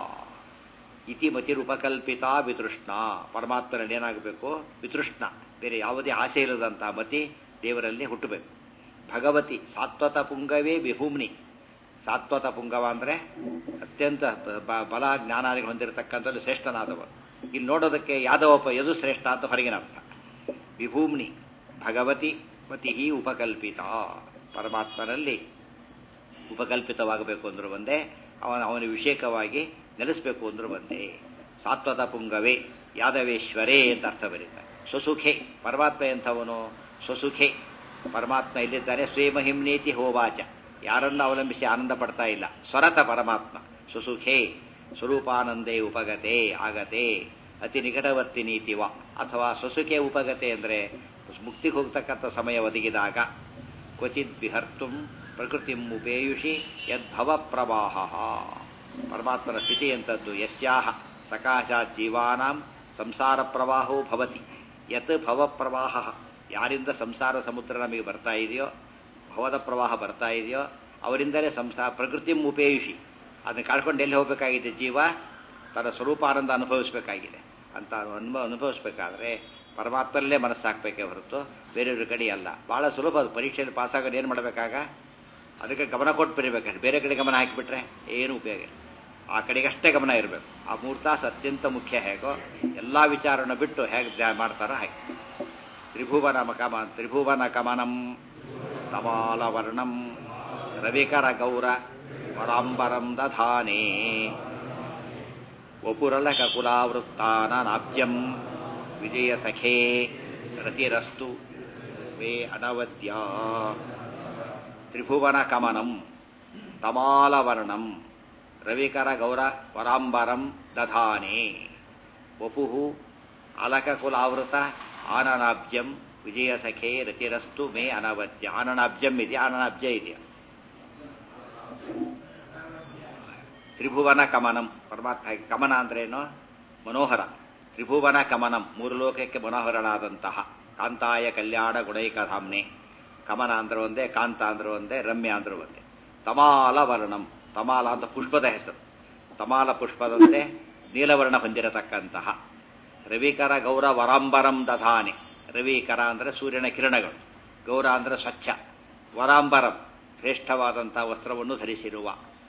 ಇತಿ ಮತಿರುಪಕಲ್ಪಿತ ವಿತೃಷ್ಣ, ಪರಮಾತ್ಮನಲ್ಲಿ ಏನಾಗಬೇಕು? ವಿತೃಷ್ಣ, ಬೇರೆ ಯಾವುದೇ ಆಸೆ ಇಲ್ಲದಂತಹ ಮತಿ ದೇವರಲ್ಲಿ ಹುಟ್ಟಬೇಕು. ಭಗವತಿ ಸಾತ್ವತ ಪುಂಗವೇ ವಿಭೂಮ್ನಿ, ಸಾತ್ವತ ಪುಂಗವ ಅಂದರೆ ಅತ್ಯಂತ ಬಲ ಜ್ಞಾನಾದಿಗಳು ಹೊಂದಿರತಕ್ಕಂಥದ್ದು ಶ್ರೇಷ್ಠನಾದವರು. ಇಲ್ಲಿ ನೋಡೋದಕ್ಕೆ ಯಾದವಪ್ಪ ಯದು ಶ್ರೇಷ್ಠ ಅಂತ ಹೊರಗಿನ ಅರ್ಥ. ವಿಭೂಮ್ನಿ ಭಗವತಿ ಮತಿ ಉಪಕಲ್ಪಿತ, ಪರಮಾತ್ಮನಲ್ಲಿ ಉಪಕಲ್ಪಿತವಾಗಬೇಕು ಅಂದರೂ ಒಂದೇ, ಅವನ ಅವನ ವಿಷೇಕವಾಗಿ ನೆಲೆಸಬೇಕು ಅಂದರೂ ಒಂದೇ. ಸಾತ್ವತ ಪುಂಗವೇ ಯಾದವೇಶ್ವರೇ ಅಂತ ಅರ್ಥ ಬರೀತಾರೆ. ಸ್ವಸುಖೆ, ಪರಮಾತ್ಮ ಎಂಥವನು? ಸ್ವಸುಖೆ, ಪರಮಾತ್ಮ ಇಲ್ಲಿದ್ದಾರೆ. ಸ್ವಯಮಹಿಮ್ನೇತಿ ಹೋವಾಚ, ಯಾರನ್ನು ಅವಲಂಬಿಸಿ ಆನಂದ ಪಡ್ತಾ ಇಲ್ಲ. ಸ್ವರತ ಪರಮಾತ್ಮ ಸ್ವಸುಖೆ ಸ್ವರೂಪಾನಂದೇ ಉಪಗತೆ ಆಗತೆ ಅತಿ ನಿಕಟವರ್ತಿ ನೀತಿವ. ಅಥವಾ ಸ್ವಸುಖೆ ಉಪಗತೆ ಅಂದರೆ ಮುಕ್ತಿಗೆ ಹೋಗ್ತಕ್ಕಂಥ ಸಮಯ ಒದಗಿದಾಗ. ಕ್ವಚಿತ್ ವಿಹರ್ತುಂ ಪ್ರಕೃತಿ ಉಪೇಯುಷಿ ಯದ್ಭವ ಪ್ರವಾಹ, ಪರಮಾತ್ಮನ ಸ್ಥಿತಿ ಎಂಥದ್ದು? ಯಸ್ಯಾಹ ಸಕಾಶಾತ್ ಜೀವಾನಾಂ ಸಂಸಾರ ಪ್ರವಾಹೋ ಭವತಿ ಯತ್ ಭವ ಪ್ರವಾಹ, ಯಾರಿಂದ ಸಂಸಾರ ಸಮುದ್ರ ನಮಗೆ ಬರ್ತಾ ಇದೆಯೋ, ಭವದ ಪ್ರವಾಹ ಬರ್ತಾ ಇದೆಯೋ ಅವರಿಂದಲೇ ಸಂಸಾರ ಪ್ರಕೃತಿ ಉಪೇಯುಷಿ. ಅದನ್ನು ಕಳ್ಕೊಂಡು ಎಲ್ಲಿ ಹೋಗಬೇಕಾಗಿದೆ? ಜೀವ ತನ್ನ ಸ್ವರೂಪಾನಂದ ಅನುಭವಿಸಬೇಕಾಗಿದೆ. ಅಂತ ಅನುಭವ ಅನುಭವಿಸ್ಬೇಕಾದ್ರೆ ಪರಮಾತ್ಮಲ್ಲೇ ಮನಸ್ಸಾಕಬೇಕೇ ಹೊರತು ಬೇರೆಯವ್ರ ಕಡೆ ಅಲ್ಲ. ಭಾಳ ಸುಲಭ ಅದು. ಪರೀಕ್ಷೆಯಲ್ಲಿ ಪಾಸಾಗೋದು ಏನು ಮಾಡಬೇಕಾಗ? ಅದಕ್ಕೆ ಗಮನ ಕೊಟ್ಟು ಬರೀಬೇಕಾದ್ರೆ ಬೇರೆ ಕಡೆ ಗಮನ ಹಾಕಿಬಿಟ್ರೆ ಏನು ಉಪಯೋಗ ಇಲ್ಲ. ಆ ಕಡೆಗಷ್ಟೇ ಗಮನ ಇರಬೇಕು. ಆ ಮೂರು ತಾಸು ಅತ್ಯಂತ ಮುಖ್ಯ. ಹೇಗೋ ಎಲ್ಲ ವಿಚಾರವನ್ನು ಬಿಟ್ಟು ಹೇಗೆ ಮಾಡ್ತಾರೋ ಹಾಗೆ. ತ್ರಿಭುವನ ಕಮ ತ್ರಿಭುವನ ಕಮನಂ ತಮಾಲವರ್ಣಂ ರವಿಕರ ಗೌರ ವರಾಂಬರಂ ದಧಾನೇ ವಪುರಲಕ ಕುಲಾವೃತ್ತಾನಾಬ್ಜಂ ವಿಜಯ ಸಖೇ ರತಿರಸ್ತು ವೇ ಅನವದ್ಯ. ತ್ರಿಭುವನ ಕಮನಂ ತಮಾಲವರ್ಣಂ ರವಿಕರ ಗೌರ ವರಾಂಬರಂ ದಧಾನೇ ವಪುಹು ಅಲಕಕುಲಾವೃತ ಆನನಾಬ್ಜಂ ವಿಜಯ ಸಖೇ ರತಿರಸ್ತು ಮೇ ಅನವದ್ಯ. ಆನನಾಬ್ಜಂ ಇದೆಯಾ? ಆನನಾಬ್ಜ ಇದೆಯಾ? ತ್ರಿಭುವನ ಕಮನಂ, ಪರಮಾತ್ಮ ಕಮನ ಅಂದ್ರೇನು? ಮನೋಹರ. ತ್ರಿಭುವನ ಕಮನಂ, ಮೂರು ಲೋಕಕ್ಕೆ ಮನೋಹರನಾದಂತಹ ಕಾಂತಾಯ ಕಲ್ಯಾಣ ಗುಣೈಕಧಾಮ್ನೆ. ಕಮನ ಅಂದ್ರೆ ಒಂದೇ, ಕಾಂತ ಅಂದ್ರೆ ಒಂದೇ, ರಮ್ಯ ಅಂದ್ರೆ ಒಂದೇ. ತಮಾಲ ವರ್ಣಂ, ತಮಾಲ ಅಂತ ಪುಷ್ಪದ ಹೆಸರು. ತಮಾಲ ಪುಷ್ಪದಂತೆ ನೀಲವರ್ಣ ಹೊಂದಿರತಕ್ಕಂತಹ ರವಿಕರ ಗೌರ ವರಾಂಬರಂ ದಧಾನೆ. ರವಿಕರ ಅಂದರೆ ಸೂರ್ಯನ ಕಿರಣಗಳು, ಗೌರ ಅಂದರೆ ಸ್ವಚ್ಛ, ವರಾಂಬರಂ ಶ್ರೇಷ್ಠವಾದಂತಹ ವಸ್ತ್ರವನ್ನು ಧರಿಸಿರುವ.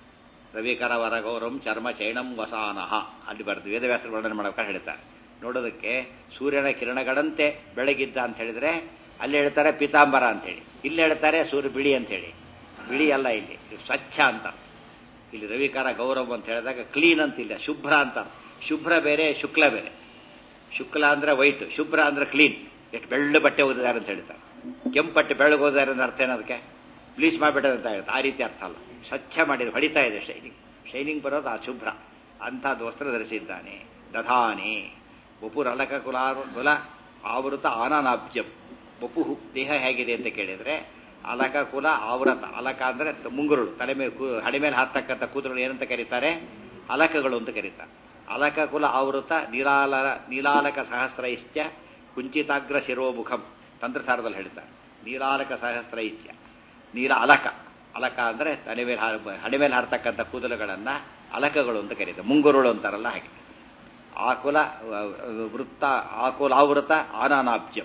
ರವಿಕರ ವರ ಗೌರಂ ಚರ್ಮ ಚೈಣಂ ವಸಾನಃ ಅಲ್ಲಿ ಬರೆದು ವೇದವ್ಯಾಸರ ವರ್ಣನೆ ಮಾಡಬೇಕಾದ್ರೆ ಹೇಳ್ತಾರೆ. ನೋಡೋದಕ್ಕೆ ಸೂರ್ಯನ ಕಿರಣಗಳಂತೆ ಬೆಳಗಿದ್ದ ಅಂತ ಹೇಳಿದ್ರೆ ಅಲ್ಲಿ ಹೇಳ್ತಾರೆ ಪೀತಾಂಬರ ಅಂತೇಳಿ, ಇಲ್ಲಿ ಹೇಳ್ತಾರೆ ಸೂರ್ಯ ಬಿಳಿ ಅಂತ ಹೇಳಿ. ಬಿಳಿ ಅಲ್ಲ, ಇಲ್ಲಿ ಸ್ವಚ್ಛ ಅಂತ. ಇಲ್ಲಿ ರವಿಕರ ಗೌರವ ಅಂತ ಹೇಳಿದಾಗ ಕ್ಲೀನ್ ಅಂತಿಲ್ಲ, ಶುಭ್ರ ಅಂತ. ಶುಭ್ರ ಬೇರೆ, ಶುಕ್ಲ ಬೇರೆ. ಶುಕ್ಲ ಅಂದ್ರೆ ವೈಟ್, ಶುಭ್ರ ಅಂದ್ರೆ ಕ್ಲೀನ್. ಎಷ್ಟು ಬೆಳ್ಳು ಬಟ್ಟೆ ಓದಿದ್ದಾರೆ ಅಂತ ಹೇಳ್ತಾರೆ. ಕೆಂಪು ಬಟ್ಟೆ ಬೆಳ್ಳಗೆ ಓದಿದ್ದಾರೆ ಅಂದ್ರೆ ಅರ್ಥ ಏನದಕ್ಕೆ? ಬ್ಲೀಚ್ ಮಾಡಿಬಿಟ್ಟದೆ ಅಂತ ಹೇಳ್ತಾರೆ. ಆ ರೀತಿ ಅರ್ಥ ಅಲ್ಲ. ಸ್ವಚ್ಛ ಮಾಡಿದ್ರು, ಹೊಡಿತಾ ಇದೆ ಶೈನಿಂಗ್. ಶೈನಿಂಗ್ ಬರೋದು ಆ ಶುಭ್ರ ಅಂಥದ್ದು ವಸ್ತ್ರ ಧರಿಸಿದ್ದಾನೆ. ದಧಾನೆ ವಪುರ ಅಲಕ ಕುಲಾ ಕುಲ ಆವೃತ ಆನನಾಬ್ಜಂ. ವಪುಹು ದೇಹ ಹೇಗಿದೆ ಅಂತ ಕೇಳಿದ್ರೆ ಅಲಕ ಕುಲ ಆವೃತ. ಅಲಕ ಅಂದ್ರೆ ಮುಂಗುರುಳು, ತಲೆ ಮೇಲೆ ಹಣೆ ಮೇಲೆ ಹಾಕ್ತಕ್ಕಂಥ ಕೂದಲು ಏನಂತ ಕರೀತಾರೆ? ಅಲಕಗಳು ಅಂತ ಕರೀತಾರೆ. ಅಲಕ ಕುಲ ಆವೃತ ನೀಲಾಲ ನೀಲಾಲಕ ಸಹಸ್ರ ಇಶ್ಚ ಕುಂಚಿತಾಗ್ರ ಶಿರೋಮುಖಂ ತಂತ್ರಸಾರದಲ್ಲಿ ಹೇಳ್ತಾರೆ. ನೀಲಾಲಕ ಸಹಸ್ರ ಇಶ್ಚ, ನೀಲ ಅಲಕ. ಅಲಕ ಅಂದ್ರೆ ತಲೆ ಮೇಲೆ ಹಣೆ ಮೇಲೆ ಹಾರ್ತಕ್ಕಂಥ ಕೂದಲುಗಳನ್ನ ಅಲಕಗಳು ಅಂತ ಕರೀತಾರೆ. ಮುಂಗುರುಳು ಅಂತಾರಲ್ಲ ಹಾಗೆ. ಆಕುಲ ವೃತ್ತ ಆಕುಲಾವೃತ ಆನನಾಬ್ಜಂ,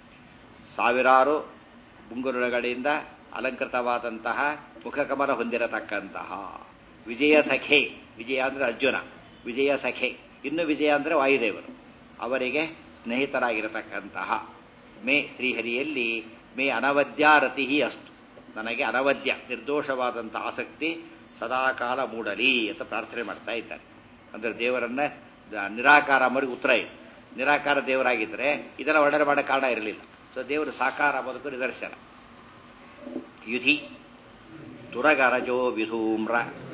ಸಾವಿರಾರು ಮುಂಗುರುಳುಗಳಿಂದ ಅಲಂಕೃತವಾದಂತಹ ಮುಖಕಮಲ ಹೊಂದಿರತಕ್ಕಂತಹ ವಿಜಯ ಸಖೆ. ವಿಜಯ ಅಂದ್ರೆ ಅರ್ಜುನ, ವಿಜಯ ಸಖೆ. ಇನ್ನು ವಿಜಯ ಅಂದ್ರೆ ವಾಯುದೇವರು, ಅವರಿಗೆ ಸ್ನೇಹಿತರಾಗಿರತಕ್ಕಂತಹ ಮೇ ಶ್ರೀಹರಿಯಲ್ಲಿ ಮೇ ಅನವದ್ಯ ರತಿ ಅಸ್ತು, ನನಗೆ ಅನವದ್ಯ ನಿರ್ದೋಷವಾದಂಥ ಆಸಕ್ತಿ ಸದಾಕಾಲ ಮೂಡಲಿ ಅಂತ ಪ್ರಾರ್ಥನೆ ಮಾಡ್ತಾ ಇದ್ದಾರೆ. ಅಂದ್ರೆ ದೇವರನ್ನ ನಿರಾಕಾರ ಮರಿಗೆ ಉತ್ತರ ಇದೆ. ನಿರಾಕಾರ ದೇವರಾಗಿದ್ದರೆ ಇದೆಲ್ಲ ವರ್ಣನೆ ಮಾಡೋ ಕಾರಣ ಇರಲಿಲ್ಲ. ಸೊ ದೇವರು ಸಾಕಾರ ಬದುಕು ನಿದರ್ಶನ. ಯುಧಿ ತುರಗರಜೋ ವಿಧೂಮ್ರ,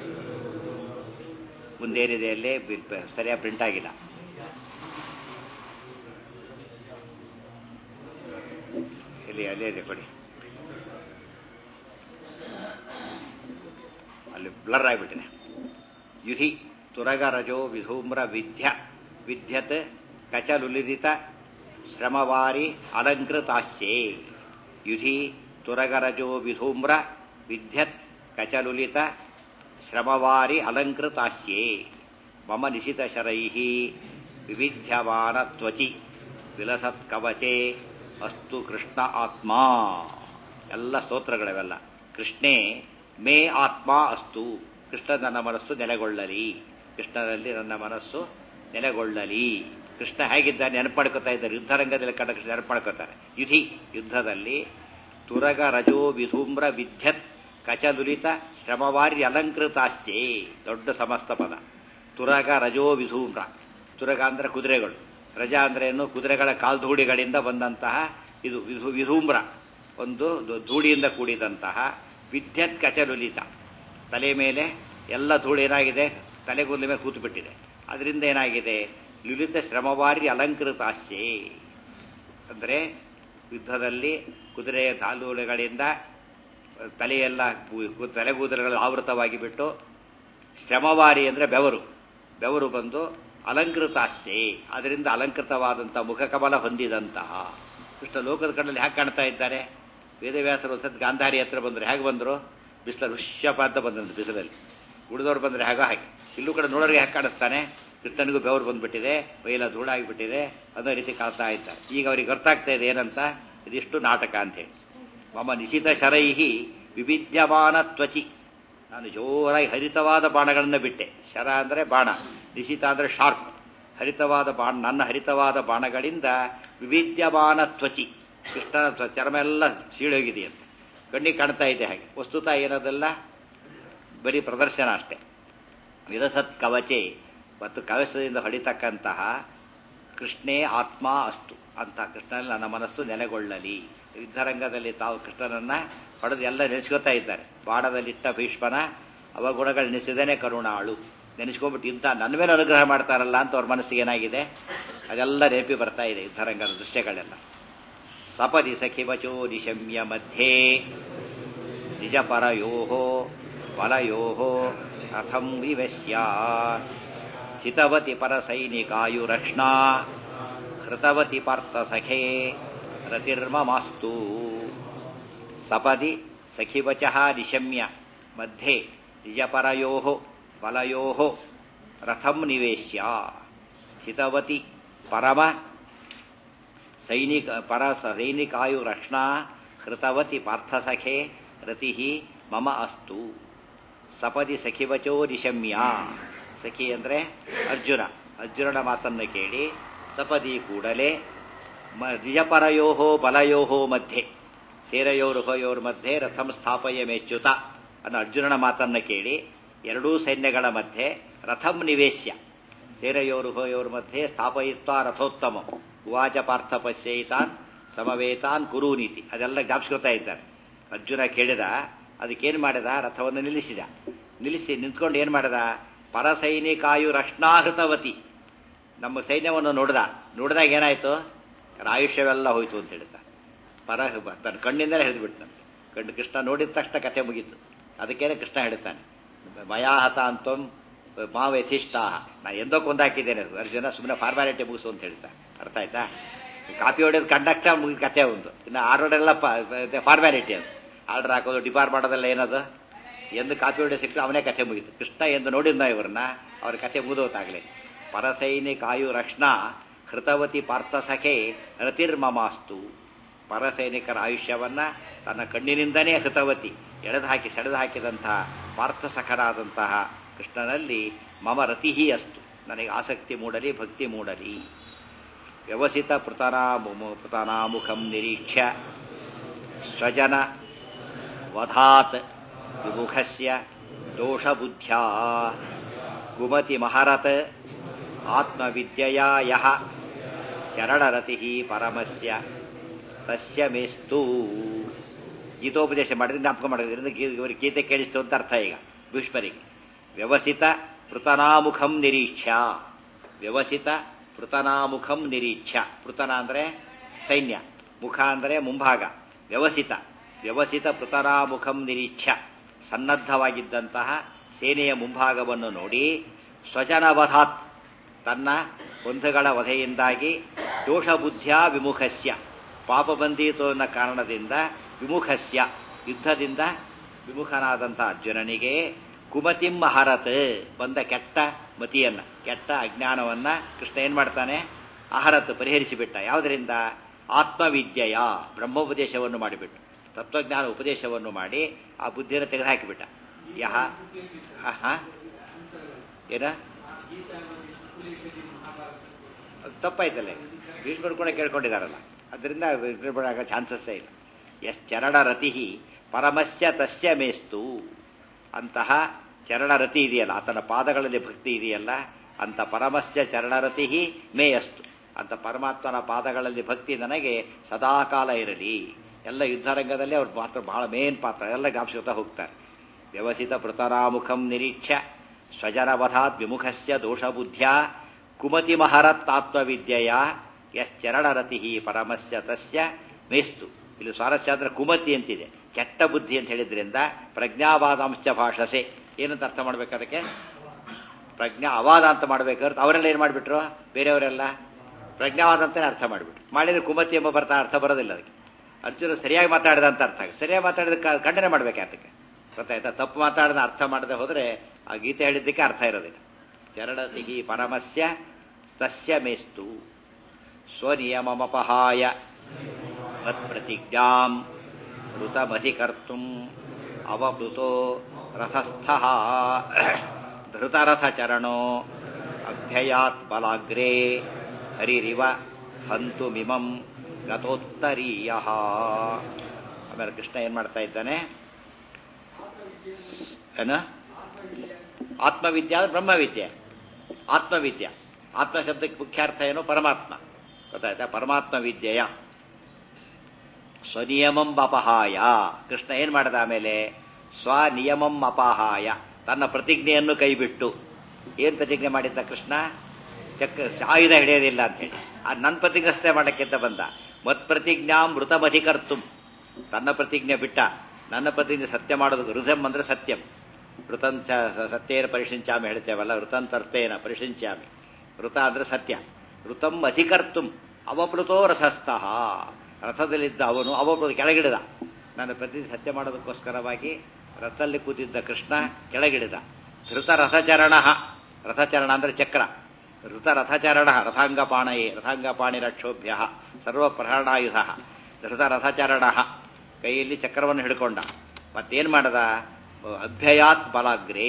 ಮುಂದೇನಿದೆ ಅಲ್ಲೇ ಸರಿಯಾಗಿ ಪ್ರಿಂಟ್ ಆಗಿಲ್ಲ. ಇಲ್ಲಿ ಅಲ್ಲೇ ಇದೆ ಕೊಡಿ, ಅಲ್ಲಿ ಬ್ಲರ್ ಆಗಿಬಿಟ್ಟಿದೆ. ಯುಧಿ ತುರಗರಜೋ ವಿಧೂಮ್ರ ವಿದ್ಯ ವಿದ್ಯತ್ ಕಚಲುಲಿತ ಶ್ರಮವಾರಿ ಅಲಂಕೃತಾಶ್ಯೇ. ಯುಧಿ ತುರಗರಜೋ ವಿಧೂಮ್ರ ವಿದ್ಯತ್ ಕಚಲುಲಿತ ಶ್ರಮವಾರಿ ಅಲಂಕೃತಾಶ್ಯೇ. ಮಮ ನಿಶಿತ ಶರೈಃ ವಿವಿಧ್ಯಮಾನ ತ್ವಚಿ ವಿಲಸತ್ ಕವಚೆ ಅಸ್ತು ಕೃಷ್ಣ ಆತ್ಮ. ಎಲ್ಲ ಸ್ತೋತ್ರಗಳವೆಲ್ಲ. ಕೃಷ್ಣೇ ಮೇ ಆತ್ಮ ಅಸ್ತು, ಕೃಷ್ಣ ನನ್ನ ಮನಸ್ಸು ನೆಲೆಗೊಳ್ಳಲಿ, ಕೃಷ್ಣನಲ್ಲಿ ನನ್ನ ಮನಸ್ಸು ನೆಲೆಗೊಳ್ಳಲಿ. ಕೃಷ್ಣ ಹೇಗಿದ್ದಾನೆ ನೆನಪು ಮಾಡ್ಕೋತಾ ಇದ್ದಾರೆ. ಯುದ್ಧರಂಗದಲ್ಲಿ ಕಂಡ ಕೃಷ್ಣ ನೆನಪು ಮಾಡ್ಕೋತಾರೆ. ಯುಧಿ ಯುದ್ಧದಲ್ಲಿ ತುರಗ ರಜೋ ವಿಧೂಮ್ರ ವಿದ್ಯತ್ ಕಚದುಲಿತ ಶ್ರಮವಾರಿ ಅಲಂಕೃತಾಶ್ಯೇ. ದೊಡ್ಡ ಸಮಸ್ತ ಪದ. ತುರಗ ರಜೋ ವಿಧೂಮ್ರ, ತುರಗ ಅಂದ್ರೆ ಕುದುರೆಗಳು, ರಜಾ ಅಂದ್ರೆ ಏನು, ಕುದುರೆಗಳ ಕಾಲ್ಧೂಳಿಗಳಿಂದ ಬಂದಂತಹ ಇದು ವಿಧು ವಿಧೂಮ್ರ, ಒಂದು ಧೂಳಿಯಿಂದ ಕೂಡಿದಂತಹ. ವಿದ್ಯತ್ ಕಚಲುಲಿತ, ತಲೆ ಮೇಲೆ ಎಲ್ಲ ಧೂಳು ಏನಾಗಿದೆ, ತಲೆಗೂದಲ ಮೇಲೆ ಕೂತು ಬಿಟ್ಟಿದೆ. ಅದರಿಂದ ಏನಾಗಿದೆ, ಲುಲಿತ ಶ್ರಮವಾರಿ ಅಲಂಕೃತಾಶ್ಯೇ. ಅಂದರೆ ಯುದ್ಧದಲ್ಲಿ ಕುದುರೆಯ ತಾಲೂಲೆಗಳಿಂದ ತಲೆಯೆಲ್ಲ ತಲೆಗೂದಲುಗಳು ಆವೃತವಾಗಿ ಬಿಟ್ಟು, ಶ್ರಮವಾರಿ ಅಂದರೆ ಬೆವರು, ಬೆವರು ಬಂದು ಅಲಂಕೃತಾಶ್ಯೇ, ಅದರಿಂದ ಅಲಂಕೃತವಾದಂತಹ ಮುಖಕಮಲ ಹೊಂದಿದಂತಹ ಕೃಷ್ಣ ಲೋಕದ ಕಣ್ಣಲ್ಲಿ ಹೇಗೆ ಕಾಣ್ತಾ ಇದ್ದಾರೆ. ವೇದವ್ಯಾಸರು ಒಂದ್ಸತ್ ಗಾಂಧಾರಿ ಹತ್ರ ಬಂದರು. ಹೇಗೆ ಬಂದರು, ಬಿಸಿಲ ಋಷ್ಯಪ ಅಂತ ಬಂದಂದ್ರು ಬಿಸಿಲಲ್ಲಿ. ಉಳಿದವ್ರು ಬಂದರೆ ಹೇಗೋ ಹಾಗೆ. ಇಲ್ಲೂ ಕಡೆ ನೋಡೋರಿಗೆ ಹೇಗೆ ಕಾಣಿಸ್ತಾನೆ, ಕೃಷ್ಣನಿಗೂ ಬೆವರು ಬಂದ್ಬಿಟ್ಟಿದೆ, ಮೈಯೆಲ್ಲ ಧೂಳಾಗಿಬಿಟ್ಟಿದೆ, ಅನ್ನೋ ರೀತಿ ಕಾಣ್ತಾ ಇದ್ದಾರೆ. ಈಗ ಅವ್ರಿಗೆ ಗೊತ್ತಾಗ್ತಾ ಇದೆ ಏನಂತ, ಇದಿಷ್ಟು ನಾಟಕ ಅಂತೇಳಿ. ಮಮ ನಿಶಿತ ಶರೈಹಿ ವಿವಿಧ್ಯಮಾನ ತ್ವಚಿ, ನಾನು ಜೋರಾಗಿ ಹರಿತವಾದ ಬಾಣಗಳನ್ನು ಬಿಟ್ಟೆ. ಶರ ಅಂದರೆ ಬಾಣ, ನಿಶಿತ ಅಂದರೆ ಶಾರ್ಪ್, ಹರಿತವಾದ ಬಾಣ. ನನ್ನ ಹರಿತವಾದ ಬಾಣಗಳಿಂದ ವಿವಿಧ್ಯಮಾನ ತ್ವಚಿ, ಕೃಷ್ಣ ಚರ್ಮ ಎಲ್ಲ ಸೀಳೋಗಿದೆಯಂತೆ, ಕಣ್ಣಿಗೆ ಕಾಣ್ತಾ ಇದೆ ಹಾಗೆ. ವಸ್ತುತ ಏನದೆಲ್ಲ ಬರೀ ಪ್ರದರ್ಶನ ಅಷ್ಟೇ. ವಿರಸತ್ ಕವಚೆ, ಮತ್ತು ಕವಚದಿಂದ ಹೊಡಿತಕ್ಕಂತಹ ಕೃಷ್ಣೇ ಆತ್ಮ ಅಸ್ತು ಅಂತ, ಕೃಷ್ಣನಲ್ಲಿ ನನ್ನ ಮನಸ್ಸು ನೆಲೆಗೊಳ್ಳಲಿ. ಯುದ್ಧರಂಗದಲ್ಲಿ ತಾವು ಕೃಷ್ಣನನ್ನ ಹೊಡೆದು ಎಲ್ಲ ನೆನೆಸ್ಕೋತಾ ಇದ್ದಾರೆ. ಬಾಣದಲ್ಲಿಟ್ಟ ಭೀಷ್ಮನ ಅವಗುಣಗಳು ನೆನೆಸಿದೇನೆ ಕರುಣಾಳು, ನೆನೆಸ್ಕೊಂಡ್ಬಿಟ್ಟು ಇಂಥ ನನ್ನ ಮೇಲೆ ಅನುಗ್ರಹ ಮಾಡ್ತಾರಲ್ಲ ಅಂತ ಅವ್ರ ಮನಸ್ಸಿಗೆ ಏನಾಗಿದೆ, ಅದೆಲ್ಲ ನೆನಪಿ ಬರ್ತಾ ಇದೆ ಯುದ್ಧರಂಗದ ದೃಶ್ಯಗಳೆಲ್ಲ. ಸಪದಿ ಸಖಿವಚೋ ನಿಶಮ್ಯ ಮಧ್ಯೆ ನಿಜಪರಯೋ ಬಲಯೋ ರಥಂ ವಿವಶ್ಯ ಸ್ಥಿತವತಿ ಪರಸೈನಿಕಾಯುರಕ್ಷ್ಣಾ ಹೃತವತಿ ಪಾರ್ಥ ಸಖೇ ರತಿರ್ಮಮಾಸ್ತು. ಸಪದಿ ಸಖಿವಚಃ ನಿಶಮ್ಯ ಮಧ್ಯೆ ನಿಜಪರಯೋ ಬಲಯೋ ರಥಂ ನಿವೇಶ್ಯ ಸ್ಥಿತವತಿ ಪರಮ ಸೈನಿಕ ಪರ ಸೈನಿಕಾಯುರಕ್ಷ್ಣಾ ಹೃತವತಿ ಪಾರ್ಥಸಖೇ ರತಿ ಮಮ ಅಸ್ತು. ಸಪದಿ ಸಖಿವಚೋ ನಿಶಮ್ಯ, ಸಖಿ ಅಂದರೆ ಅರ್ಜುನ, ಅರ್ಜುನನ ಮಾತನ್ನು ಕೇಳಿ ಸಪದಿ ಕೂಡಲೇ ನಿಜಪರಯೋ ಬಲಯೋ ಮಧ್ಯೆ ಸೇರಯೋರುಹಯೋರ್ ಮಧ್ಯೆ ರಥಂ ಸ್ಥಾಪಯ ಮೇಚ್ಯುತ ಅನ್ನೋ ಅರ್ಜುನನ ಮಾತನ್ನು ಕೇಳಿ ಎರಡೂ ಸೈನ್ಯಗಳ ಮಧ್ಯೆ ರಥಂ ನಿವೇಶ್ಯ ಸೇರಯೋರುಹಯೋರ್ ಮಧ್ಯೆ ಸ್ಥಾಪಯಿತ್ವ ರಥೋತ್ತಮ ಉವಾಚ ಪಾರ್ಥ ಪಶ್ಯೈತಾನ್ ಸಮವೇತಾನ್ ಕುರುನೀತಿ. ಅದೆಲ್ಲ ಜ್ಞಾಪಿಸ್ಕೊತಾ ಇದ್ದಾರೆ. ಅರ್ಜುನ ಕೇಳಿದ, ಅದಕ್ಕೇನು ಮಾಡಿದ, ರಥವನ್ನು ನಿಲ್ಲಿಸಿದ. ನಿಲ್ಲಿಸಿ ನಿಂತ್ಕೊಂಡು ಏನು ಮಾಡಿದ, ಪರಸೈನಿಕಾಯು ರಕ್ಷಣಾಹೃತವತಿ, ನಮ್ಮ ಸೈನ್ಯವನ್ನು ನೋಡ್ದ. ನೋಡಿದಾಗ ಏನಾಯ್ತು, ಆಯುಷ್ಯವೆಲ್ಲ ಹೋಯ್ತು ಅಂತ ಹೇಳ್ತಾ ಪರ ತನ್ನ ಕಣ್ಣಿಂದಲೇ ಹಿಡಿದ್ಬಿಟ್ಟಂತೆ. ಕಣ್ಣು ಕೃಷ್ಣ ನೋಡಿದ ತಕ್ಷಣ ಕಥೆ ಮುಗೀತು. ಅದಕ್ಕೇನೆ ಕೃಷ್ಣ ಹೇಳ್ತಾನೆ, ಮಯಾಹತ ಅಂತಂ ಮಾವ ಯಥಿಷ್ಠಾಹ, ನಾ ಎಂದೋ ಕೊಂದಾಕಿದ್ದೇನೆ ಅರ್ಜುನ, ಸುಮ್ಮನೆ ಫಾರ್ಮಾಲಿಟಿ ಮುಗಿಸು ಅಂತ ಹೇಳ್ತಾ. ಅರ್ಥ ಆಯ್ತಾ, ಕಾಪಿ ಹೊಡೆಯೋದು ಕಂಡಕ್ಟ ಮುಗಿದ ಕಥೆ ಒಂದು. ಇನ್ನು ಆರ್ಡರ್ ಎಲ್ಲ ಫಾರ್ಮ್ಯಾಲಿಟಿ, ಅದು ಆರ್ಡರ್ ಹಾಕೋದು ಡಿಪಾರ್ ಮಾಡೋದೆಲ್ಲ ಏನದು, ಎಂದು ಕಾಪಿ ಹೊಡೆ ಸಿಕ್ಕರೆ ಅವನೇ ಕಥೆ ಮುಗೀತು. ಕೃಷ್ಣ ಎಂದು ನೋಡಿದ್ನ ಇವ್ರನ್ನ, ಅವ್ರ ಕಥೆ ಮುಗಿದೋತಾಗಲೇ. ಪರಸೈನಿಕಾಯು ರಕ್ಷಣಾ ಹೃತವತಿ ಪಾರ್ಥಸಖೆ ರತಿರ್ಮಮಾಸ್ತು. ಪರಸೈನಿಕರ ಆಯುಷ್ಯವನ್ನ ತನ್ನ ಕಣ್ಣಿನಿಂದನೇ ಹೃತವತಿ ಎಳೆದು ಹಾಕಿ ಸೆಳೆದು ಹಾಕಿದಂತಹ ಪಾರ್ಥಸಖರಾದಂತಹ ಕೃಷ್ಣನಲ್ಲಿ ಮಮ ರತಿಹಿ ಅಸ್ತು, ನನಗೆ ಆಸಕ್ತಿ ಮೂಡಲಿ, ಭಕ್ತಿ ಮೂಡಲಿ. ವ್ಯವಸಿತ ಪೃತನಾ ಪೃತನಾಮುಖಂ ನಿರೀಕ್ಷ್ಯ ಸ್ವಜನ ವಧಾತ್ ವಿಮುಖಸ್ಯ ದೋಷಬುದ್ಧ್ಯಾ ಕುಮತಿ ಮಹರತ್ ಆತ್ಮವಿದ್ಯೆಯಾ ಯಃ ಚರಣರತಿಃ ಪರಮಸ್ಯ ತಸ್ಯ ಮೇಸ್ತು. ಗೀತೋಪದೇಶ ಮಾಡಿದ್ರೆ ಜ್ಞಾಪಕ ಮಾಡಿದ್ರಿಂದ ಇವರಿಗೆ ಗೀತೆ ಕೇಳಿಸ್ತು ಅಂತ ಅರ್ಥ. ಈಗ ಭೀಷ್ಮರಿಗೆ ವ್ಯವಸಿತ ಪೃತನಾಮುಖಂ ನಿರೀಕ್ಷ, ವ್ಯವಸಿತ ಪೃತನಾಮುಖಂ ನಿರೀಕ್ಷ. ಪೃತನ ಅಂದರೆ ಸೈನ್ಯ, ಮುಖ ಅಂದರೆ ಮುಂಭಾಗ. ವ್ಯವಸಿತ ವ್ಯವಸಿತ ಪೃತನಾಮುಖಂ ನಿರೀಕ್ಷ, ಸನ್ನದ್ಧವಾಗಿದ್ದಂತಹ ಸೇನೆಯ ಮುಂಭಾಗವನ್ನು ನೋಡಿ, ಸ್ವಜನವಧಾತ್ ತನ್ನ ಬಂಧುಗಳ ವಧೆಯಿಂದಾಗಿ, ದೋಷಬುದ್ಧಿಯ ವಿಮುಖಸ್ಯ ಪಾಪ ಬಂದೀತು ಅನ್ನೋ ಕಾರಣದಿಂದ, ವಿಮುಖಸ್ಯ ಯುದ್ಧದಿಂದ ವಿಮುಖನಾದಂಥ ಅರ್ಜುನನಿಗೆ, ಕುಮತಿಂ ಅಹರತ್ ಬಂದ ಕೆಟ್ಟ ಮತಿಯನ್ನ, ಕೆಟ್ಟ ಅಜ್ಞಾನವನ್ನ ಕೃಷ್ಣ ಏನ್ ಮಾಡ್ತಾನೆ, ಅಹರತ್ ಪರಿಹರಿಸಿಬಿಟ್ಟ. ಯಾವುದರಿಂದ? ಆತ್ಮವಿದ್ಯೆಯ ಬ್ರಹ್ಮೋಪದೇಶವನ್ನು ಮಾಡಿಬಿಟ್ಟು, ತತ್ವಜ್ಞಾನ ಉಪದೇಶವನ್ನು ಮಾಡಿ ಆ ಬುದ್ಧಿಯನ್ನು ತೆಗೆದುಹಾಕಿಬಿಟ್ಟ. ಯಹ ಏನ ತಪ್ಪಾಯ್ತಲ್ಲ, ಭೀಷ್ಮರು ಕೂಡ ಕೇಳ್ಕೊಂಡಿದ್ದಾರಲ್ಲ, ಅದರಿಂದ ಆಗೋ ಚಾನ್ಸಸ್ಸೇ ಇಲ್ಲ. ಎಸ್ ಚರಣರತಿ ಪರಮಸ್ಯ ತಸ್ಯ ಮೇಸ್ತು. ಅಂತಹ ಚರಣರತಿ ಇದೆಯಲ್ಲ, ಆತನ ಪಾದಗಳಲ್ಲಿ ಭಕ್ತಿ ಇದೆಯಲ್ಲ, ಅಂತ ಪರಮಸ್ಯ ಚರಣರತಿ ಮೇಯಸ್ತು, ಅಂತ ಪರಮಾತ್ಮನ ಪಾದಗಳಲ್ಲಿ ಭಕ್ತಿ ನನಗೆ ಸದಾಕಾಲ ಇರಲಿ. ಎಲ್ಲ ಯುದ್ಧರಂಗದಲ್ಲಿ ಅವ್ರು ಮಾತ್ರ ಬಹಳ ಮೇನ್ ಪಾತ್ರ, ಎಲ್ಲ ಜ್ಞಾಪಿಸ್ಕೊತಾ ಹೋಗ್ತಾರೆ. ವ್ಯವಸಿತ ಪೃತರಾಮುಖಂ ನಿರೀಕ್ಷ ಸ್ವಜನವಧಾತ್ ವಿಮುಖಸ್ಯ ದೋಷಬುದ್ಧ್ಯ ಕುಮತಿ ಮಹರತ್ತಾತ್ಮವಿದ್ಯೆಯ ಯಶ್ಚರಣರತಿ ಪರಮಸ್ಯ ತಸ್ಯ ಮೇಸ್ತು. ಇಲ್ಲಿ ಸ್ವಾರಸ್ಯ ಅಂದ್ರೆ ಕುಮತಿ ಅಂತಿದೆ, ಕೆಟ್ಟ ಬುದ್ಧಿ ಅಂತ ಹೇಳಿದ್ರಿಂದ ಪ್ರಜ್ಞಾವಾದಾಂಶ ಭಾಷಸೆ ಏನಂತ ಅರ್ಥ ಮಾಡ್ಬೇಕು, ಅದಕ್ಕೆ ಪ್ರಜ್ಞಾ ಅವಾದ ಅಂತ ಮಾಡ್ಬೇಕಾದ್ರೆ ಅವರೆಲ್ಲ ಏನು ಮಾಡಿಬಿಟ್ರು, ಬೇರೆಯವರೆಲ್ಲ ಪ್ರಜ್ಞಾವಾದ ಅಂತಾನೆ ಅರ್ಥ ಮಾಡಿಬಿಟ್ರು. ಮಾಡಿದ್ರೆ ಕುಮತಿ ಎಂಬ ಬರ್ತಾ ಅರ್ಥ ಬರೋದಿಲ್ಲ ಅದಕ್ಕೆ. ಅರ್ಜುನ ಸರಿಯಾಗಿ ಮಾತಾಡಿದ ಅಂತ ಅರ್ಥ, ಸರಿಯಾಗಿ ಮಾತಾಡಿದ ಖಂಡನೆ ಮಾಡ್ಬೇಕು ಅದಕ್ಕೆ, ಗೊತ್ತಾಯ್ತಾ? ತಪ್ಪು ಮಾತಾಡಿದ ಅರ್ಥ ಮಾಡದೆ ಹೋದ್ರೆ ಆ ಗೀತೆ ಹೇಳಿದ್ದಕ್ಕೆ ಅರ್ಥ ಇರೋದಿಲ್ಲ. ಚರಣತಿಹಿ ಪರಮಸ್ಯ ತಸ್ಯ ಮೇಸ್ತು ಸ್ವನಿಯಮಮಪಹಾಯ ಮತ್ಪ್ರತಿಜ್ಞಾಂ ಋತಮಧಿಕರ್ತುಂ ಅವಪ್ಲುತೋ ರಥಸ್ಥಃ ಧೃತರಥಚರಣೋ ಅಭ್ಯಯಾತ್ ಬಲಾಗ್ರೇ ಹರಿರಿವ ಹಂತುಮಿಮಂ ಗತೋತ್ತರೀಯಃ. ಆಮೇಲೆ ಕೃಷ್ಣ ಏನ್ ಮಾಡ್ತಾ ಇದ್ದಾನೆ, ಏನ ಆತ್ಮವಿದ್ಯೆ ಅಂದ್ರೆ ಬ್ರಹ್ಮವಿದ್ಯೆ. ಆತ್ಮವಿದ್ಯೆ, ಆತ್ಮ ಶಬ್ದಕ್ಕೆ ಮುಖ್ಯಾರ್ಥ ಏನು, ಪರಮಾತ್ಮ, ಗೊತ್ತಾಯ್ತಾ? ಪರಮಾತ್ಮ ವಿದ್ಯೆಯ ಸ್ವನಿಯಮಂ ಅಪಹಾಯ. ಕೃಷ್ಣ ಏನ್ ಮಾಡಿದ ಆಮೇಲೆ, ಸ್ವನಿಯಮಂ ಅಪಹಾಯ, ತನ್ನ ಪ್ರತಿಜ್ಞೆಯನ್ನು ಕೈಬಿಟ್ಟು. ಏನ್ ಪ್ರತಿಜ್ಞೆ ಮಾಡಿದ್ದ ಕೃಷ್ಣ? ಚಕ್ರ ಆಯುಧ ಹಿಡಿಯೋದಿಲ್ಲ ಅಂತ ಹೇಳಿ. ಆ ನನ್ನ ಪ್ರತಿಜ್ಞೆ ಮಾಡಕ್ಕೆ ಅಂತ ಬಂದ. ಮತ್ ಪ್ರತಿಜ್ಞಾಂ ಮೃತಮಧಿಕರ್ತು, ತನ್ನ ಪ್ರತಿಜ್ಞೆ ಬಿಟ್ಟ, ನನ್ನ ಪ್ರತಿಜ್ಞೆ ಸತ್ಯ ಮಾಡೋದು. ಋತಂ ಅಂದ್ರೆ ಸತ್ಯಂ, ಋತಂಚ ಸತ್ಯೇನ ಪರಿಶಿಂಚಾಮಿ ಹೇಳ್ತೇವಲ್ಲ, ಋತಂತರ್ಥೇನ ಪರಿಶಿಂಚಾಮಿ. ಋತ ಅಂದ್ರೆ ಸತ್ಯ. ಋತಂ ಅಧಿಕರ್ತುಂ ಅವಪ್ಲುತೋ ರಥಸ್ಥಃ, ರಥದಲ್ಲಿದ್ದ ಅವನು ಅವಪ್ಲುತ ಕೆಳಗಿಡಿದ. ನನ್ನ ಪ್ರತಿ ಸತ್ಯ ಮಾಡೋದಕ್ಕೋಸ್ಕರವಾಗಿ ರಥದಲ್ಲಿ ಕೂತಿದ್ದ ಕೃಷ್ಣ ಕೆಳಗಿಡಿದ. ಧೃತ ರಥಚರಣ, ರಥಚರಣ ಅಂದ್ರೆ ಚಕ್ರ. ಋತ ರಥಚರಣ ರಥಾಂಗಪಾಣಯೇ, ರಥಾಂಗಪಾಣಿರಕ್ಷೋಭ್ಯ ಸರ್ವಪ್ರಹರಣಾಯುಧ. ಧೃತ ರಥಚರಣ ಕೈಯಲ್ಲಿ ಚಕ್ರವನ್ನು ಹಿಡ್ಕೊಂಡ. ಮತ್ತೇನ್ ಮಾಡದ, ಅಭ್ಯಯಾತ್ ಬಲಾಗ್ರೇ,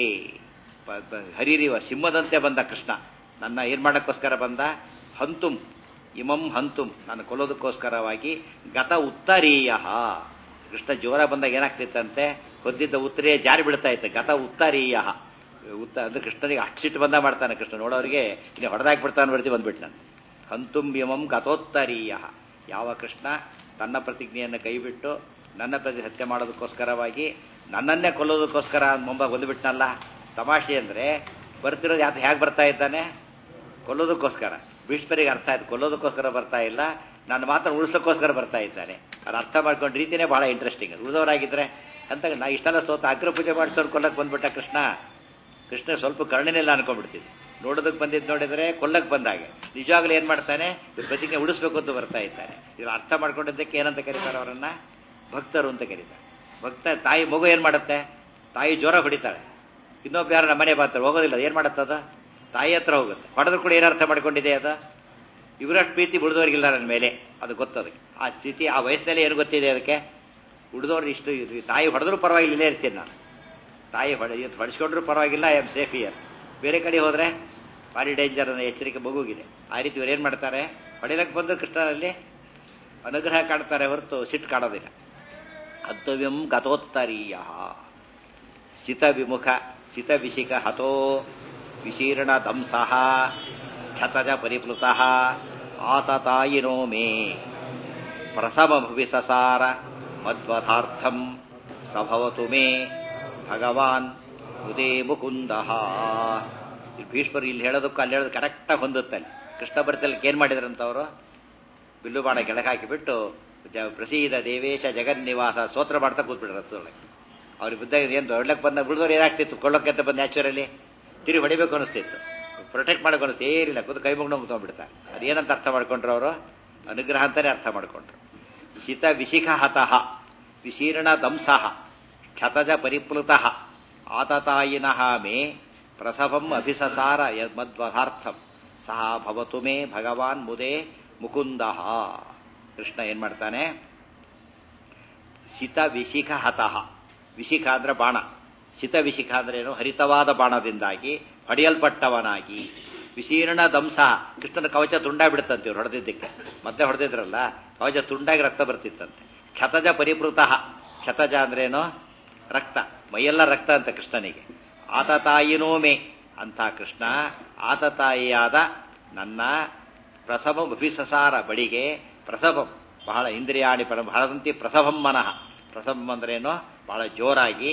ಹರಿರಿವ ಸಿಂಹದಂತೆ ಬಂದ ಕೃಷ್ಣ. ನನ್ನ ಏನ್ ಮಾಡಕ್ಕೋಸ್ಕರ ಬಂದ, ಹಂತುಂ ಇಮಂ ಹಂತುಂ, ನಾನು ಕೊಲ್ಲೋದಕ್ಕೋಸ್ಕರವಾಗಿ. ಗತ ಉತ್ತರೀಯ, ಕೃಷ್ಣ ಜೋರ ಬಂದಾಗ ಏನಾಗ್ತಿತ್ತಂತೆ, ಹೊದ್ದಿದ್ದ ಉತ್ತರೀಯ ಜಾರಿ ಬಿಡ್ತಾ ಇತ್ತು. ಗತ ಉತ್ತರೀಯ ಉತ್ತ ಅಂದ್ರೆ ಕೃಷ್ಣನಿಗೆ ಅಷ್ಟಿಟ್ಟು ಬಂದ ಮಾಡ್ತಾನೆ ಕೃಷ್ಣ. ನೋಡೋರಿಗೆ ಇಲ್ಲಿ ಹೊಡೆದಾಕಿ ಬಿಡ್ತಾನೆ ಬರ್ತಿ ಬಂದ್ಬಿಟ್ಟು ನಾನು. ಹಂತುಂ ಇಮಂ ಗತೋತ್ತರೀಯ, ಯಾವ ಕೃಷ್ಣ ತನ್ನ ಪ್ರತಿಜ್ಞೆಯನ್ನು ಕೈಬಿಟ್ಟು ನನ್ನ ಪ್ರತಿ ಸತ್ಯ ಮಾಡೋದಕ್ಕೋಸ್ಕರವಾಗಿ ನನ್ನನ್ನೇ ಕೊಲ್ಲೋದಕ್ಕೋಸ್ಕರ ಮುಂಬ ಬಂದುಬಿಟ್ನಲ್ಲ. ತಮಾಷೆ ಅಂದ್ರೆ ಬರ್ತಿರೋದು ಯಾತ ಹೇಗೆ ಬರ್ತಾ ಇದ್ದಾನೆ, ಕೊಲ್ಲೋದಕ್ಕೋಸ್ಕರ. ಭೀಷ್ಮರಿಗೆ ಅರ್ಥ ಆಯ್ತು, ಕೊಲ್ಲೋದಕ್ಕೋಸ್ಕರ ಬರ್ತಾ ಇಲ್ಲ, ನನ್ನ ಮಾತ್ರ ಉಳಿಸೋಕ್ಕೋಸ್ಕರ ಬರ್ತಾ ಇದ್ದಾನೆ. ಅದು ಅರ್ಥ ಮಾಡ್ಕೊಂಡು ರೀತಿನೇ ಬಹಳ ಇಂಟ್ರೆಸ್ಟಿಂಗ್. ಉಳಿದವರಾಗಿದ್ರೆ ಅಂತ ನಾ ಇಷ್ಟೆಲ್ಲ ಸೋತ ಅಗ್ರ ಪೂಜೆ ಮಾಡಿಸೋರು ಕೊಲ್ಲಕ್ಕೆ ಬಂದ್ಬಿಟ್ಟ ಕೃಷ್ಣ. ಕೃಷ್ಣ ಸ್ವಲ್ಪ ಕರುಣೆನೆಲ್ಲ ಅನ್ಕೊಂಡ್ಬಿಡ್ತಿದ್ದೆ. ನೋಡೋದಕ್ಕೆ ಬಂದಿದ್ದು ನೋಡಿದ್ರೆ ಕೊಲ್ಲಕ್ಕೆ ಬಂದಾಗೆ. ನಿಜವಾಗ್ಲೂ ಏನ್ ಮಾಡ್ತಾನೆ, ಪ್ರತಿಜ್ಞೆ ಉಳಿಸ್ಬೇಕು ಅಂತ ಬರ್ತಾ ಇದ್ದಾನೆ. ಇದ್ರ ಅರ್ಥ ಮಾಡ್ಕೊಂಡಿದ್ದಕ್ಕೆ ಏನಂತ ಕರೀತಾರೆ ಅವರನ್ನ, ಭಕ್ತರು ಅಂತ ಕರೀತಾರೆ. ಭಕ್ತ ತಾಯಿ ಮಗು ಏನ್ ಮಾಡುತ್ತೆ, ತಾಯಿ ಜ್ವರ ಹೊಡಿತಾಳೆ, ಇನ್ನೊಬ್ಬ ಯಾರು ನಮ್ಮ ಮನೆ ಬರ್ತಾರೆ, ಹೋಗೋದಿಲ್ಲ. ಏನ್ ಮಾಡುತ್ತದ, ತಾಯಿ ಹತ್ರ ಹೋಗುತ್ತೆ. ಹೊಡೆದ್ರು ಕೂಡ ಏನರ್ಥ ಮಾಡ್ಕೊಂಡಿದೆ ಅದು, ಇವರಷ್ಟು ಪ್ರೀತಿ ಉಳಿದವ್ರಿಗಿಲ್ಲ ನನ್ನ ಮೇಲೆ, ಅದು ಗೊತ್ತದಕ್ಕೆ. ಆ ಸ್ಥಿತಿ ಆ ವಯಸ್ಸಿನಲ್ಲಿ ಏನು ಗೊತ್ತಿದೆ ಅದಕ್ಕೆ, ಉಳಿದವ್ರು ಇಷ್ಟು ತಾಯಿ ಹೊಡೆದ್ರೂ ಪರವಾಗಿಲ್ಲ, ಇಲ್ಲೇ ಇರ್ತೀನಿ ನಾನು. ತಾಯಿ ಹೊಡೆ ಹೊಡಿಸ್ಕೊಂಡ್ರೂ ಪರವಾಗಿಲ್ಲ, ಐ ಆಮ್ ಸೇಫ್ ಇಯರ್. ಬೇರೆ ಕಡೆ ಹೋದ್ರೆ ಭಾರಿ ಡೇಂಜರ್ ಅನ್ನೋ ಎಚ್ಚರಿಕೆ ಮಗುವಿಗಿದೆ. ಆ ರೀತಿ ಇವ್ರು ಏನ್ ಮಾಡ್ತಾರೆ, ಹೊಡೆಯಕ್ಕೆ ಬಂದು ಕೃಷ್ಣನಲ್ಲಿ ಅನುಗ್ರಹ ಕಾಡ್ತಾರೆ ಹೊರತು ಸಿಟ್ಟು ಕಾಡೋದಿಲ್ಲ. ಹತ್ತವ್ಯಂ ಗತೋತ್ತರೀಯ ಸಿತ ವಿಮುಖ ಸಿತ ವಿಶಿಖ ಹತೋ ವಿಶೀರ್ಣ ದಂಸಃ ಕ್ಷತಜ ಪರಿಪ್ಲುತಃ ಆತತಾಯಿನೋ ಮೇ ಪ್ರಸಮಭುವಿಸಸಾರ ಮದ್ವಥಾರ್ಥಂ ಸಭವತು ಮೇ ಭಗವಾನ್ ಉದೇ ಮುಕುಂದ. ಭೀಷ್ಮರು ಇಲ್ಲಿ ಹೇಳೋದಕ್ಕೂ ಅಲ್ಲಿ ಹೇಳೋದು ಕರೆಕ್ಟಾಗಿ ಹೊಂದುತ್ತಲ್ಲಿ. ಕೃಷ್ಣ ಬರ್ತಲ್ಲಿ ಏನ್ ಮಾಡಿದ್ರಂತವರು ಬಿಲ್ಲು ಬಾಣ ಕೆಳಗೆ ಹಾಕಿಬಿಟ್ಟು ಪ್ರಸೀದ ದೇವೇಶ ಜಗನ್ನಿವಾಸ ಸ್ತೋತ್ರ ಮಾಡ್ತಾ ಕೂತ್ಬಿಟ್ರು ರಥದೊಳಗೆ. ಅವ್ರಿಗೆ ಬಿದ್ದಾಗ ಏನು ದೊಡ್ಡಕ್ಕೆ ಬಂದ ಬಿಡಿದವ್ರು ಏನಾಗ್ತಿತ್ತು, ಕೊಳ್ಳೋಕೆ ಅಂತ ಬಂದು ನ್ಯಾಚುರಲಿ ತಿರುಗಿ ಹೊಡಿಬೇಕು ಅನಿಸ್ತಿತ್ತು, ಪ್ರೊಟೆಕ್ಟ್ ಮಾಡೋಕೆ ಅನಿಸ್ತು. ಏನಿಲ್ಲ ಕೂತು ಕೈ ಮುಗ್ನ ಮುಗ್ಕೊಂಡ್ಬಿಡ್ತಾರೆ. ಅದೇನಂತ ಅರ್ಥ ಮಾಡ್ಕೊಂಡ್ರು ಅವರು, ಅನುಗ್ರಹ ಅಂತಾನೆ ಅರ್ಥ ಮಾಡ್ಕೊಂಡ್ರು. ಶಿತ ವಿಶಿಖ ಹತಃ ವಿಶೀರ್ಣ ದಂಸಃ ಕ್ಷತಜ ಪರಿಪ್ಲುತಃ ಆತತಾಯಿನಃ ಮೇ ಪ್ರಸಭಂ ಅಭಿಸಸಾರ ಯದ್ಮದ್ವಥಾರ್ಥಂ ಸಹ ಭವತು ಮೇ ಭಗವಾನ್ ಮುದೇ ಮುಕುಂದ. ಕೃಷ್ಣ ಏನ್ ಮಾಡ್ತಾನೆ, ಶಿತ ವಿಶಿಖ ಹತಃ, ವಿಶಿಖ ಅಂದ್ರೆ ಬಾಣ, ಶಿತ ವಿಶಿಖ ಅಂದ್ರೆ ಏನು, ಹರಿತವಾದ ಬಾಣದಿಂದಾಗಿ ಹೊಡೆಯಲ್ಪಟ್ಟವನಾಗಿ, ವಿಶೀರ್ಣ ದಂಸ, ಕೃಷ್ಣನ ಕವಚ ತುಂಡಾಗಿ ಬಿಡುತ್ತಂತೆ ಇವ್ರು ಹೊಡೆದಿದ್ದಕ್ಕೆ. ಮತ್ತೆ ಹೊಡೆದಿದ್ರಲ್ಲ ಕವಚ ತುಂಡಾಗಿ ರಕ್ತ ಬರ್ತಿತ್ತಂತೆ. ಕ್ಷತಜ ಪರಿಪೃತಃ, ಕ್ಷತಜ ಅಂದ್ರೇನು, ರಕ್ತ, ಮೈಯೆಲ್ಲ ರಕ್ತ ಅಂತ ಕೃಷ್ಣನಿಗೆ. ಆತತಾಯಿನೋ ಮೇ, ಅಂತ ಕೃಷ್ಣ ಆತತಾಯಿಯಾದ ನನ್ನ ಪ್ರಸವಂ ಅಭಿಸಸಾರ ಬಳಿಗೆ, ಪ್ರಸವಂ ಬಹಳ ಇಂದ್ರಿಯಾಣಿ ಪರ ಬಹಳದಂತಿ ಪ್ರಸವಂ ಮನಃ, ಪ್ರಸವಂ ಅಂದ್ರೇನು ಬಹಳ ಜೋರಾಗಿ,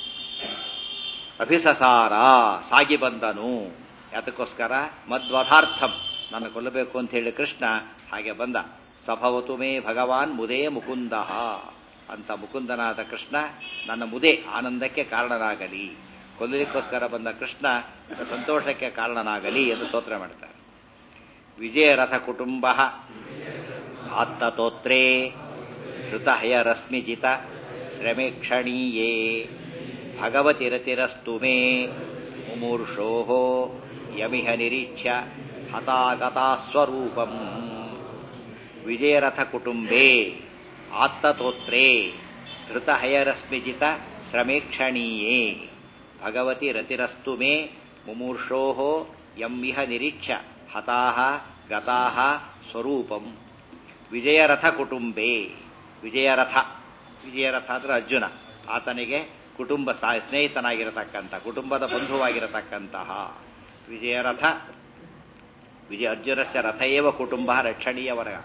ಅಭಿಸಸಾರ ಸಾಗಿ ಬಂದನು. ಯಾತಕ್ಕೋಸ್ಕರ, ಮದ್ವಧಾರ್ಥಂ ನನ್ನ ಕೊಲ್ಲಬೇಕು ಅಂತ ಹೇಳಿ ಕೃಷ್ಣ ಹಾಗೆ ಬಂದ. ಸಭವತು ಮೇ ಭಗವಾನ್ ಮುದೇ ಮುಕುಂದ, ಅಂತ ಮುಕುಂದನಾದ ಕೃಷ್ಣ ನನ್ನ ಮುದೆ ಆನಂದಕ್ಕೆ ಕಾರಣನಾಗಲಿ, ಕೊಲ್ಲಲಿಕ್ಕೋಸ್ಕರ ಬಂದ ಕೃಷ್ಣ ಸಂತೋಷಕ್ಕೆ ಕಾರಣನಾಗಲಿ ಎಂದು ಸ್ತೋತ್ರ ಮಾಡ್ತಾರೆ. ವಿಜಯರಥ ಕುಟುಂಬ ಆತ್ತತೋತ್ರೇ ಧೃತಹಯ ರಶ್ಮಿಜಿತ ಶ್ರಮೇಕ್ಷಣೀಯೇ ಭಗವತಿ ರತಿರಸ್ತು ಮೇ ಮುಮೂರ್ಷೋ ಯಮಿಹ ನಿರೀಕ್ಷ್ಯ ಹತಾಗತಾ ಸ್ವರೂಪಂ. ವಿಜಯರಥ ಕುಟುಂಬೇ ಆತ್ತತೋತ್ರೇ ಧೃತಹಯರಶ್ಮಿಜಿತ ಶ್ರಮೇಕ್ಷಣೀಯೇ ಭಗವತಿ ರತಿರಸ್ತು ಮೇ ಮುಮೂರ್ಷೋ ಯಮಿಹ ನಿರೀಕ್ಷ್ಯ ಹತಾಹ ಗತಾಹ ಸ್ವರೂಪಂ. ವಿಜಯರಥ ಕುಟುಂಬೇ, ವಿಜಯರಥ, ವಿಜಯರಥ ಅಂದ್ರೆ ಅರ್ಜುನ, ಆತನಿಗೆ ಕುಟುಂಬ ಸ್ನೇಹಿತನಾಗಿರತಕ್ಕಂಥ, ಕುಟುಂಬದ ಬಂಧುವಾಗಿರತಕ್ಕಂತಹ ವಿಜಯರಥ. ವಿಜಯ ಅರ್ಜುನಸ್ಯ ರಥ ಏವ ಕುಟುಂಬ ರಕ್ಷಣೀಯ ವರ್ಗ,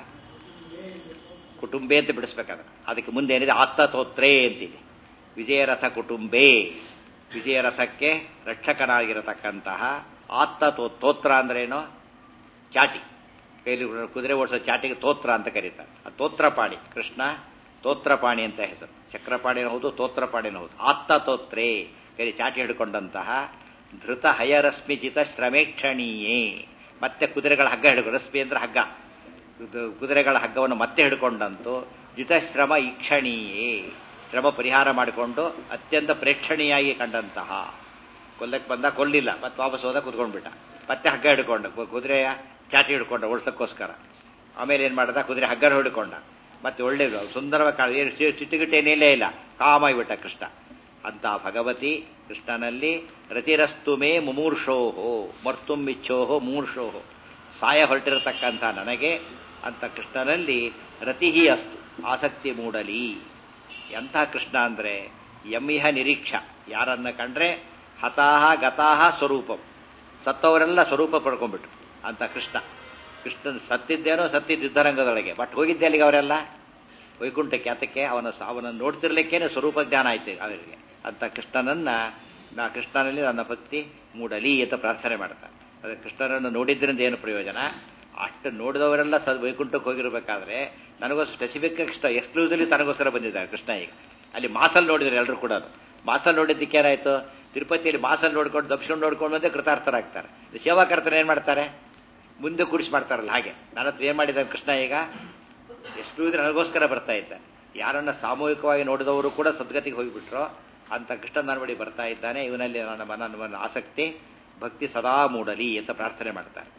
ಕುಟುಂಬೇ ಅಂತ ಬಿಡಿಸ್ಬೇಕಾದ್ರೆ ಅದಕ್ಕೆ ಮುಂದೆ ಏನಿದೆ, ಆತ್ತತೋತ್ರೇ ಅಂತಿದೆ. ವಿಜಯರಥ ಕುಟುಂಬೇ, ವಿಜಯರಥಕ್ಕೆ ರಕ್ಷಕನಾಗಿರತಕ್ಕಂತಹ ಆತ್ತತೋ, ತೋತ್ರ ಅಂದ್ರೇನು, ಚಾಟಿ, ಕೈಲಿ ಕುದುರೆ ಓಡಿಸೋ ಚಾಟಿಗೆ ತೋತ್ರ ಅಂತ ಕರೀತಾರೆ. ಆ ತೋತ್ರಪಾಣಿ ಕೃಷ್ಣ, ತೋತ್ರಪಾಣಿ ಅಂತ ಹೆಸರು. ಚಕ್ರಪಾಣಿನ ಹೌದು, ತೋತ್ರಪಾಣಿನ ಹೌದು. ಆತ್ತತೋತ್ರೇ ಕೈಲಿ ಚಾಟಿ ಹಿಡ್ಕೊಂಡಂತಹ ಧೃತ ಹಯರಶ್ಮಿಜಿತ ಶ್ರಮೇಕ್ಷಣೀಯೇ, ಮತ್ತೆ ಕುದುರೆಗಳ ಹಗ್ಗ ಹಿಡ್ಕೊಂಡು, ರಶ್ಮಿ ಅಂದ್ರೆ ಹಗ್ಗ, ಕುದುರೆಗಳ ಹಗ್ಗವನ್ನು ಮತ್ತೆ ಹಿಡ್ಕೊಂಡಂತೂ ಜಿತಶ್ರಮ ಈಕ್ಷಣೀಯೇ, ಶ್ರಮ ಪರಿಹಾರ ಮಾಡಿಕೊಂಡು ಅತ್ಯಂತ ಪ್ರೇಕ್ಷಣೀಯಾಗಿ ಕಂಡಂತಹ. ಕೊಲ್ಲಕ್ಕೆ ಬಂದ, ಕೊಲ್ಲಿಲ್ಲ, ಮತ್ತೆ ವಾಪಸ್ ಹೋದ, ಕುತ್ಕೊಂಡ್ಬಿಟ್ಟ, ಮತ್ತೆ ಹಗ್ಗ ಹಿಡ್ಕೊಂಡ, ಕುದುರೆಯ ಚಾಟಿ ಹಿಡ್ಕೊಂಡ ಓಡಿಸೋಕ್ಕೋಸ್ಕರ. ಆಮೇಲೆ ಏನ್ ಮಾಡ್ದ, ಕುದುರೆ ಹಗ್ಗ ಹಿಡ್ಕೊಂಡ, ಮತ್ತೆ ಒಳ್ಳೆ ಸುಂದರವಾಗಿ ಕಾಣ, ಏನು ಚಿಟ್ಟುಗಿಟ್ಟೇನೇಲೇ ಇಲ್ಲ, ಕಾಮಾಗಿಬಿಟ್ಟ ಕೃಷ್ಣ. ಅಂತ ಭಗವತಿ ಕೃಷ್ಣನಲ್ಲಿ ರತಿರಸ್ತು ಮೇ ಮುಮೂರ್ಷೋಹೋ, ಮರ್ತುಂ ಇಚ್ಛೋಹೋ ಮೂರ್ಷೋಹೋ, ಸಾಯ ಹೊರಟಿರತಕ್ಕಂಥ ನನಗೆ ಅಂತ ಕೃಷ್ಣನಲ್ಲಿ ರತಿಹಿ ಅಸ್ತು, ಆಸಕ್ತಿ ಮೂಡಲಿ. ಎಂಥ ಕೃಷ್ಣ ಅಂದ್ರೆ ಯಮಿಹ ನಿರೀಕ್ಷ, ಯಾರನ್ನ ಕಂಡ್ರೆ ಹತಾಹ ಗತಾಹ ಸ್ವರೂಪಂ, ಸತ್ತವರೆಲ್ಲ ಸ್ವರೂಪ ಪಡ್ಕೊಂಡ್ಬಿಟ್ರು ಅಂತ ಕೃಷ್ಣ. ಕೃಷ್ಣನ್ ಸತ್ತಿದ್ದೇನೋ ಸತ್ತಿದ್ದ ಯುದ್ಧರಂಗದೊಳಗೆ, ಬಟ್ ಹೋಗಿದ್ದೆ ಅಲ್ಲಿಗೆ ಅವರೆಲ್ಲ ವೈಕುಂಠಕ್ಕೆ. ಯಾತಕ್ಕೆ, ಅವನ ಅವನನ್ನು ನೋಡ್ತಿರ್ಲಿಕ್ಕೇನೆ ಸ್ವರೂಪ ಜ್ಞಾನ ಆಯ್ತು ಅವರಿಗೆ. ಅಂತ ಕೃಷ್ಣನನ್ನ ನಾ ಕೃಷ್ಣನಲ್ಲಿ ನನ್ನ ಭಕ್ತಿ ಮೂಡಲಿ ಅಂತ ಪ್ರಾರ್ಥನೆ ಮಾಡ್ತಾರೆ. ಅದೇ ಕೃಷ್ಣನನ್ನು ನೋಡಿದ್ರಿಂದ ಏನು ಪ್ರಯೋಜನ, ಅಷ್ಟು ನೋಡಿದವರೆಲ್ಲ ಸ ವೈಕುಂಠಕ್ಕೆ ಹೋಗಿರ್ಬೇಕಾದ್ರೆ ನನಗೋಸ್ಕರ ಸ್ಪೆಸಿಫಿಕ್ ಕೃಷ್ಣ ಎಕ್ಸ್ಕ್ಲೂಸಿವ್ಲಿ ತನಗೋಸ್ಕರ ಬಂದಿದ್ದಾರೆ ಕೃಷ್ಣ. ಈಗ ಅಲ್ಲಿ ಮಾಸಲ್ಲಿ ನೋಡಿದ್ರೆ ಎಲ್ಲರೂ ಕೂಡ, ಮಾಸಲ್ಲಿ ನೋಡಿದ್ದಕ್ಕೆ ಏನಾಯ್ತು, ತಿರುಪತಿಯಲ್ಲಿ ಮಾಸಲ್ಲಿ ನೋಡ್ಕೊಂಡು ದಪ್ಸ್ಕೊಂಡು ನೋಡ್ಕೊಂಡು ಬಂದ್ರೆ ಕೃತಾರ್ಥರಾಗ್ತಾರೆ. ಸೇವಾಕರ್ತನ ಏನ್ ಮಾಡ್ತಾರೆ, ಮುಂದೆ ಕೂಡಿಸಿ ಮಾಡ್ತಾರಲ್ಲ ಹಾಗೆ. ನನ್ನ ಹತ್ರ ಏನ್ ಮಾಡಿದ್ದಾರೆ ಕೃಷ್ಣ, ಈಗ ಎಕ್ಸ್ಕ್ಲೂಸಿವ್ ನನಗೋಸ್ಕರ ಬರ್ತಾ ಇದ್ದಾರೆ. ಯಾರನ್ನ ಸಾಮೂಹಿಕವಾಗಿ ನೋಡಿದವರು ಕೂಡ ಸದ್ಗತಿಗೆ ಹೋಗಿಬಿಟ್ರು ಅಂತ ಕೃಷ್ಣ ನನ್ನ ಬಳಿ ಬರ್ತಾ ಇದ್ದಾನೆ. ಇವನಲ್ಲಿ ನನ್ನ ನನ್ನ ಆಸಕ್ತಿ ಭಕ್ತಿ ಸದಾ ಮೂಡಲಿ ಅಂತ ಪ್ರಾರ್ಥನೆ ಮಾಡ್ತಾರೆ.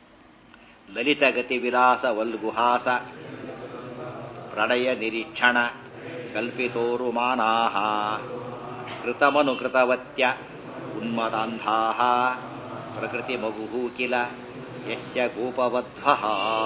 ಲಲಿತ ಗತಿ ವಿಲಾಸ ವಲ್ಗುಹಾಸ ಪ್ರಣಯ ನಿರೀಕ್ಷಣ ಕಲ್ಪಿತೋರು ಮಾನಾಹ ಕೃತಮನುಕೃತವತ್ಯ ಉನ್ಮದಾಂಧಾಹ ಪ್ರಕೃತಿ ಮಗುಹು ಕಿಲ ಯಸ್ಯ ಗೋಪವಧ್ವಃ.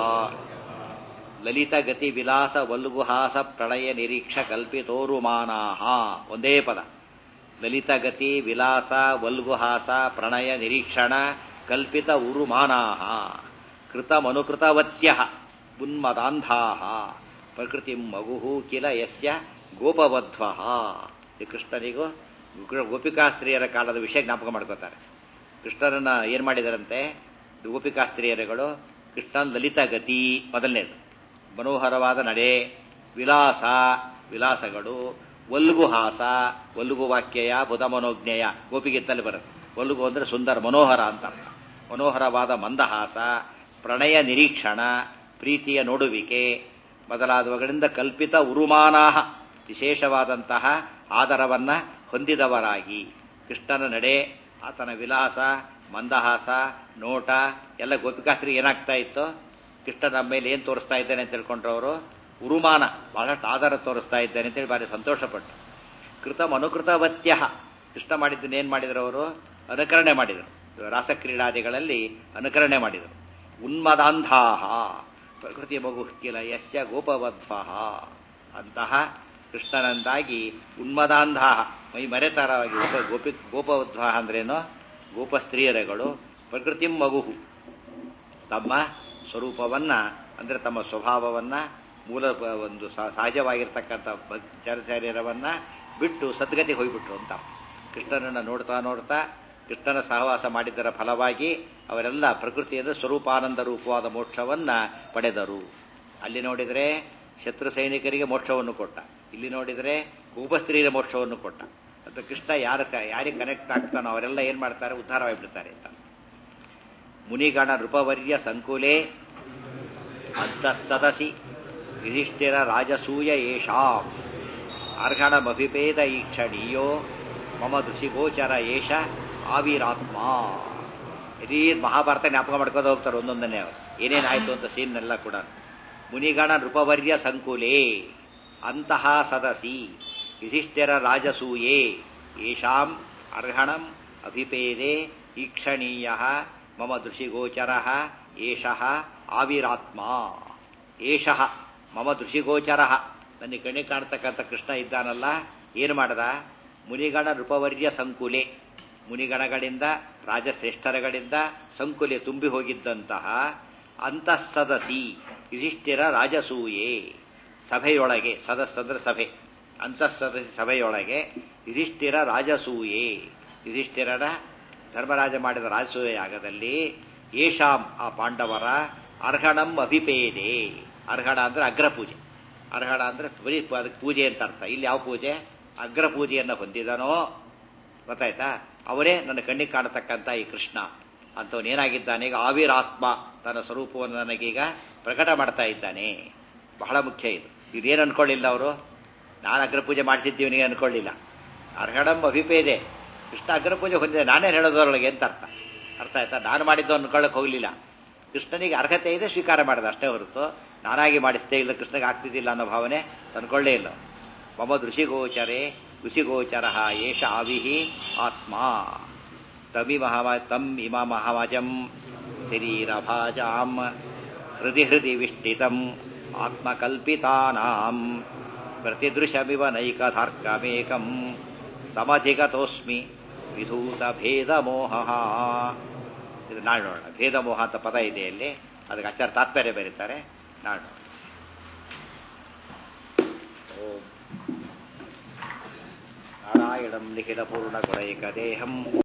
ಲಲಿತ ಗತಿ ವಿಲಾಸ ವಲ್ಗುಹಾಸ ಪ್ರಣಯ ನಿರೀಕ್ಷ ಕಲ್ಪಿತೋರು ಮಾನಾಹ, ಒಂದೇ ಪದ. ಲಲಿತ ಗತಿ ವಿಲಾಸ ವಲ್ಗುಹಾಸ ಪ್ರಣಯ ನಿರೀಕ್ಷಣ ಕಲ್ಪಿತ ಉರುಮಾನಾಹ ಕೃತಮನುಕೃತವತ್ಯ ಉನ್ಮದಾಂಧಾಹ ಪ್ರಕೃತಿ ಮಗುಹು ಕಿಲ ಯಸ್ಯ ಗೋಪವಧ್ವ. ಈ ಕೃಷ್ಣನಿಗೂ ಗೋಪಿಕಾಸ್ತ್ರೀಯರ ಕಾಲದ ವಿಷಯ ಜ್ಞಾಪಕ ಮಾಡ್ಕೋತಾರೆ. ಕೃಷ್ಣರನ್ನ ಏನು ಮಾಡಿದಾರಂತೆ ಗೋಪಿಕಾಸ್ತ್ರೀಯರುಗಳು? ಕೃಷ್ಣನ ಲಲಿತಗತಿ ಮೊದಲನೇದು, ಮನೋಹರವಾದ ನಡೆ, ವಿಲಾಸ ವಿಲಾಸಗಳು, ವಲ್ಗುಹಾಸ, ವಲ್ಗು ವಾಕ್ಯಯ ಬುಧ ಮನೋಜ್ಞೆಯ ಗೋಪಿಗಿತ್ತಲ್ಲಿ ಬರುತ್ತೆ. ವಲ್ಗು ಅಂದರೆ ಸುಂದರ ಮನೋಹರ ಅಂತ ಅರ್ಥ. ಮನೋಹರವಾದ ಮಂದಹಾಸ, ಪ್ರಣಯ ನಿರೀಕ್ಷಣ, ಪ್ರೀತಿಯ ನೋಡುವಿಕೆ ಮೊದಲಾದವುಗಳಿಂದ ಕಲ್ಪಿತ ಉರುಮಾನಾಹ ವಿಶೇಷವಾದಂತಹ ಆದರವನ್ನ ಹೊಂದಿದವರಾಗಿ ಕೃಷ್ಣನ ನಡೆ, ಆತನ ವಿಲಾಸ, ಮಂದಹಾಸ, ನೋಟ ಎಲ್ಲ ಗೋಪಿಕಾಸ್ತ್ರೀ ಏನಾಗ್ತಾ ಇತ್ತು? ಕೃಷ್ಣ ನಮ್ಮ ಮೇಲೆ ಏನು ತೋರಿಸ್ತಾ ಇದ್ದಾನೆ ಅಂತ ತಿಳ್ಕೊಂಡ್ರವರು ಉರುಮಾನ, ಬಹಳಷ್ಟು ಆಧಾರ ತೋರಿಸ್ತಾ ಇದ್ದಾನೆ ಅಂತೇಳಿ ಭಾರಿ ಸಂತೋಷಪಟ್ಟು. ಕೃತಂ ಅನುಕೃತವತ್ಯ, ಕೃಷ್ಣ ಮಾಡಿದ್ದನ್ನು ಏನು ಮಾಡಿದರು ಅವರು? ಅನುಕರಣೆ ಮಾಡಿದರು. ರಾಸಕ್ರೀಡಾದಿಗಳಲ್ಲಿ ಅನುಕರಣೆ ಮಾಡಿದರು. ಉನ್ಮದಾಂಧಾಹ ಪ್ರಕೃತಿ ಮಗು ಕಿಲ ಯಸ್ಯ ಗೋಪವಧ್ವ. ಅಂತಹ ಕೃಷ್ಣನಂದಾಗಿ ಉನ್ಮದಾಂಧಾಹ ಮೈ ಮರೆತರವಾಗಿ ಗೋಪ ಗೋಪಿ ಗೋಪವಧ್ವ ಅಂದ್ರೇನೋ ಗೋಪಸ್ತ್ರೀಯರುಗಳು ಪ್ರಕೃತಿ ಮಗುಹು ತಮ್ಮ ಸ್ವರೂಪವನ್ನ ಅಂದರೆ ತಮ್ಮ ಸ್ವಭಾವವನ್ನ ಮೂಲ ಒಂದು ಸಹಜವಾಗಿರ್ತಕ್ಕಂಥ ಚರಚರ್ಯವನ್ನ ಬಿಟ್ಟು ಸದ್ಗತಿಗೆ ಹೋಗ್ಬಿಟ್ರು ಅಂತ. ಕೃಷ್ಣನನ್ನು ನೋಡ್ತಾ ನೋಡ್ತಾ ಕೃಷ್ಣನ ಸಹವಾಸ ಮಾಡಿದ್ದರ ಫಲವಾಗಿ ಅವರೆಲ್ಲ ಪ್ರಕೃತಿಯಿಂದ ಸ್ವರೂಪಾನಂದ ರೂಪವಾದ ಮೋಕ್ಷವನ್ನ ಪಡೆದರು. ಅಲ್ಲಿ ನೋಡಿದರೆ ಶತ್ರು ಸೈನಿಕರಿಗೆ ಮೋಕ್ಷವನ್ನು ಕೊಟ್ಟ, ಇಲ್ಲಿ ನೋಡಿದರೆ ಗೋಪಸ್ತ್ರೀಯರ ಮೋಕ್ಷವನ್ನು ಕೊಟ್ಟ. ಮತ್ತು ಕೃಷ್ಣ ಯಾರ ಯಾರಿಗೆ ಕನೆಕ್ಟ್ ಆಗ್ತಾನೋ ಅವರೆಲ್ಲ ಏನು ಮಾಡ್ತಾರೆ? ಉದ್ಧಾರವಾಗಿಬಿಡ್ತಾರೆ ಅಂತ. ಮುನಿಗಣ ನೃಪವರ್ಯ ಸಂಕುಲೇ ಅಂತಃಸದಸಿ ಯುಧಿಷ್ಠಿರ ರಾಜಸೂಯ ಏಷಾಂ ಅರ್ಹಣಮಭಿಪೇದ ಈಕ್ಷಣೀಯೋ ಮಮ ದೃಷಿಗೋಚರ ಏಷ ಆವಿರಾತ್ಮ. ಇಡೀ ಮಹಾಭಾರತ ಜ್ಞಾಪಕ ಮಾಡ್ಕೊಂಡು ಹೋಗ್ತಾರೆ ಒಂದೊಂದನ್ನೇ ಅವರು ಏನೇನಾಯ್ತು ಅಂತ ಸೀನ್ನೆಲ್ಲ ಕೂಡ. ಮುನಿಗಣ ನೃಪವರ್ಯ ಸಂಕುಲೇ ಅಂತಹ ಸದಸಿ ಯುಧಿಷ್ಠಿರ ರಾಜಸೂಯೇ ಯೇಷಾಂ ಅರ್ಹಣಂ ಅಭಿಪೇದೆ ಈಕ್ಷಣೀಯ ಮಮ ದೃಷಿಗೋಚರ ಏಷಃ ಆವಿರಾತ್ಮ. ಏಷಃ ಮಮ ದೃಷಿಗೋಚರ, ನನಗೆ ಕಣ್ಣಿ ಕಾಣ್ತಕ್ಕಂಥ ಕೃಷ್ಣ ಇದ್ದಾನಲ್ಲ, ಏನು ಮಾಡದ? ಮುನಿಗಣ ನೃಪವರ್ಯ ಸಂಕುಲೆ, ಮುನಿಗಣಗಳಿಂದ ರಾಜಶ್ರೇಷ್ಠರಗಳಿಂದ ಸಂಕುಲೆ ತುಂಬಿ ಹೋಗಿದ್ದಂತಹ ಅಂತಃಸದಸಿ ಯುಧಿಷ್ಠಿರ ರಾಜಸೂಯೇ ಸಭೆಯೊಳಗೆ, ಸದಸ್ಸಂದ್ರ ಸಭೆ, ಅಂತಃಸದಸಿ ಸಭೆಯೊಳಗೆ ಯುಧಿಷ್ಠಿರ ರಾಜಸೂಯೇ ಯುಧಿಷ್ಠಿರನ ಧರ್ಮರಾಜ ಮಾಡಿದ ರಾಜಸೂಯ ಯಾಗದಲ್ಲಿ ಯೇಷಾಂ ಆ ಪಾಂಡವರ ಅರ್ಹಣಂ ಅಭಿಪೇದೆ. ಅರ್ಹಣ ಅಂದ್ರೆ ಅಗ್ರಪೂಜೆ, ಅರ್ಹಣ ಅಂದ್ರೆ ಬರೀ ಅದಕ್ಕೆ ಪೂಜೆ ಅಂತ ಅರ್ಥ. ಇಲ್ಲಿ ಯಾವ ಪೂಜೆ? ಅಗ್ರ ಪೂಜೆಯನ್ನು ಹೊಂದಿದನೋ ಗೊತ್ತಾಯ್ತಾ, ಅವರೇ ನನ್ನ ಕಣ್ಣಿಗೆ ಕಾಣತಕ್ಕಂಥ ಈ ಕೃಷ್ಣ ಅಂತವನೇನಾಗಿದ್ದಾನೆ ಈಗ ಆವಿರಾತ್ಮ, ತನ್ನ ಸ್ವರೂಪವನ್ನು ನನಗೀಗ ಪ್ರಕಟ ಮಾಡ್ತಾ ಇದ್ದಾನೆ. ಬಹಳ ಮುಖ್ಯ ಇದು. ಇದೇನು ಅನ್ಕೊಳ್ಳಿಲ್ಲ ಅವರು, ನಾನು ಅಗ್ರಪೂಜೆ ಮಾಡಿಸಿದ್ದೀವನಿಗೆ ಅನ್ಕೊಳ್ಳಿಲ್ಲ. ಅರ್ಹಣಂ ಅಭಿಪೇದೆ, ಕೃಷ್ಣ ಅಗ್ರಪೂಜೆ ಹೊಂದಿದೆ, ನಾನೇನು ಹೇಳೋದ್ರೊಳಗೆ ಅಂತ ಅರ್ಥ. ಅರ್ಥ ಆಯ್ತಾ? ನಾನು ಮಾಡಿದ್ದು ಅನ್ಕೊಳ್ಳಕ್ಕೆ ಹೋಗಲಿಲ್ಲ. ಕೃಷ್ಣನಿಗೆ ಅರ್ಹತೆ ಇದೆ, ಸ್ವೀಕಾರ ಮಾಡಿದ ಅಷ್ಟೇ ಹೊರತು ನಾನಾಗಿ ಮಾಡಿಸ್ತೇ ಇಲ್ಲ, ಕೃಷ್ಣಗೆ ಆಗ್ತಿದ್ದಿಲ್ಲ ಅನ್ನೋ ಭಾವನೆ ತಂದ್ಕೊಳ್ಳೇ ಇಲ್ಲ. ಮಮ ಋಷಿಗೋಚರೇ ಋಷಿಗೋಚರ ಏಷ ಆವಿಹಿ ಆತ್ಮ ತಮಿ ಮಹಾಮ ತಮ್ ಇಮ ಮಹಾಮಜಂ ಶರೀರಭಾಜಾಂ ಹೃದಯ ಹೃದಯ ವಿಷ್ಟಿತಂ ಆತ್ಮಕಲ್ಪಿತಾನಾಂ ಪ್ರತಿದೃಶಮಿವ ನೈಕಧಾರ್ಕಮೇಕಂ ಸಮಧಿಗತೋಸ್ಮಿ ವಿಧೂತ ಭೇದ ಮೋಹ. ಇದು ನಾಳೆ ನೋಡೋಣ. ಭೇದ ಮೋಹ ಅಂತ ಪದ ಇದೆ ಇಲ್ಲಿ, ಅದಕ್ಕೆ ಆಚಾರ ತಾತ್ಪರ್ಯ ಬರೀತಾರೆ. ನಾಳೆ ಓಂ ನಾರಾಯಣಂ ನಿಖಿಲ ಪೂರ್ಣ ಗುಣೈಕ ದೇಹಂ